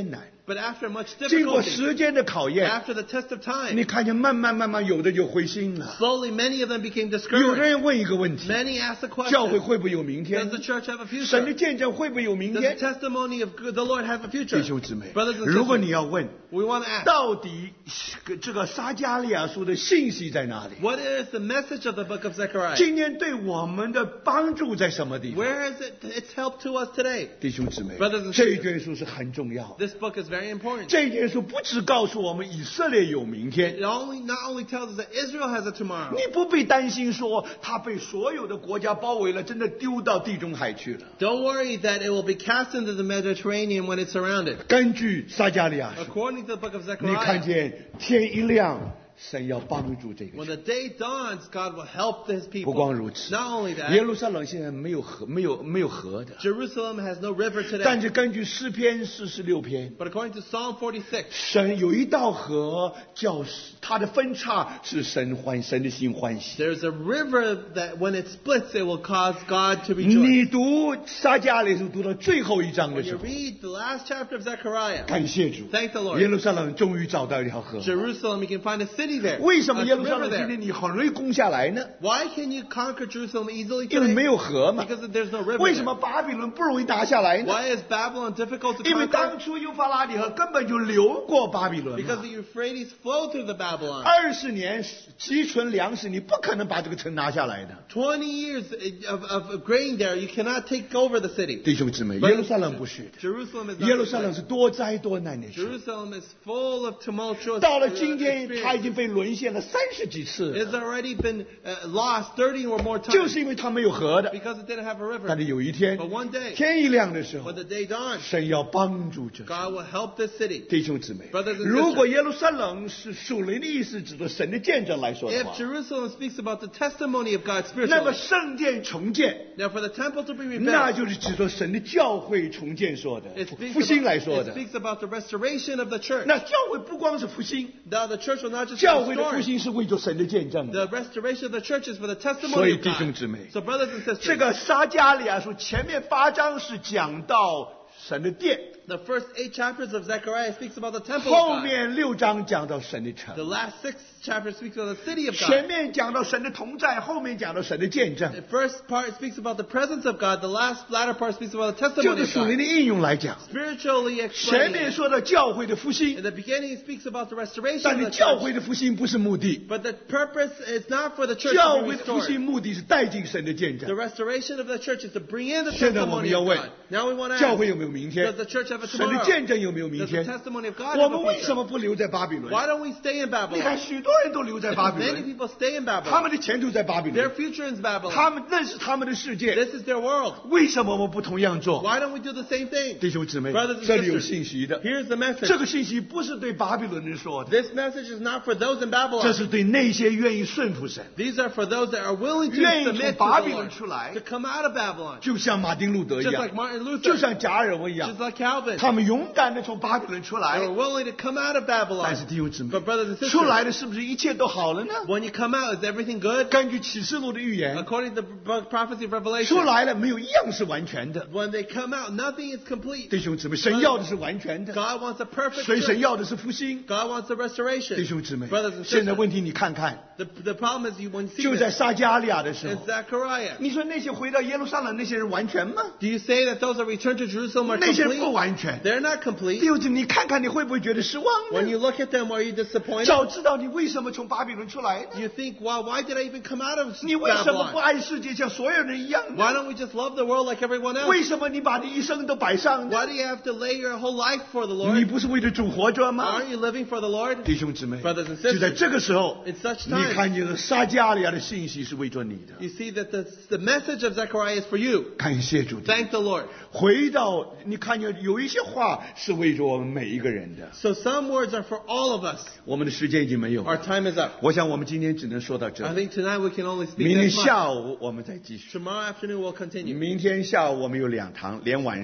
B: But after much
A: 经过
B: difficulty,
A: 时间的考验，
B: after the test of
A: 你
B: time,
A: 看见慢慢慢慢有的就灰心了。
B: slowly many of them became
A: 有的
B: discouraged.
A: 人问一个问题：
B: Many asked the
A: 教会
B: question,
A: 会不会有明
B: does
A: 天？
B: the church have a
A: 神的
B: future?
A: 见证会不会有明
B: Does
A: 天
B: the？ testimony of the Lord have a
A: 弟
B: future?
A: 兄姊妹，
B: Brothers and
A: 如果你
B: sisters,
A: 要问
B: we want to ask,
A: 到底这个撒迦利亚书的信息在哪里？
B: what is the message of the book of Zechariah?
A: 今天对我们的帮助在什么地方？
B: Where is it? It's help to us today.
A: 弟兄姊妹
B: Brothers and，sisters
A: 这一卷书是很重要的。
B: This book is very important.
A: 这一卷书不只告诉我们以色列有明天，
B: It only not only tells us that Israel has a tomorrow.
A: 你不必担心说他被所有的国家包围了，真的丢到地中海去了。
B: Don't worry that it will be cast into the Mediterranean when it's surrounded.
A: 根据撒迦利亚书，
B: According to the book of
A: 你看
B: Zechariah,
A: 见天一亮，神要帮助这个
B: when
A: 城。
B: the day dawns, God will help His
A: 不
B: people.
A: 光如此，
B: Not only
A: 耶
B: that,
A: 路撒冷现在没有河，没有没有河的。
B: Jerusalem has no river
A: 但
B: today.
A: 是根据诗篇四十六篇，
B: But according to Psalm forty-six,
A: 神有一道河，叫它的分叉是神欢神的心欢喜。
B: there's a river that when it splits, it will cause God to rejoice.
A: 你读撒迦利亚书读到最后一章的
B: When
A: 时
B: you
A: 候，
B: read the last chapter of Zechariah,
A: 感谢主，
B: thank the Lord.
A: 耶路撒冷终于找到一条河。
B: Jerusalem, you can find a city there.
A: 为什么
B: A
A: 耶路撒
B: river
A: 冷今
B: there.
A: 天你很容易攻下来呢？
B: Why can you conquer Jerusalem easily
A: 因为
B: today?
A: 没有河嘛。
B: Because there's no river
A: 为什么
B: there.
A: 巴比伦不容易拿下来呢？
B: Why is Babylon difficult to
A: 因为
B: conquer?
A: 当初幼发拉底河根本就流过巴比伦
B: Because
A: 嘛。
B: the Euphrates flow through the Babylon.
A: 二十年积存粮食，你不可能把这个城拿下来的。
B: Twenty years of, of, of grain there, you cannot take over the city.
A: 弟兄姊妹，
B: But
A: 耶路撒冷不是的，
B: Jerusalem is
A: 耶
B: not
A: 路
B: this
A: 撒冷
B: way.
A: 是多灾多难的城。
B: Jerusalem is full of tumultuous
A: 到了
B: uh,
A: 今天，它已
B: experiences.
A: 经被沦陷了三十几次
B: It's already been uh, lost thirty or more
A: 就
B: times
A: 是因为它没有河的。
B: because it didn't have a
A: 但
B: river.
A: 是有一天，
B: But one day,
A: 天一亮的时候
B: when，the day dawns,
A: 神要帮助这城。
B: God will help this city.
A: 弟兄姊妹
B: Brothers and，sisters
A: 如果耶路撒冷是属灵的意思，指的神的见证来说的
B: If
A: 话，
B: Jerusalem speaks about the testimony of God
A: 那么
B: spiritually,
A: 圣殿重建，
B: now for the temple to be
A: 那
B: rebuilt,
A: 就是指着神的教会重建说的
B: it speaks,
A: 复兴来
B: about,
A: 说
B: it
A: 的。
B: speaks about the restoration of the church.
A: 那教会不光是复兴，
B: Now the church will not just be
A: 教会的复
B: restored.
A: 兴是为着神的见证的。
B: The restoration of the church is for the
A: 所
B: testimony
A: 以
B: of
A: 弟兄
B: God.
A: 姊妹，
B: So brothers and
A: 这
B: sisters,
A: 个撒迦利亚书前面八章是讲到神的殿，
B: the first eight chapters of Zechariah speaks about the temple
A: 后
B: of God.
A: 面六章讲到神的
B: The
A: 城。
B: last six chapters speaks about the city of
A: 前
B: God.
A: 面讲到神的同在，后面讲到神的见证，
B: The first part speaks about the presence of God. The last latter part speaks about the
A: 就
B: testimony
A: 是
B: of
A: 属灵
B: God.
A: 的应用来讲。
B: Spiritually
A: 前面
B: explaining.
A: 说到教会的复
B: In
A: 兴，
B: the beginning, it speaks about the restoration
A: 但
B: of
A: 是
B: the
A: 教
B: church.
A: 会的复兴不是目的，
B: But the purpose is not for the church
A: 教
B: to
A: 会
B: be
A: 的复兴
B: restored.
A: 目的是带进神的见
B: The
A: 证。
B: restoration of the church is to bring in the
A: 现在我们
B: testimony
A: 要
B: of
A: 问
B: God. Now we want to
A: 教会有
B: ask,
A: 没有明天
B: does？the church have a
A: 神的
B: tomorrow?
A: 见证有没有明
B: Does the
A: 天？
B: testimony of God
A: 我
B: have
A: 们
B: a
A: 为什么
B: future?
A: 不留在巴比伦？
B: Why don't we stay in
A: 你看，
B: Babylon?
A: 许多人都留在巴比
B: Many
A: 伦，
B: people stay in
A: 他
B: Babylon.
A: 们的前途在巴比
B: Their
A: 伦，
B: future is
A: 他
B: Babylon.
A: 们那是他们的世界。
B: This is their world.
A: 为什么我们不同样做？
B: Why don't we do the same thing?
A: 弟兄姊妹
B: Brothers and，
A: 这里有
B: sisters,
A: 信息的。
B: here's the message.
A: 这个信息不是对巴比伦人说的，
B: This message is not for those in
A: 这
B: Babylon.
A: 是对那些愿意顺服神，
B: These are for those that are willing to
A: 愿意从
B: submit to
A: 巴
B: the
A: 比伦
B: Lord,
A: 出来，
B: to come out of Babylon.
A: 就像马丁路德一
B: Just
A: 样
B: like，Martin Luther,
A: 就像加尔文一样
B: just，like Calvin.
A: 他们勇敢的从巴比伦出
B: They
A: 来
B: were。willing to come out of
A: 但是
B: Babylon.
A: 弟兄姊妹
B: But，brothers and
A: 出
B: sisters,
A: 来的是不是一切都好了呢？
B: when you come out, is everything good?
A: 根据启示录的预言，
B: According to the prophecy of
A: 出
B: Revelation,
A: 来了没有一样是完全的。
B: when they come out, nothing is complete.
A: 弟兄姊妹，神要的是完全的，
B: God wants a perfect
A: 所以神
B: church.
A: 要的是复兴。
B: God wants a
A: 弟
B: restoration.
A: 兄姊妹
B: Brothers and，
A: 现在
B: sisters,
A: 问题你看看，
B: the, the problem is you when you see
A: 就在
B: this
A: 撒迦利亚的时
B: in
A: 候，
B: Zechariah.
A: 你说那些回到耶路撒冷那些人完全吗？
B: Do you say that those that return to Jerusalem are
A: 那些人不
B: complete?
A: 完全。
B: They're not complete.
A: 弟兄姊妹，你看看你会不会觉得失望
B: When
A: 呢？
B: you look at them, are you disappointed?
A: 早知道你为什么从巴比伦出来呢？
B: You think, wow, why did I even come out of
A: 你为什么不
B: Babylon?
A: 爱世界像所有人一样呢？
B: Why don't we just love the world like everyone else?
A: 为什么你把你一生都摆上呢？
B: Why do you have to lay your whole life for the
A: 你
B: Lord?
A: 不是为了主活着吗？
B: Aren't you living for the Lord?
A: 弟兄姊妹，
B: Brothers and sisters,
A: 就在这个时候，
B: in such
A: 你
B: times,
A: 看见了撒迦利亚的信息是为着你的。
B: you see that the, the message of Zechariah is for you.
A: 感谢主。
B: Thank the Lord.
A: 回到你看见有一些话是为着我们每一个人的。
B: So some words are for all of us.
A: 我们的时间已经没有
B: Our
A: 了，
B: time is up.
A: 我想我们今天只能说到这
B: I
A: 里。
B: think tonight we can only speak
A: 明天
B: this much.
A: 下午我们再继续。
B: Tomorrow afternoon we'll continue.
A: 明天下午我们有两堂，连晚上。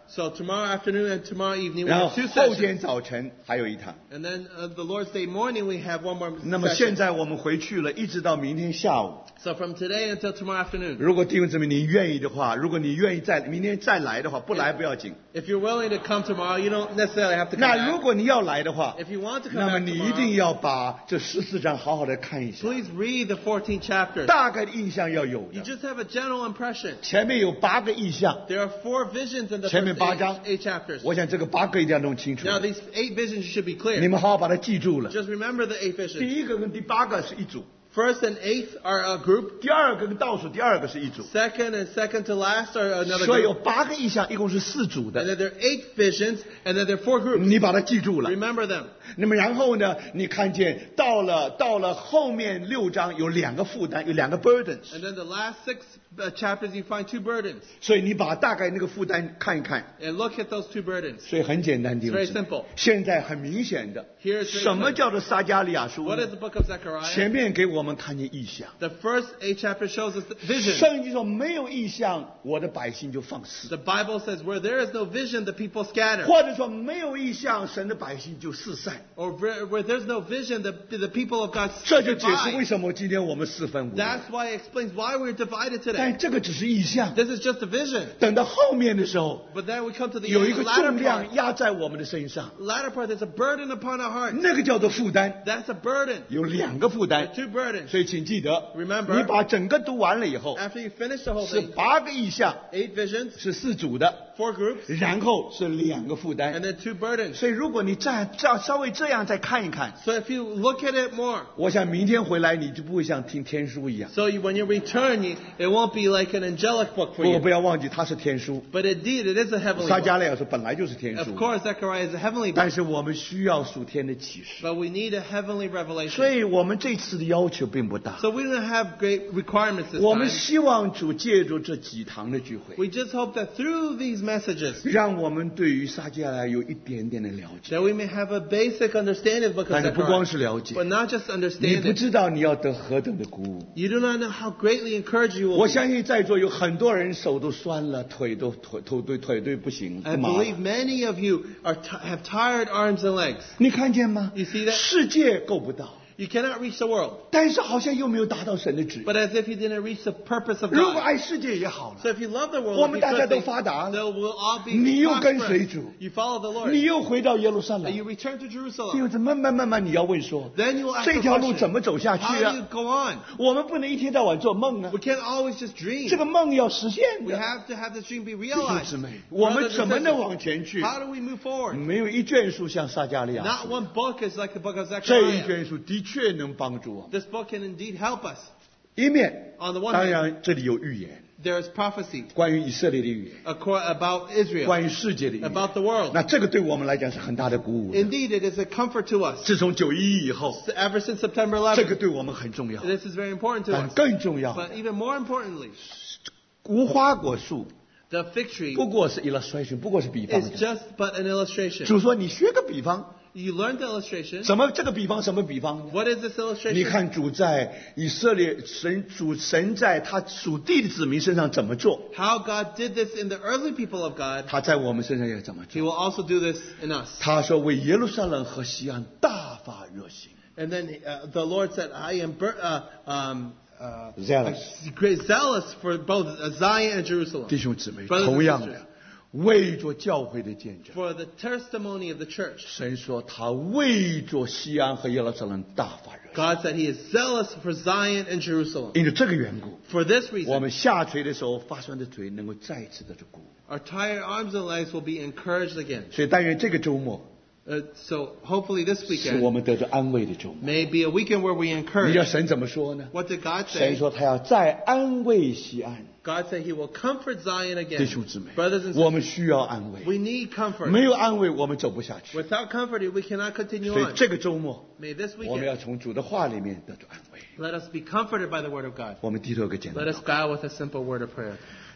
B: So tomorrow afternoon and tomorrow evening we
A: 然后
B: have two
A: 后
B: sessions.
A: 天早晨还有一堂。
B: And then uh, the Lord's Day morning we have one more
A: 那么现
B: session.
A: 在我们回去了，一直到明天下午。
B: So from today until tomorrow afternoon.
A: 如果弟兄姊妹你愿意的话，如果你愿意再明天再来的话，不来不要紧。
B: If you're willing to come tomorrow, you don't necessarily have to come
A: 那如
B: back.
A: 果你要来的话，
B: If you want to come
A: 那么
B: back
A: 你一定
B: tomorrow,
A: 要把这十四章好好的看一下，
B: please read the fourteen chapters.
A: 大概的印象要有
B: You
A: 的。
B: just have a general impression.
A: 前面有八个意象，
B: There are four visions in the
A: 前面
B: first
A: 八章
B: eight, eight chapters.
A: 我想这个八个一定要弄清楚。
B: Now these eight visions you should be
A: 你
B: clear.
A: 们好好把它记住了。
B: Just remember the eight
A: 第
B: visions.
A: 一个跟第八个是一组，
B: First and eighth are a group.
A: 第二个跟倒数第二个是一组，
B: Second and second to last are another
A: 所以有
B: group.
A: 八个意象，一共是四组
B: And
A: 的。
B: then there are eight visions, and then there are four groups.
A: 你把它记住了。
B: Remember them.
A: 那么然后呢，你看见到了到了后面六章有两个负担，有两个 burdens，
B: And then the last six uh, chapters you find two burdens.
A: 所以你把大概那个负担看一看。
B: And look at those two burdens.
A: 所以很简单，弟
B: It's
A: 兄
B: very
A: 姊妹
B: simple.
A: 现在很明显的，
B: Here is very
A: 什么
B: simple.
A: 叫做撒迦利亚书
B: What
A: 呢
B: is the book of Zechariah?
A: 前面给我们看见意象。
B: The first eight chapters shows us the vision.
A: 圣经说没有意象，我的百姓就放肆；
B: The Bible says where there is no vision, the people scatter.
A: 或者说没有意象，神的百姓就四散。
B: Or where, where there's no vision, the, the people of God
A: 这就解释为
B: divide.
A: 什么今天我们四分五裂。
B: That's why it explains why we're divided today.
A: 但这个只是意象，
B: This is just a vision.
A: 等到后面的时候，
B: But then we come to the
A: 有一个
B: latter
A: 重
B: part.
A: 量压在我们的身上，
B: Latter part, there's a burden upon our hearts.
A: 那个叫做负担。
B: That's a burden.
A: 有两个负
B: There
A: 担
B: are，two burdens.
A: 所以请记得，
B: Remember
A: 你把整个读完了以后，
B: After you finish the whole
A: 是
B: thing,
A: 八个意象，
B: eight visions,
A: 是四组的，
B: four groups,
A: 然后是两个负
B: and
A: 担。
B: then two burdens.
A: 所以如果你再再稍微这样再看一看，
B: So if you look at it more,
A: 我想明天回来你就不会像听天书一样。
B: so you, when you return, you, it won't be like an angelic book
A: 不
B: for
A: 过
B: you.
A: 不要忘记，它是天书。
B: But indeed, it is a heavenly
A: 撒
B: book.
A: 迦利亚书本来就是天
B: Of
A: 书，
B: course, Zechariah is a heavenly book,
A: 但是我们需要属天的启示。
B: but we need a heavenly
A: 所
B: revelation.
A: 以我们这次的要求并不大，
B: So we don't have great requirements this
A: 我们
B: time.
A: 希望主借助这几堂的聚会，
B: We just hope that through these messages,
A: 让我们对于撒迦利亚有一点点的了解。
B: that we may have a basic understanding of the book
A: 但
B: of
A: 是不光
B: Zechariah.
A: 是了解，
B: But not just
A: 你
B: understand
A: 不
B: it.
A: 知道你要得何等的鼓舞。
B: You do not know how greatly encouraged you will
A: 我
B: be.
A: 相信在座有很多人手都酸了，腿都腿腿腿腿都不行，
B: I
A: 不麻了。
B: believe many of you are t- have tired arms and legs.
A: 你看见吗？
B: You see that?
A: 世界够不到，
B: You cannot reach the world,
A: 但是好像又没有达到神的旨意。
B: but as if you didn't reach the purpose of
A: 如果
B: God.
A: 爱世界也好了，
B: So if you love the world,
A: 我
B: if
A: 们
B: you
A: 大家
B: could
A: 都
B: be,
A: 发达，
B: they will all be
A: 你又跟随
B: prosperous.
A: 主，
B: You follow the
A: 你
B: Lord.
A: 又回到耶路撒
B: And
A: 冷
B: you，return to
A: 弟
B: Jerusalem.
A: 兄姊妹慢慢慢慢你要问说，
B: Then you will ask
A: 这
B: the
A: 条路
B: question,
A: 怎么走下去
B: how do you
A: 啊？
B: go on?
A: 我们不能一天到晚做梦啊
B: We，can't always just dream.
A: 这个梦要实现
B: We
A: 的。
B: have to have this dream be
A: 弟兄
B: realized.
A: 姊妹，我们
B: Brothers and
A: 怎么能
B: sisters,
A: 往前去？
B: how do we move forward?
A: 没有一卷书像撒迦利亚
B: Not
A: 书，
B: one book is like the book of
A: 这一
B: Zechariah.
A: 卷书的确能帮助我们。
B: This book can indeed help us.
A: 一面，
B: On the one
A: 当
B: hand,
A: 然这里有预言，
B: there is prophecy
A: 关于以色列的预言，
B: acco- about Israel,
A: 关于世界的预言。
B: about the world.
A: 那这个对我们来讲是很大的鼓舞的。
B: Indeed, it is a comfort to us.
A: 自从九一一以后，
B: Ever since September
A: 这
B: eleventh,
A: 个对我们很重要。
B: this is very important to
A: 但
B: us.
A: 更重要，
B: But even more importantly,
A: 无花果树
B: the fig tree
A: 不过是 illustration，不过是比方
B: is。just but an illustration.
A: 主说你学个比方，
B: You learn the illustration.
A: 什么这个比方什么比方？
B: What is this
A: 你
B: illustration?
A: 看主在以色列神主神在他属地的子民身上怎么做，
B: How God did this in the early people of God,
A: 他在我们身上也怎么
B: He
A: 做。
B: will also do this in us.
A: 他说为耶路撒冷和西安大发热心。
B: And then uh, the Lord said, I am bur- uh, um, uh,
A: Zealous.
B: great zealous for both uh, Zion and Jerusalem.
A: 弟兄姊妹，
B: Brothers and
A: 同样
B: sisters,
A: 的，为着教会的见证，
B: for the testimony of the church.
A: 神说他为着西安和耶路撒冷大发热心。
B: God said He is zealous for Zion and Jerusalem.
A: 因着这个缘故，
B: For this
A: 我
B: reason,
A: 们下垂的时候发酸的腿能够再一次的鼓舞。
B: our tired arms and legs will be encouraged again.
A: 所以但愿这个周末
B: Uh, so hopefully this
A: 是我
B: weekend
A: 们得着安慰的周末。
B: may be a weekend where we
A: 你
B: encourage.
A: 知道神怎么说呢？
B: What did God
A: 神
B: say?
A: 说他要再安慰西安。
B: God said He will comfort Zion
A: 弟
B: again.
A: 兄姊妹，
B: Brothers and
A: 我
B: sisters,
A: 们需要安慰，
B: we need comfort.
A: 没有安慰我们走不下去。
B: Without comfort, we cannot continue
A: 所以
B: on.
A: 这个周末
B: May this
A: 我们要
B: weekend
A: 从主的话里面得着安慰。
B: let us be comforted by the word of God.
A: 我们低头一个简单
B: Let
A: 的
B: us bow with a simple word of prayer.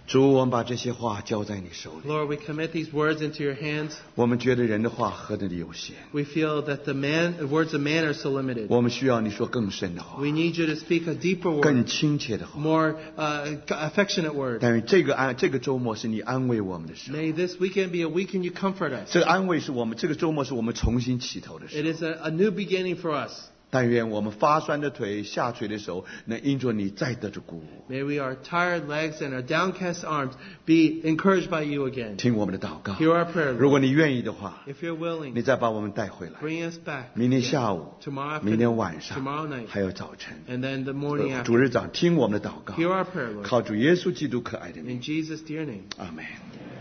A: 主，我们把这些话交在你手里。
B: Lord, we commit these words into your hands.
A: 我们觉得人的话何等的有限，
B: We feel that the man, the words of man are so limited.
A: 我们需要你说更深的话，
B: We need you to speak a deeper
A: 更
B: word,
A: 亲切的话。
B: more uh, affectionate word.
A: 但愿这个安这个周末是你安慰我们的时候，
B: May this weekend be a weekend you comfort us.
A: 这个安慰是我们这个周末是我们重新起头的时
B: It
A: 候。
B: is a, a new beginning for us.
A: 但愿我们发酸的腿、下垂的手，能因着你再得着鼓舞。
B: May we, our tired legs and our downcast arms, be encouraged by you again.
A: 听我们的祷告。
B: Hear our prayer,
A: 如
B: Lord.
A: 果你愿意的话，
B: If you're
A: 你
B: willing,
A: 再把我们带回来。
B: bring us back
A: 明天下午、
B: tomorrow
A: 明天
B: afternoon,
A: 晚上、
B: tomorrow night,
A: 还有早晨，
B: and then the morning
A: 主
B: after.
A: 日早听我们的祷告。
B: Hear our prayer, Lord.
A: 靠主耶稣基督可爱的名，
B: In Jesus' dear name.
A: 阿门。